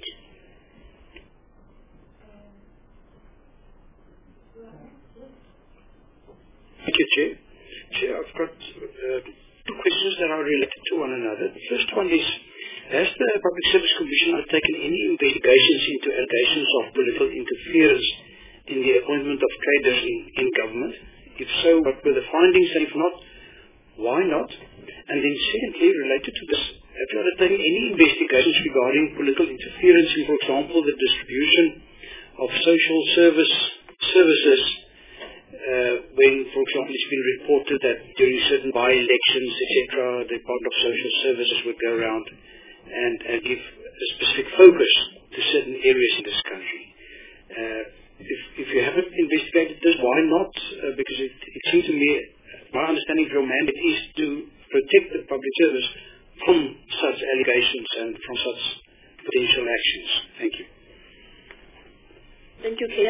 Thank you, Chair. Chair, I've got uh, two questions that are related to one another. The first one is, has the Public Service Commission undertaken any investigations into allegations of political interference in the appointment of cadres in, in government? If so, what were the findings, and if not, why not? And then secondly, related to this, have you undertaken any investigations regarding political interference in, for example, the distribution of social service services Uh, when, for example, it's been reported that during certain by-elections, et cetera, the Department of Social Services would go around and, and give a specific focus to certain areas in this country. Uh, if, if you haven't investigated this, why not? Uh, because it, it seems to me, my understanding of your mandate is to protect the public service from such allegations and from such potential actions. Thank you. Thank you, Chair.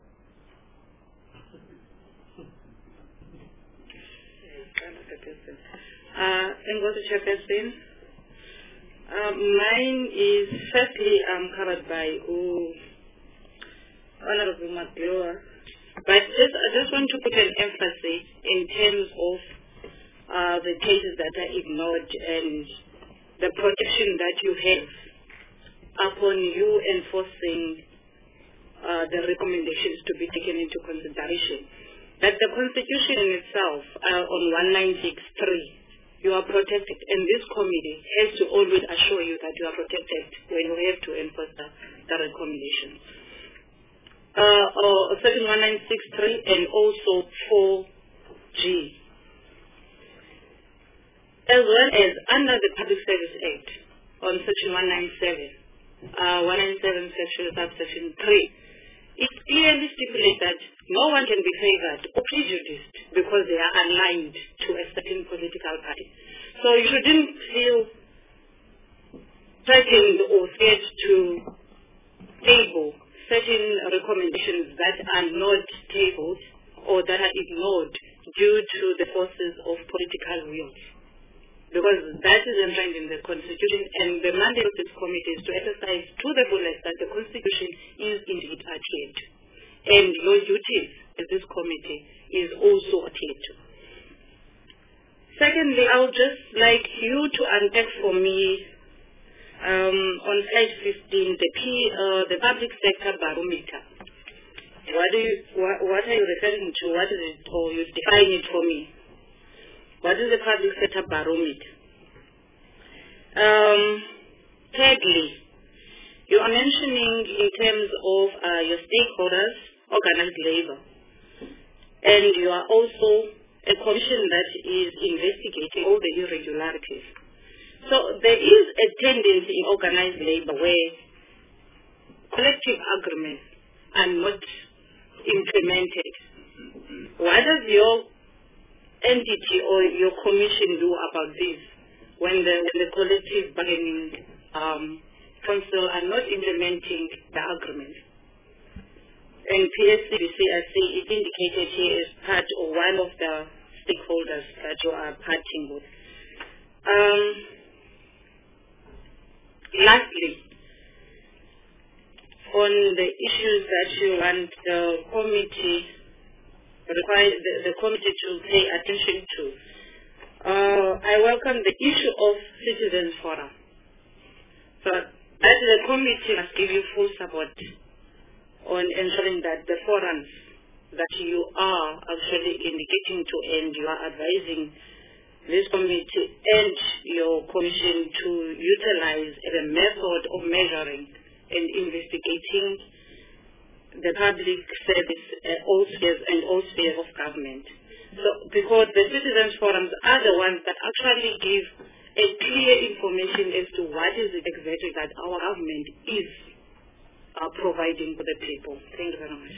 Uh, thank you, Chairperson. Uh, mine is firstly um, covered by uh, Honorable Magloa, but just, I just want to put an emphasis in terms of uh, the cases that are ignored and the protection that you have upon you enforcing uh, the recommendations to be taken into consideration. That the Constitution in itself, uh, on one nine six three, you are protected, and this committee has to always assure you that you are protected when you have to enforce the, the recommendations. Uh, or Section one nine six three and also four G. As well as under the Public Service Act on Section one ninety-seven, uh, one ninety-seven Section subsection three, it clearly stipulates that no one can be favored or prejudiced because they are aligned to a certain political party. So you shouldn't feel threatened or scared to table certain recommendations that are not tabled or that are ignored due to the forces of political will. Because that is enshrined in the Constitution, and the mandate of this committee is to exercise to the fullest that the Constitution is indeed adhered to. And your duties as this committee is also adhered to. Secondly, I would just like you to unpack for me um, on slide fifteen the P, uh, the public sector barometer. What do you, what, what are you referring to? What is it? Or you define it for me. What is the public sector barometer? Um, thirdly, you are mentioning in terms of uh, your stakeholders, organized labor, and you are also a commission that is investigating all the irregularities. So there is a tendency in organized labor where collective agreements are not implemented. What does your entity or your commission do about this when the, when the collective bargaining um, council are not implementing the agreement? And P S C B C, I see it indicated here as part of one of the stakeholders that you are parting with. Um, lastly, on the issues that you want the committee require the, the committee to pay attention to, uh, I welcome the issue of citizens forum. So that the committee must give you full support on ensuring that the forums that you are actually indicating to and you are advising this committee and your commission to utilize the method of measuring and investigating the public service uh, all spheres and all spheres of government. So, because the citizens forums are the ones that actually give a clear information as to what is it exactly that our government is uh, providing for the people. Thank you very much.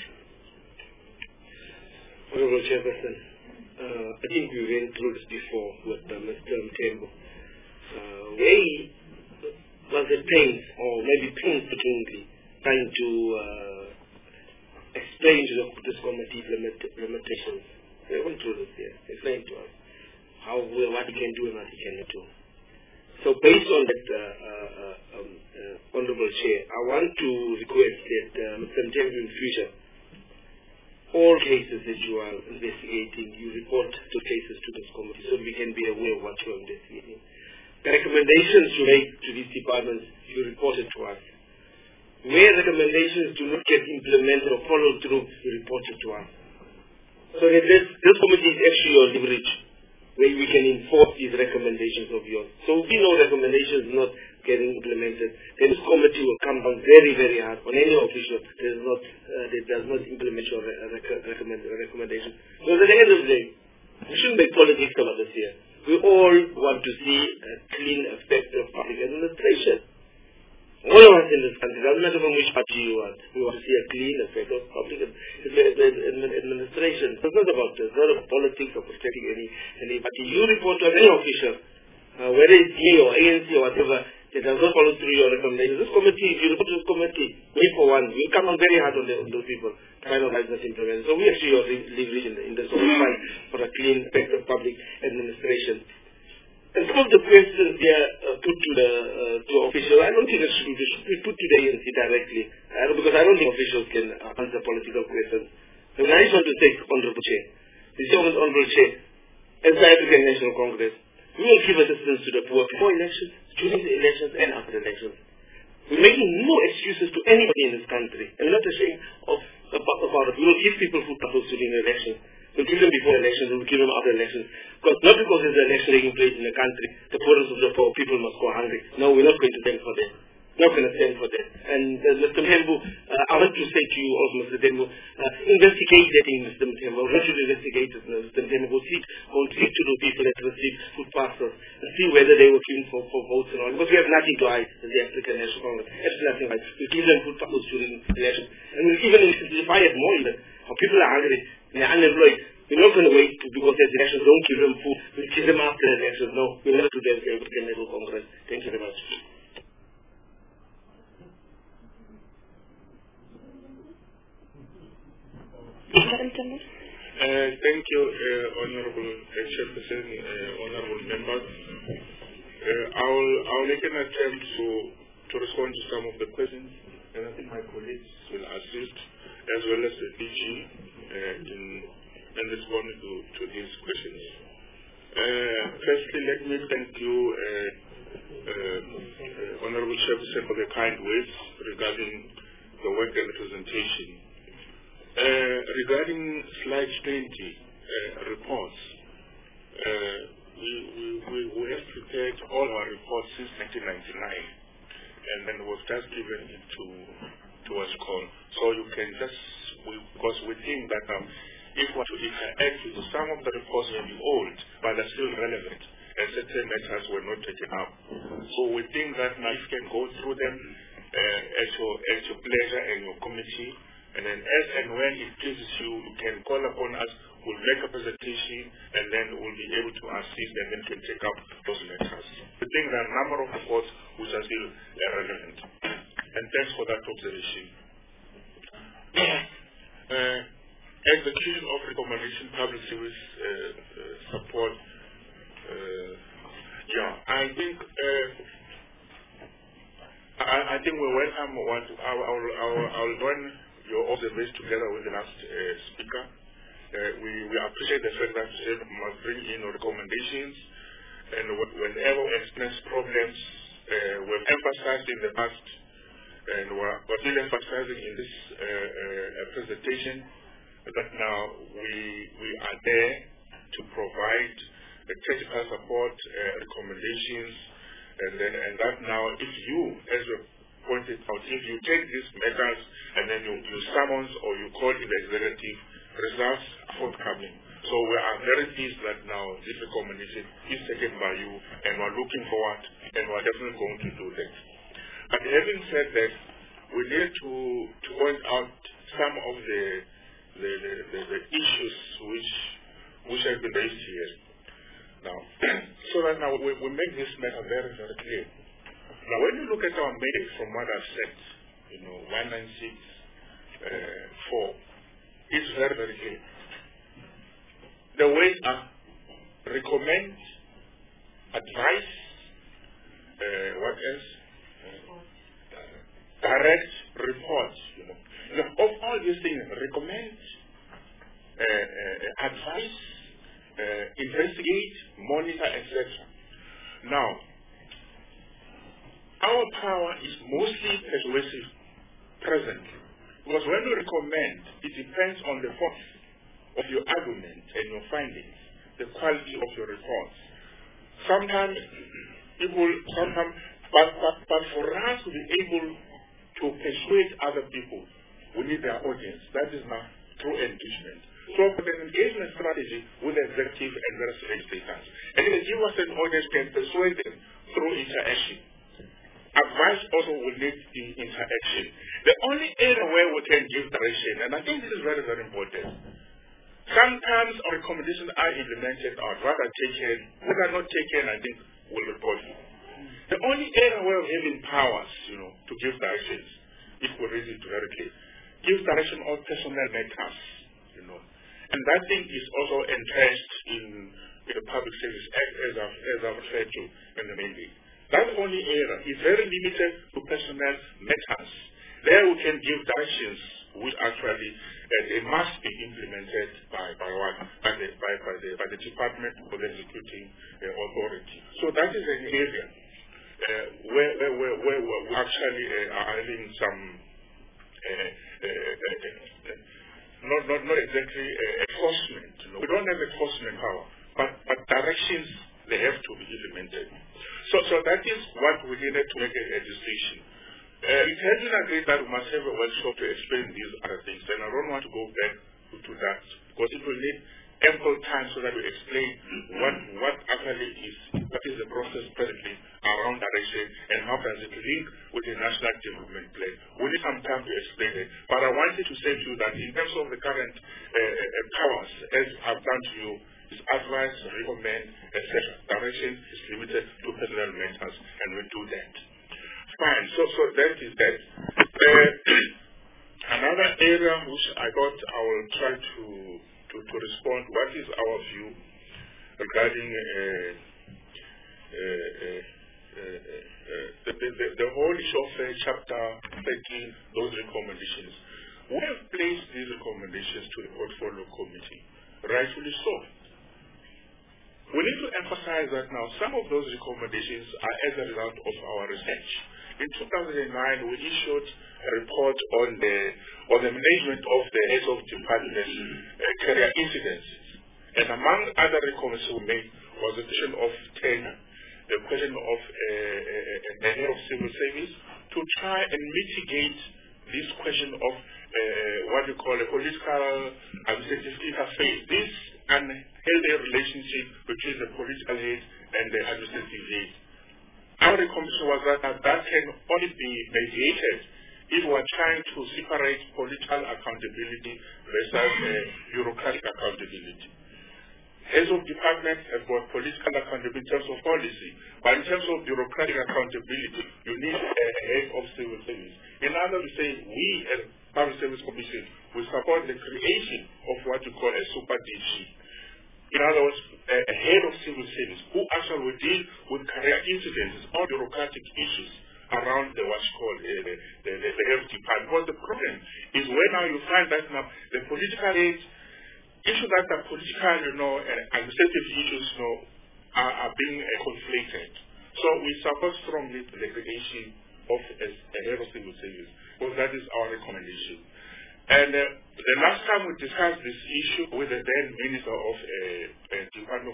Honorable Chairperson, uh, I think we went through this before with uh, Mister Mthembu. Uh, where was the pains, or maybe painstakingly, trying to uh, explain to the, this committee limit, limitations. We went through this here. Explain to us how what he can do and what he cannot do. So based on that, uh, uh, um, uh, Honorable Chair, I want to request that uh, Mister Mthembu in future, all cases that you are investigating, you report the cases to this committee so we can be aware of what you are investigating. The recommendations you make to these departments, you report it to us. Where recommendations do not get implemented or followed through, you report it to us. So that this, this committee is actually your leverage, where we can enforce these recommendations of yours. So if we know recommendations not getting implemented, then this committee will come down very, very hard on any official that does not, uh, that does not implement your re rec recommend recommendation. Because at the end of the day, we shouldn't make politics about this here. We all want to see a clean, effective public administration. All of us in this country, doesn't matter from which party you are, we want to see a clean, effective public administration. It's not about this. It's not about politics or protecting any, any party. You report to any official, uh, whether it's D A or A N C or whatever, that does not follow through your recommendations. This committee, if you report to this committee, we for one, we come on very hard on, the, on those people to finalize this implementation. So we actually are leverage in, in this whole fight for a clean, effective public administration. And some of the questions here uh, put to the uh, to officials, I don't think it should be, should be put to the A N C directly, I don't, because I don't think officials can uh, answer political questions. So I just want to take Honorable Chair. This is Honorable Chair. As the African National Congress, we will give assistance to the poor before elections, during the elections, and after the elections. We're making no excuses to anybody in this country, and we're not ashamed of about it. We will give people food parcels during the elections. We'll give them before elections, we'll give them after elections. Because not because there's an election taking place in the country, the poorest of the poor people must go hungry. No, we're not going to stand for that. We're not going to stand for that. And uh, Mister Mthembu, uh, I want to say to you also, Mister Mthembu, uh, investigate that thing, Mister Mthembu. We should investigate it, Mister Mthembu. Go see, go speak to the people that receive food parcels and see whether they were queuing for, for votes and all. Because we have nothing to hide as the African National Congress. Absolutely nothing to hide. We give them food parcels during elections. And we'll even intensify it more even. How people are hungry and they're unemployed. We're not going to wait because there's elections, don't give them food. We'll give them after the elections. No, we'll never do that as the African National Congress. Thank you very much. Uh, thank you, uh, Honorable uh, Chairperson, uh, Honorable members. Uh, I'll, I'll make an attempt to, to respond to some of the questions, and I think my colleagues will assist, as well as the D G, uh, in, in responding to, to these questions. Uh, firstly, let me thank you, uh, uh, uh, Honorable Chairperson, for the kind words regarding the work and presentation. Uh, regarding slide twenty uh, reports, uh, we, we, we, we have prepared all our reports since nineteen ninety-nine, and then it was just given into to us call. So you can just, we, because we think that um, if we want to interact with some of the reports may be old, but they're still relevant, and certain matters were not taken up. So we think that now you can go through them uh, at, your, at your pleasure and your committee. And then as and when it pleases you, you can call upon us, we'll make a presentation, and then we'll be able to assist and then can take up those matters. We think there are a number of reports which are still uh, relevant. And thanks for that observation. uh, execution of recommendation public service uh, uh, support. Uh, yeah, I think uh, I, I think we welcome what our our our, our one your observations together with the last uh, speaker. Uh, we, we appreciate the fact that you must bring in recommendations, and whenever we experience problems, uh, we've emphasized in the past, and we're, we're still emphasizing in this uh, uh, presentation, that now we, we are there to provide a critical support uh, recommendations, and then and that now, if you, as you pointed out, if you take these measures and then you, you summons or you call in the executive, results are forthcoming. So we are very pleased that now this recommendation is taken by you, and we're looking forward, and we're definitely going to do that. But having said that, we need to, to point out some of the the, the, the, the issues which which have been raised here. Now, so that now we, we make this matter very, very clear. Now, when you look at our mandate from what I've said, you know, one ninety-six, four, it's very, very clear. The ways are recommend, advise, uh, what else? Uh, direct, report. You know. Now, of all these things, recommend, uh, uh, advise, uh, investigate, monitor, et cetera. Now, our power is mostly persuasive presently, because when you recommend, it depends on the force of your argument and your findings, the quality of your reports. Sometimes people, sometimes, but, but, but for us to be able to persuade other people, we need their audience. That is not through engagement. So for the engagement strategy with the executive and various legislators, and the give us an audience can persuade them through interaction. Advice also will need in interaction. The only area where we can give direction, and I think this is very, very important. Sometimes our recommendations are implemented or rather taken. When they're not taken, I think we'll report you. The only area where we have powers, you know, to give directions, if we raise it very clear, give direction on personnel matters, you know. And that thing is also entrenched in, in the Public Service Act, as I've, as I've referred to in the mandate. That only area is very limited to personnel matters. There we can give directions which actually uh, they must be implemented by by what by the by, by the by the Department of the Executing uh, Authority. So that is an area uh, where, where where where we actually uh, are having some uh, uh, uh, uh, not not not exactly uh, enforcement. You know. We don't have enforcement power, but but directions they have to be implemented. So so that is what we needed to make a, a decision. Uh, it has been agreed that we must have a workshop to explain these other things, and I don't want to go back to, to that, because it will need ample time so that we explain what what actually is, what is the process presently around direction, and how does it link with the National Development Plan. We need some time to explain it, but I wanted to say to you that in terms of the current uh, uh, powers, as I've done to you, is advice, recommend, et cetera. Direction is limited to personnel matters, and we do that. Fine, so so that is that. Uh, another area which I thought I will try to to, to respond, what is our view regarding uh, uh, uh, uh, uh, the, the, the whole issue of uh, chapter thirteen, those recommendations. We have placed these recommendations to the portfolio committee, rightfully so. We need to emphasize that now some of those recommendations are as a result of our research. In two thousand nine, we issued a report on the on the management of the heads of department uh, career incidences. And among other recommendations we made was the question of tenure, the question of uh, uh, the head of civil service, to try and mitigate this question of uh, what you call a political administrative interface, this unhealthy relationship between the political head and the administrative head. Our recommendation was that that can only be mediated if we are trying to separate political accountability versus uh, bureaucratic accountability. Heads of departments have got political accountability in terms of policy, but in terms of bureaucratic accountability, you need a head of civil service. In other words, say we as Public Service Commission will support the creation of what you call a super D G. In other words, a, a head of civil service who actually will deal with career incidences or bureaucratic issues around the what's called uh, the, the, the, the health department. Because the problem is when now you find that now the political aids, issues that are political, you know, and administrative issues, you know, are, are being uh, conflated. So we support strongly the creation of a, a head of civil service, because that is our recommendation. And uh, the last time we discussed this issue with the then Minister of uh, uh, Department of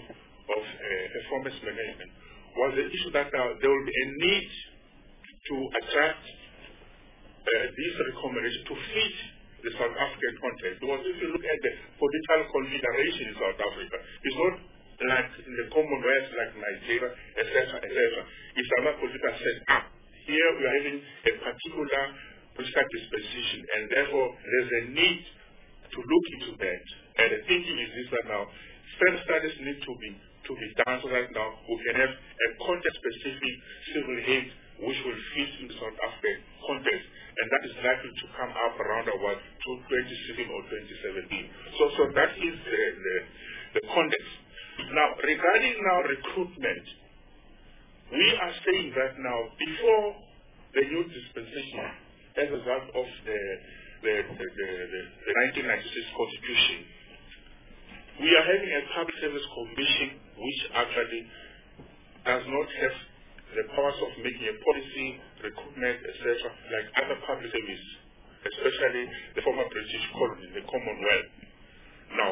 of uh, performance management was the issue that uh, there will be a need to adjust uh, these recommendations to fit the South African context. Because if you look at the political configuration in South Africa, it's not like in the Commonwealth, like Nigeria, et cetera, et cetera. It's another political setup. Here we are having a particular political dispensation, and therefore there's a need to look into that. And the thinking is this that now, further studies need to be to be done so that now we can have a context-specific civil aid which will fit in the South African context, and that is likely to come up around about twenty sixteen or twenty seventeen. So, so that is the, the, the context. Now, regarding now recruitment, we are saying that now before the new dispensation, as a result of the the, the, the, the, the nineteen ninety-six Constitution, we are having a public service commission which actually does not have the powers of making a policy, recruitment, et cetera, like other public services, especially the former British colony, the Commonwealth. Now,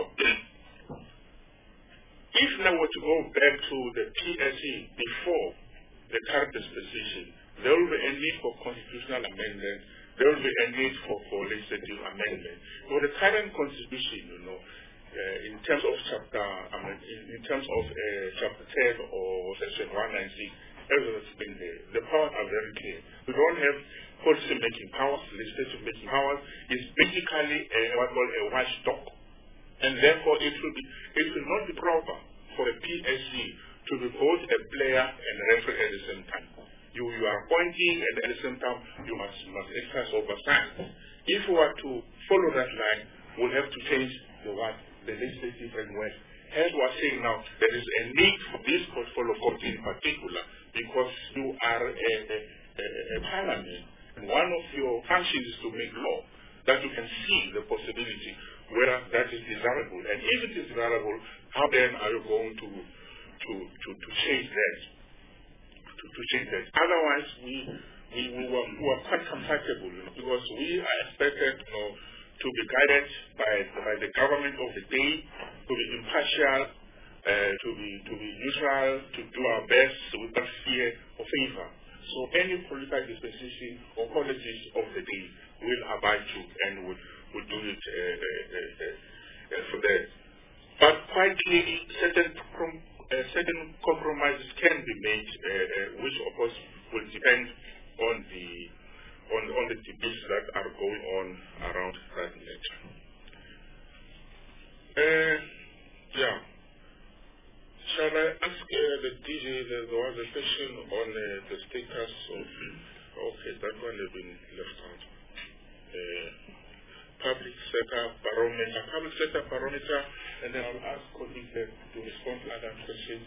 if now were to go back to the P S E before the current dispensation, there will be a need for constitutional amendment. There will be a need for, for legislative amendment. For the current constitution, you know, uh, in terms of chapter, I mean, in, in terms of uh, chapter ten or section one ninety-six, everything has been there. The powers are very clear. We don't have policy-making powers, legislative-making powers. It's basically a, what we call a watchdog. And therefore, it will, be, it will not be proper for a P S C to be both a player and a referee at the same time. You, you are appointing, and at the same time, you must, must exercise oversight. If we were to follow that line, we'll have to change the what? The legislative framework. As we are saying now, there is a need for this portfolio committee in particular, because you are a, a, a, a parliament, and one of your functions is to make law, that you can see the possibility whether that is desirable. And if it is desirable, how then are you going to to, to, to change that? To, to change that. Otherwise, we we, we, were, we were quite comfortable, you know, because we are expected, you know, to be guided by, by the government of the day, to be impartial, uh, to be to be neutral, to do our best without fear or favor. So any political dispensation or policies of the day will abide to and will, will do it uh, uh, uh, uh, for that. But quite clearly, certain, com- uh, certain compromises can be made, uh, uh, which of course will depend on the on, on the debates that are going on around that nature. Uh, yeah. Shall I ask uh, the D J, there was a question on uh, the status of, okay, that one has been left out. Uh, public sector barometer, public sector barometer, and then I'll ask colleagues to respond to other questions.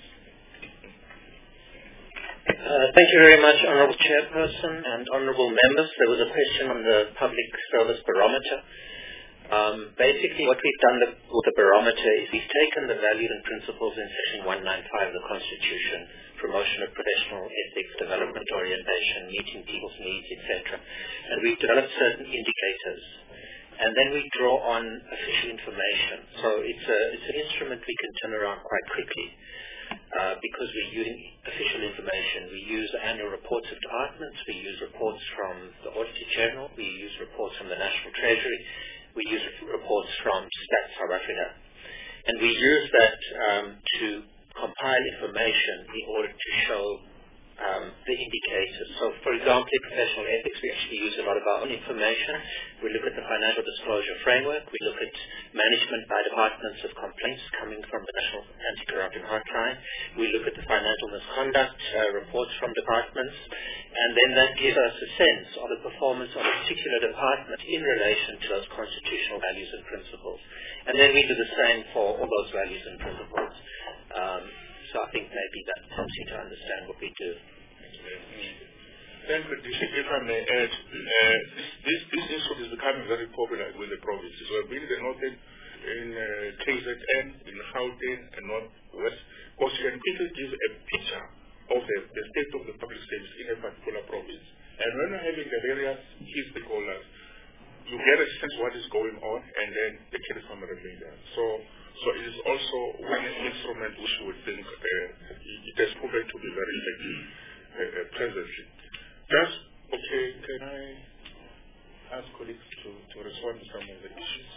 Uh, thank you very much, Honourable Chairperson and Honourable Members. There was a question on the Public Service Barometer. Um, basically, what we've done the, with the barometer is we've taken the values and principles in Section one ninety-five of the Constitution, promotion of professional ethics, development orientation, meeting people's needs, et cetera, and we've developed certain indicators. And then we draw on official information. So it's, a, it's an instrument we can turn around quite quickly. Uh, because we're using official information. We use annual reports of departments, we use reports from the Auditor General, we use reports from the National Treasury, we use reports from Stats South Africa. And we use that um, to compile information in order to show um, the indicators. So, for example, in professional ethics, we actually use a lot of our own information. We look at the Financial Disclosure Framework. We look at management by departments of complaints coming from the National Anti-Corruption Hotline. We look at the financial misconduct uh, reports from departments. And then that gives us a sense of the performance of a particular department in relation to those constitutional values and principles. And then we do the same for all those values and principles. Um, so I think maybe that helps you to understand what we do. Thank you, if I may add, uh, this, this issue is becoming very popular with the provinces. We have been noted in uh, K Z N, in Gauteng, and Northwest, because you can quickly give a picture of the, the state of the public service in a particular province. And when you're having the various key stakeholders, you get a sense of what is going on, and then the case from the remainder. So, so it is also one instrument which we think uh, it has proven to be very effective uh, uh, presently. Just, okay, can I ask colleagues to, to respond to some of the issues?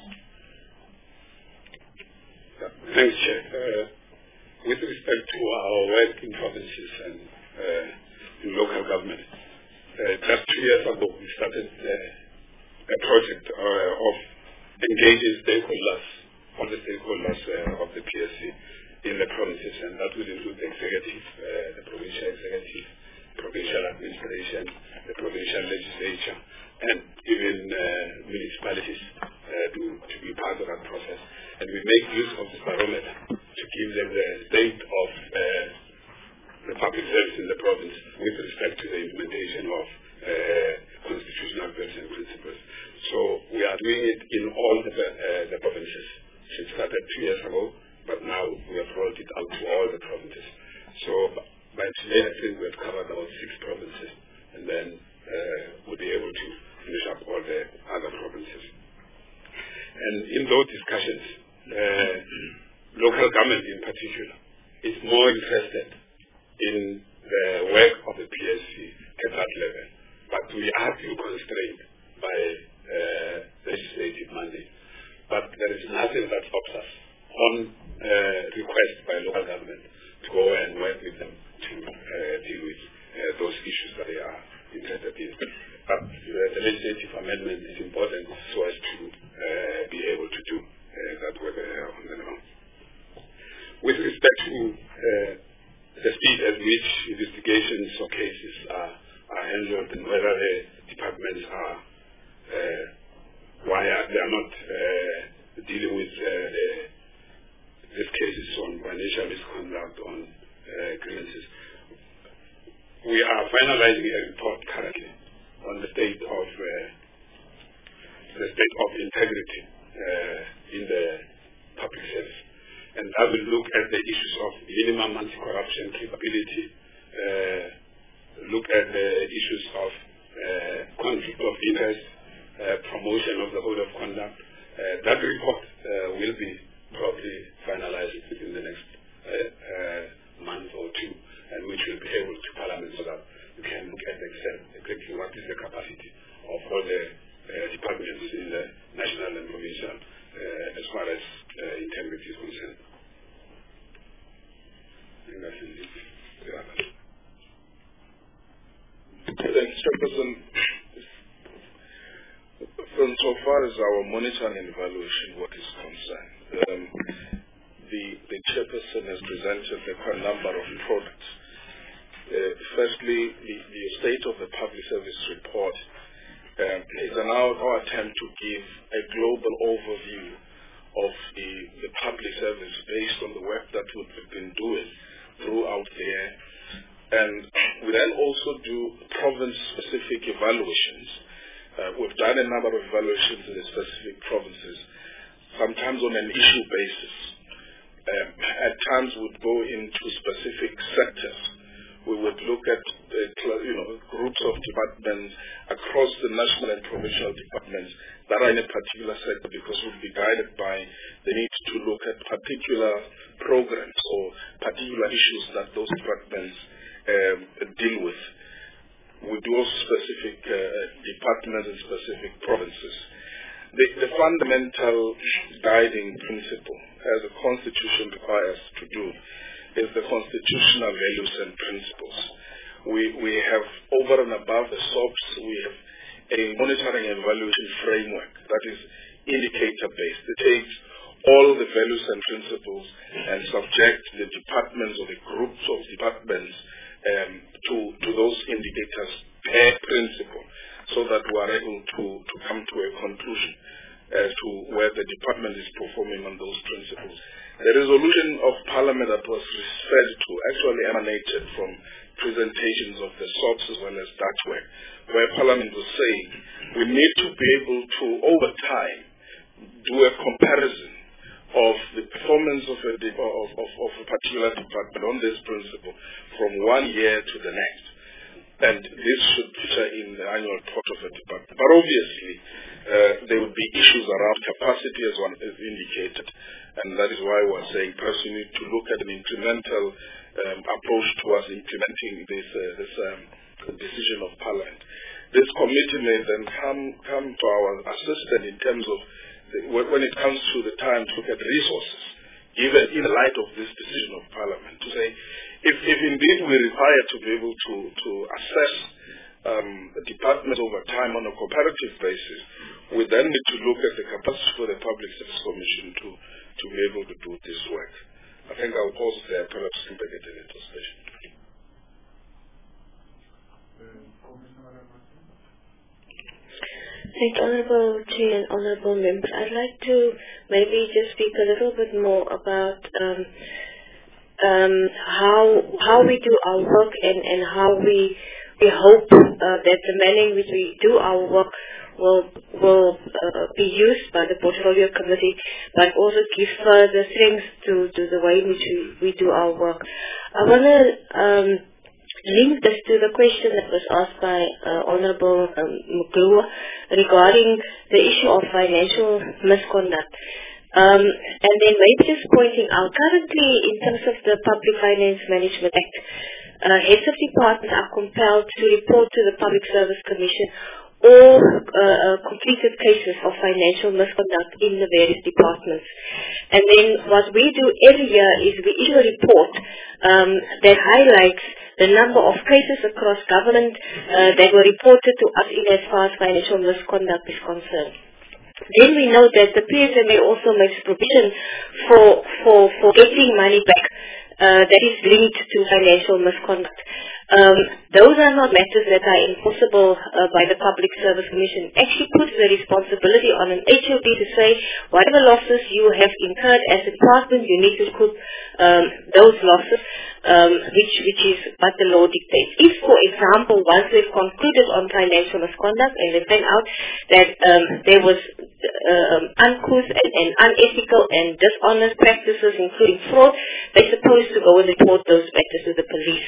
Yeah. Thanks, Chair. Uh, with respect to our work in provinces and uh, in local government, uh, just two years ago we started uh, a project uh, of engaging stakeholders, all the stakeholders uh, of the P S C in the provinces, and that will include the executive, uh, the provincial executive, provincial administration, the provincial legislature, and even uh, municipalities uh, to, to be part of that process. And we make use of the barometer to give them the state of uh, the public service in the province with respect to the implementation of uh, constitutional values and principles. So we are doing it in all the, uh, the provinces. It started two years ago, but now we have rolled it out to all the provinces. So by today, I think we have covered about six provinces, and then uh, we'll be able to finish up all the other provinces. And in those discussions, uh, local government in particular is more interested in the work of the P S C at that level, but we are still constrained by uh, legislative mandate. But there is nothing that stops us on uh, request by local government to go and work with them to uh, deal with uh, those issues that they are interested in. But uh, the legislative amendment is important so as to uh, be able to do uh, that work uh, on the ground. With respect to uh, the speed at which investigations or cases are, are handled and whether the departments are uh, why are they are not uh, dealing with uh, the, these cases on financial misconduct, on uh, grievances. We are finalizing a report currently on the state of uh, the state of integrity uh, in the public service, and that will look at the issues of minimum anti-corruption capability, uh, look at the issues of uh, conflict of interest, uh, promotion of the code of conduct. Uh, that report uh, will be probably finalized within the next uh, uh, month or two, and which will be able to Parliament so that you can look at exactly what is the capacity of all the uh, departments in the national and provincial uh, as far as uh, integrity is concerned. I think that's it. Yeah. Thanks, Chairperson. From so far as our monitoring and evaluation work is concerned, um, the, the Chairperson has presented a quite number of products. Uh, firstly, the, the state of the public service report um, is an our, our attempt to give a global overview of the, the public service based on the work that we've been doing throughout the year. And we then also do province-specific evaluations. Uh, we've done a number of evaluations in the specific provinces, sometimes on an issue basis. Um, at times we'd go into specific sectors. We would look at uh, you know, groups of departments across the national and provincial departments that are in a particular sector, because we'll be guided by the need to look at particular programs or particular issues that those departments um, deal with. We do also specific uh, departments and specific provinces. The, the fundamental guiding principle, as the Constitution requires to do, is the constitutional values and principles. We, we have, over and above the S O Ps, we have a monitoring and evaluation framework that is indicator-based. It takes all the values and principles and subject the departments or the groups of departments um, to, to those indicators per principle, so that we are able to, to come to a conclusion as to where the department is performing on those principles. The resolution of Parliament that was referred to actually emanated from presentations of the S O Ps as well as that work, where Parliament was saying we need to be able to, over time, do a comparison of the performance of a, de- of, of, of a particular department on this principle from one year to the next. And this should feature in the annual report of the department. But obviously, uh, there would be issues around capacity, as one is indicated, And that is why we're saying perhaps we need to look at an incremental um, approach towards implementing this, uh, this um, decision of Parliament. This committee may then come, come to our assistance in terms of the, when it comes to the time to look at resources, even in light of this decision of Parliament, to say if, if indeed we require to be able to, to assess um, departments over time on a comparative basis, we then need to look at the capacity for the Public Service Commission to, to be able to do this work. I think I'll pause there, perhaps in the later session. Thank you, Honourable Chair and Honourable Members. I'd like to maybe just speak a little bit more about um, um, how how we do our work and, and how we we hope uh, that the manner in which we do our work will will uh, be used by the Portfolio Committee, but also give further strength to, to the way in which we, we do our work. I want to um, link this to the question that was asked by uh, Honourable um, Mugluwa regarding the issue of financial misconduct. Um, and then maybe just pointing out, currently in terms of the Public Finance Management Act, uh, heads of departments are compelled to report to the Public Service Commission all uh, completed cases of financial misconduct in the various departments. And then what we do every year is we issue a report um, that highlights the number of cases across government uh, that were reported to us in as far as financial misconduct is concerned. Then we know that the P S M A also makes provision for, for, for getting money back uh, that is linked to financial misconduct. Um, those are not matters that are enforceable uh, by the Public Service Commission. Actually puts the responsibility on an H O D to say whatever losses you have incurred as a department, you need to recoup um, those losses, um, which, which is what the law dictates. If, for example, once we've concluded on financial misconduct and they find out that um, there was uh, uncouth and, and unethical and dishonest practices, including fraud, they're supposed to go and report those matters to the police.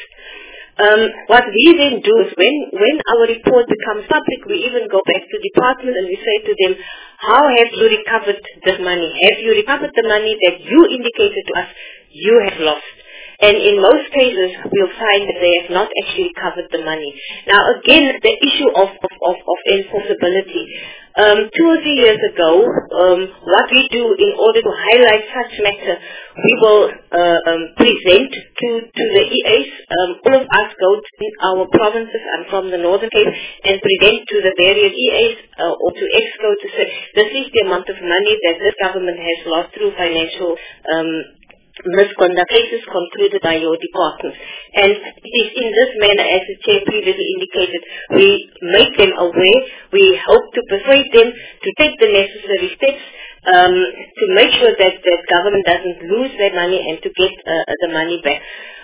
Um, what we then do is when, when our report becomes public, we even go back to department and we say to them, how have you recovered this money? Have you recovered the money that you indicated to us you have lost? And in most cases, we'll find that they have not actually recovered the money. Now again, the issue of, of, of, of enforceability. Um, two or three years ago, um, what we do in order to highlight such matter, we will uh, um, present to, to the E As. Um, all of us go to our provinces. I'm from the Northern Cape, and present to the various E As uh, or to Exco to say, this is the amount of money that this government has lost through financial um, misconduct cases concluded by your department. And it is in this manner, as the Chair previously indicated, we make them aware, we hope to persuade them to take the necessary steps um, to make sure that the government doesn't lose their money and to get uh, the money back.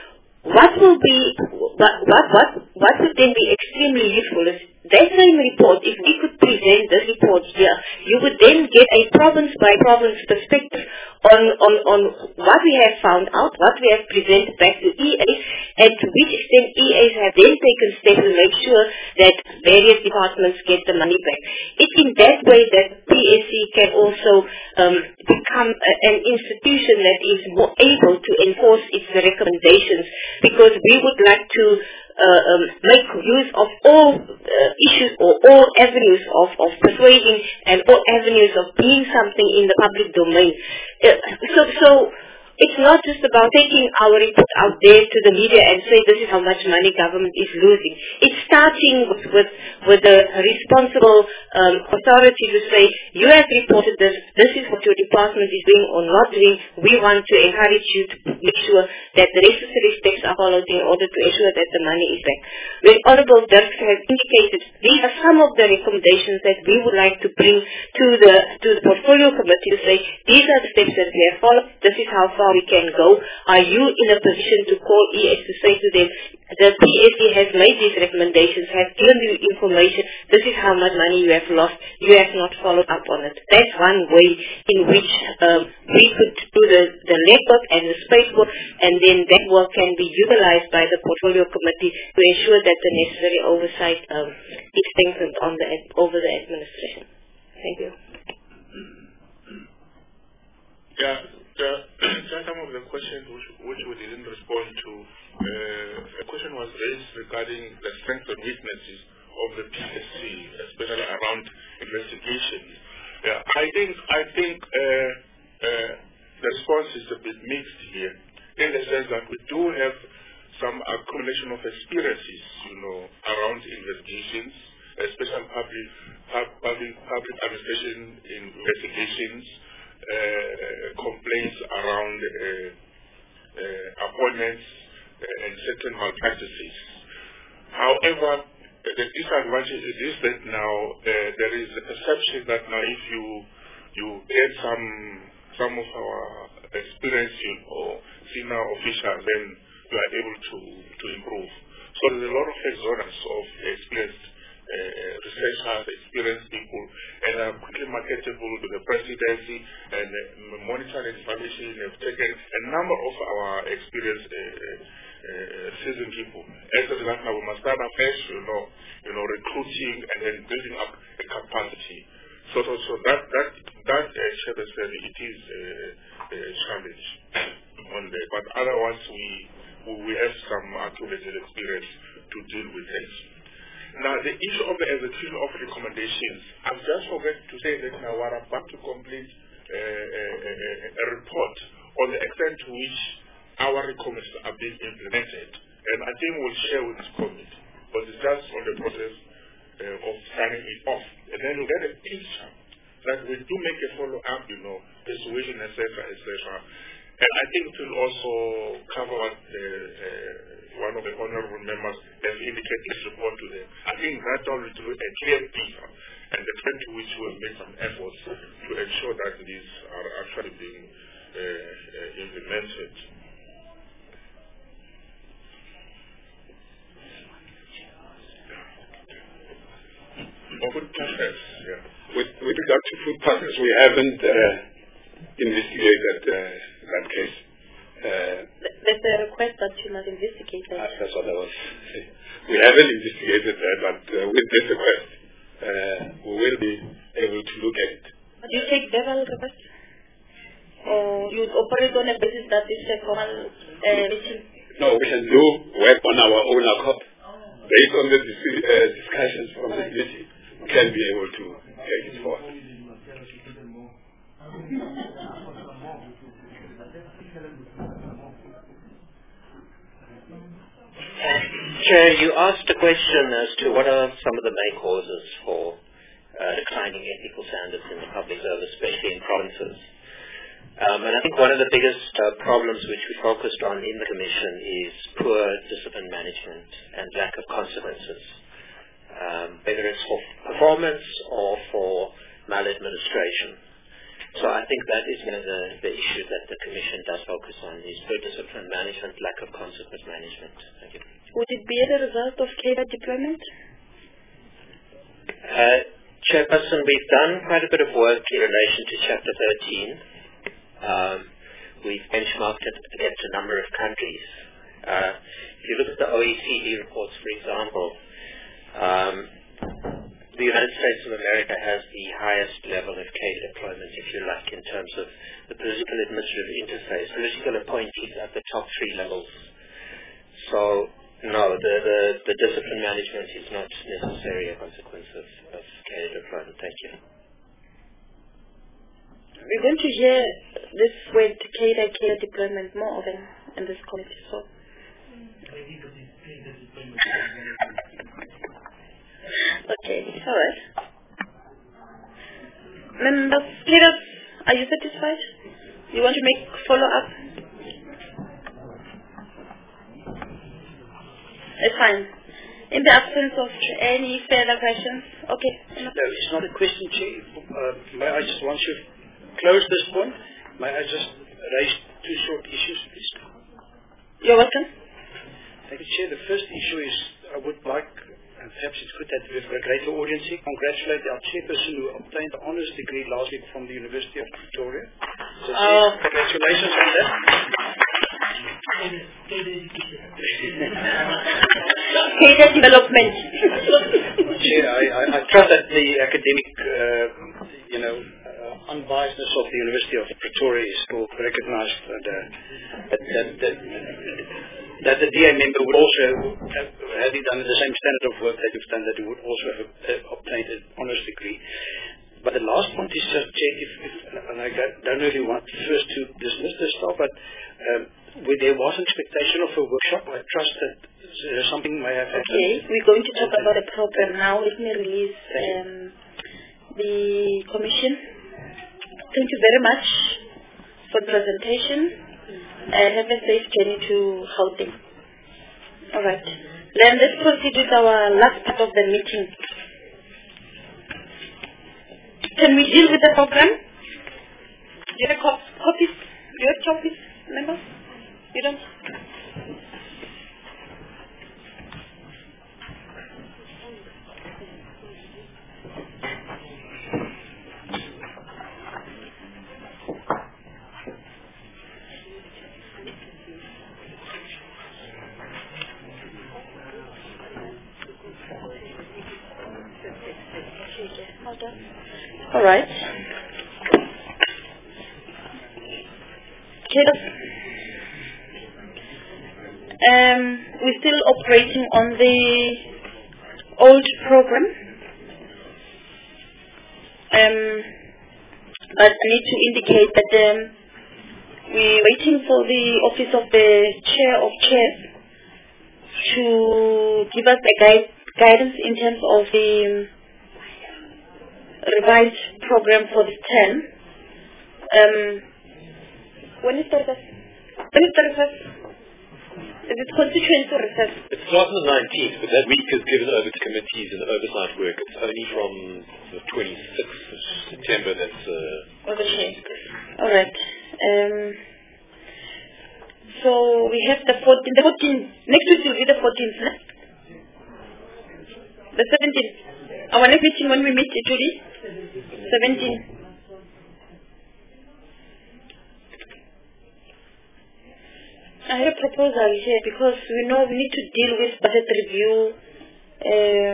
What will be, what, what, what, what would then be extremely useful is that same report, if we could present this report here, you would then get a province by province perspective on, on, on what we have found out, what we have presented back to E As, and to which extent E As have then taken steps to make sure that various departments get the money back. It's in that way that P S C can also um, become a, an institution that is more able to enforce its recommendations, because we would like to Uh, um, make use of all uh, issues or all avenues of, of persuading and all avenues of being something in the public domain. Uh, so, so it's not just about taking our report out there to the media and say this is how much money government is losing. It's starting with, with, with the responsible um, authority to say, you have reported this, this is what your department is doing or not doing. We want to encourage you to make sure that the necessary steps are followed in order to ensure that the money is back. When Honourable Dirk has indicated, these are some of the recommendations that we would like to bring to the, to the Portfolio Committee to say, these are the steps that we have followed, this is how far we can go. Are you in a position to call E As to say to them, the P S C has made these recommendations, has given you information, this is how much money you have lost, you have not followed up on it. That's one way in which um, we could do the, the legwork and the space work, and then that work can be utilized by the Portfolio Committee to ensure that the necessary oversight um, is strengthened on the, over the administration. Thank you. Yeah. Chair, Chair, some of the questions which, which we didn't respond to, uh, a question was raised regarding the strengths and weaknesses of the P S C, especially around investigations. Yeah, I think I think uh, uh, the response is a bit mixed here, in the sense that we do have some accumulation of experiences, you know, around investigations, especially public public public administration investigations, uh, complaints around uh, uh, appointments uh, and certain malpractices. However, the disadvantage is that now uh, there is a perception that now if you you get some some of our experienced or senior officials, then you are able to to improve. So there's a lot of exodus of experienced uh, researchers, experienced people, and are quickly marketable to the presidency, and uh, monitoring and evaluation have taken a number of our experienced uh, Uh, seasoned people. As a result, now we must start afresh, you know, you know, recruiting and then building up a capacity. So, so, so that that that uh, said, it is a, a challenge on there. But otherwise, we we have some accumulated experience to deal with it. Now, the issue of the execution of recommendations, I've just forgot to say that now we're about to complete uh, a, a, a report on the extent to which our recommendations are being implemented, and I think we'll share with this committee, but it's just on the process uh, of signing it off, and then we'll get a picture that we do make a follow-up, you know, persuasion, et cetera, et cetera. And I think it will also cover what the, uh, one of the honorable members has indicated his report to them. I think that will do a clear picture, and the extent to which we'll make some efforts to ensure that these are actually being uh, uh, implemented. Food partners, yeah. With, with regard to food partners, we haven't uh, investigated uh, that case. Uh, There's a request that you must investigate that. Uh, that's what I was saying. We haven't investigated that, but uh, with this request, uh, we will be able to look at it. Do you take verbal requests? Or you operate on a basis that is a formal uh, meeting? No, we can do work on our own accord. Based on the dis- uh, discussions from the meeting, we can be able to take it forward. Chair, you asked a question as to what are some of the main causes for uh, declining ethical standards in the public service, especially in provinces. Um, and I think one of the biggest uh, problems which we focused on in the Commission is poor discipline management and lack of consequences, um, whether it's for performance or for maladministration. So I think that is one of the, the issues that the Commission does focus on, is poor discipline management, lack of consequence management. Thank you. Would it be as a result of cadre deployment? Uh, Chairperson, we've done quite a bit of work in relation to Chapter thirteen. Um, we've benchmarked it against a number of countries. Uh, if you look at the O E C D reports, for example, um, the United States of America has the highest level of cadre deployment, if you like, in terms of the political administrative interface. Political appointees at the top three levels. So, no, the, the, the discipline management is not necessarily a consequence of, of cadre deployment. Thank you. We're going to hear this word cadre cadre deployment more often in this committee. So. Okay, all right. Members, leaders, are you satisfied? You want to make follow-up? It's fine. In the absence of any further questions, okay. No, it's not a question, Chair. Uh, may I just want you close this point? May I just raise two short issues, please? You're welcome. Thank you, Chair. The first issue is I would like, and perhaps it's good that we have a greater audience here, congratulate our chairperson who obtained the honours degree last week from the University of Victoria. So, uh, congratulations on that. Cadre development. Chair, I, I, I trust that the academic, uh, you know, uh, unbiasedness of the University of Pretoria is still recognized, that, uh, that, that, that, that the D A member would also, have, had he done the same standard of work that you've done, that he would also have uh, obtained an honours degree. But the last point is just check if, if and I don't really want first to dismiss this stuff, but um, where there was an expectation of a workshop, I trust that uh, something may have happened. Okay, we're going to talk about the program now. Let me release um, the commission. Thank you very much for the presentation, and have a safe journey to Gauteng. All right. Then let's proceed with our last part of the meeting. Can we deal with the program? Do you have cop- copies? Do you have copies, members? You don't? All right. Um, we're still operating on the old program. Um, but I need to indicate that um, we're waiting for the office of the chair of chairs to give us a guide, guidance in terms of the revised program for this term. Um, when is the recess? When is the recess? Is it constituency or recess? It starts on the nineteenth, but that week is given over to committees and oversight work. It's only from the twenty-sixth of September that's... Uh, okay. All right. Um, so we have the fourteenth. The fourteenth. Next week will be the fourteenth, no? The seventeenth. Our next meeting when we meet, it will be seventeenth. I have a proposal here because we know we need to deal with budget review. Um,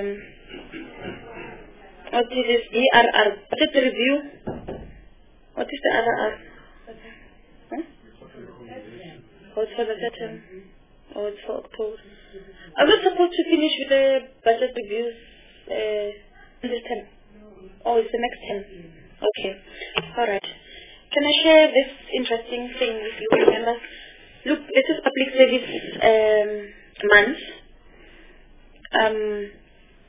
what is this? D R R. Budget review. What is the other R? Huh? Oh, it's for the term. Oh, it's for October. I was supposed to finish with the budget reviews uh, this term. Oh, it's the next term. Okay. All right. Can I share this interesting thing with you, members? Look, this is Public Service um, Month. Um,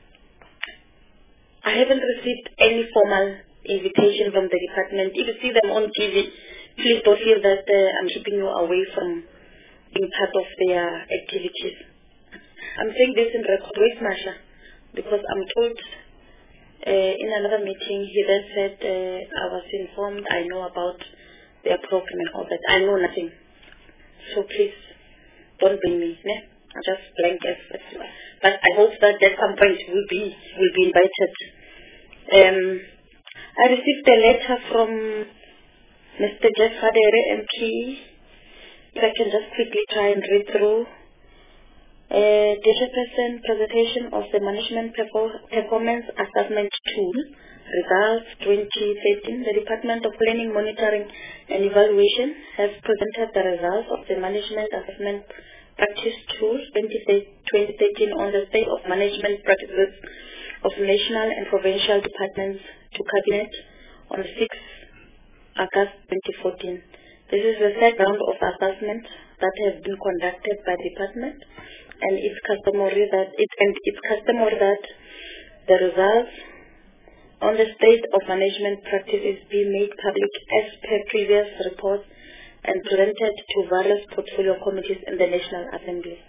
I haven't received any formal invitation from the department. If you see them on T V, please don't feel that uh, I'm keeping you away from being part of their activities. I'm saying this in record. Where's Marsha? Because I'm told uh, in another meeting, he then said, uh, I was informed, I know about their program and all that. I know nothing. So please, don't blame me. Ne? I'm just blank as, as well. But I hope that at some point will be will be invited. Um, I received a letter from Mister Jeff Hadere, M P. If I can just quickly try and read through. Uh, the chairperson presentation of the Management Performance Assessment Tool, Results twenty thirteen. The Department of Planning, Monitoring and Evaluation has presented the results of the Management Assessment Practice Tool twenty thirteen on the state of management practices of national and provincial departments to Cabinet on sixth August twenty fourteen. This is the third round of assessment that has been conducted by the department, and it's customary that it and it's customary that the results on the state of management practices be made public as per previous reports and presented to various portfolio committees in the National Assembly.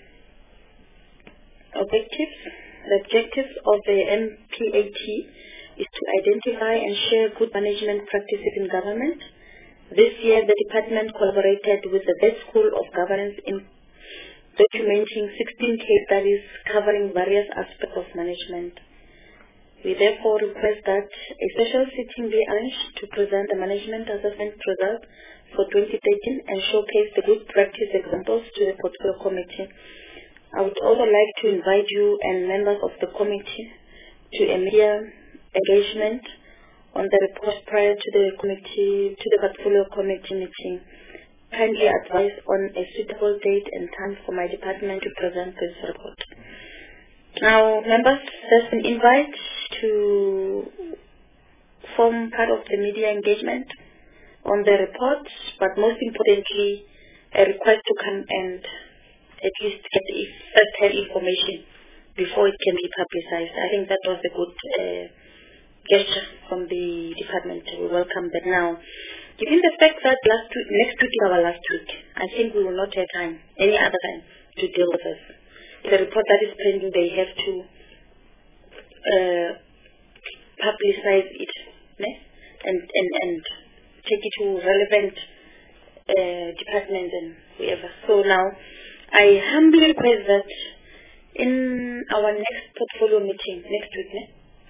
Objectives. The objectives of the M P A T is to identify and share good management practices in government. This year, the department collaborated with the West School of Governance in documenting sixteen case studies covering various aspects of management. We therefore request that a special sitting be arranged to present the management assessment results for twenty thirteen and showcase the good practice examples to the portfolio committee. I would also like to invite you and members of the committee to a media engagement on the report prior to the committee, to the portfolio committee meeting. Kindly advise on a suitable date and time for my department to present this report. Now, members, there's an invite to form part of the media engagement on the report, but most importantly, a request to come and at least get first-hand information before it can be publicized. I think that was a good uh, gesture from the department. We welcome that. Now, given the fact that last week, next week is our last week, I think we will not have time, any other time, to deal with this. The report that is pending, they have to uh, publicize it, né? and, and, and take it to relevant uh, departments and whoever. So now, I humbly request that in our next portfolio meeting, next week, né?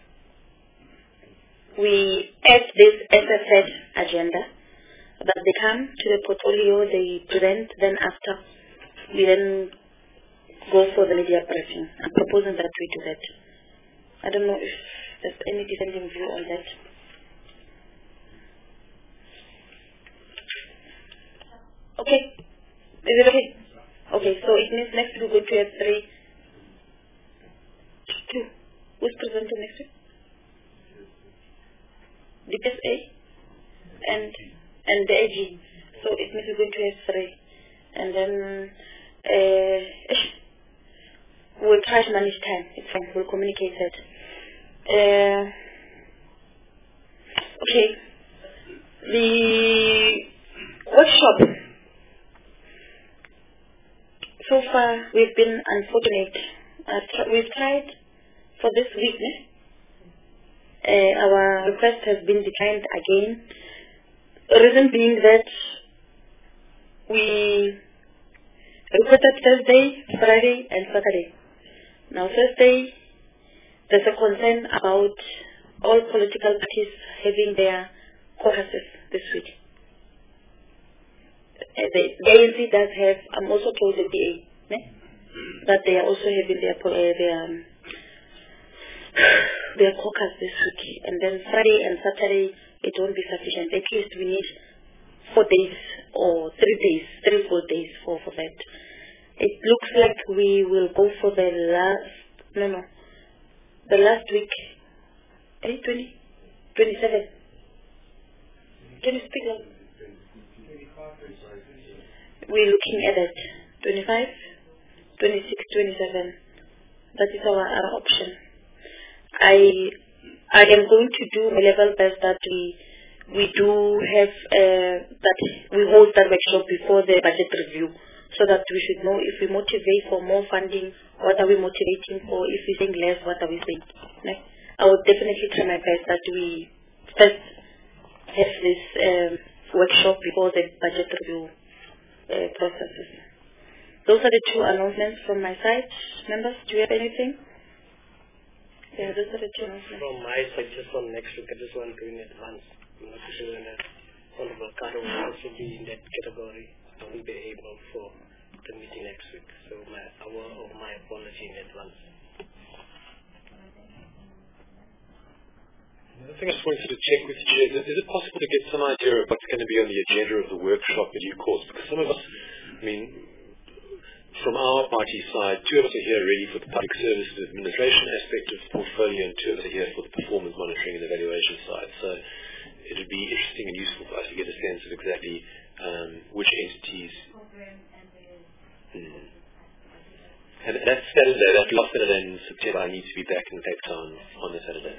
we add this as a third agenda, that they come to the portfolio, they present, then after, we then go for the media briefing. I'm proposing that we do that. I don't know if there's any dissenting view on that. Okay. Is it okay? Okay, so it means next week we're going to have three. Two. Who's presenting next week? D P S A and and the A G. So it means we're going to have three. And then uh, we'll try to manage time. It's fine. We'll communicate that. Uh, okay. The workshop. So far, we've been unfortunate. Uh, tr we've tried for this week. Uh, our request has been declined again. Reason being that we requested Thursday, Friday, and Saturday. Now, Thursday, there's a concern about all political parties having their caucuses this week. Uh, the, the A N C does have, I'm also told the D A, eh, that they are also having their, uh, their, um, their caucus this week. And then Friday and Saturday, it won't be sufficient. At least we need four days or three days, three full days for, for that. It looks like we will go for the last, no, no, the last week, eh, twenty, twenty-seven. Can you speak like? We're looking at it, twenty-five, twenty-six, twenty-seven. That is our, our option. I I am going to do my level best that we we do have uh, that we hold that workshop before the budget review, so that we should know if we motivate for more funding, what are we motivating for? If we think less, what are we saying? No? I will definitely try my best that we first have this um, workshop before the budget review uh, processes. Those are the two announcements from my side. Members, do you have anything? Yeah, those are the two announcements. From my side, just on next week, I just want to in advance. I'm not sure when Honorable Karo will also be in that category. I won't be able for the meeting next week. So my hour of my apology in advance. I think I just wanted to check with you, is it possible to get some idea of what's going to be on the agenda of the workshop in due course? Because some of us, I mean, from our party side, two of us are here really for the public services administration aspect of the portfolio, and two of us are here for the performance monitoring and evaluation side. So it would be interesting and useful for us to get a sense of exactly um, which entities. Hmm. And that's Saturday, that last Saturday in September, I need to be back in Cape Town on the Saturday.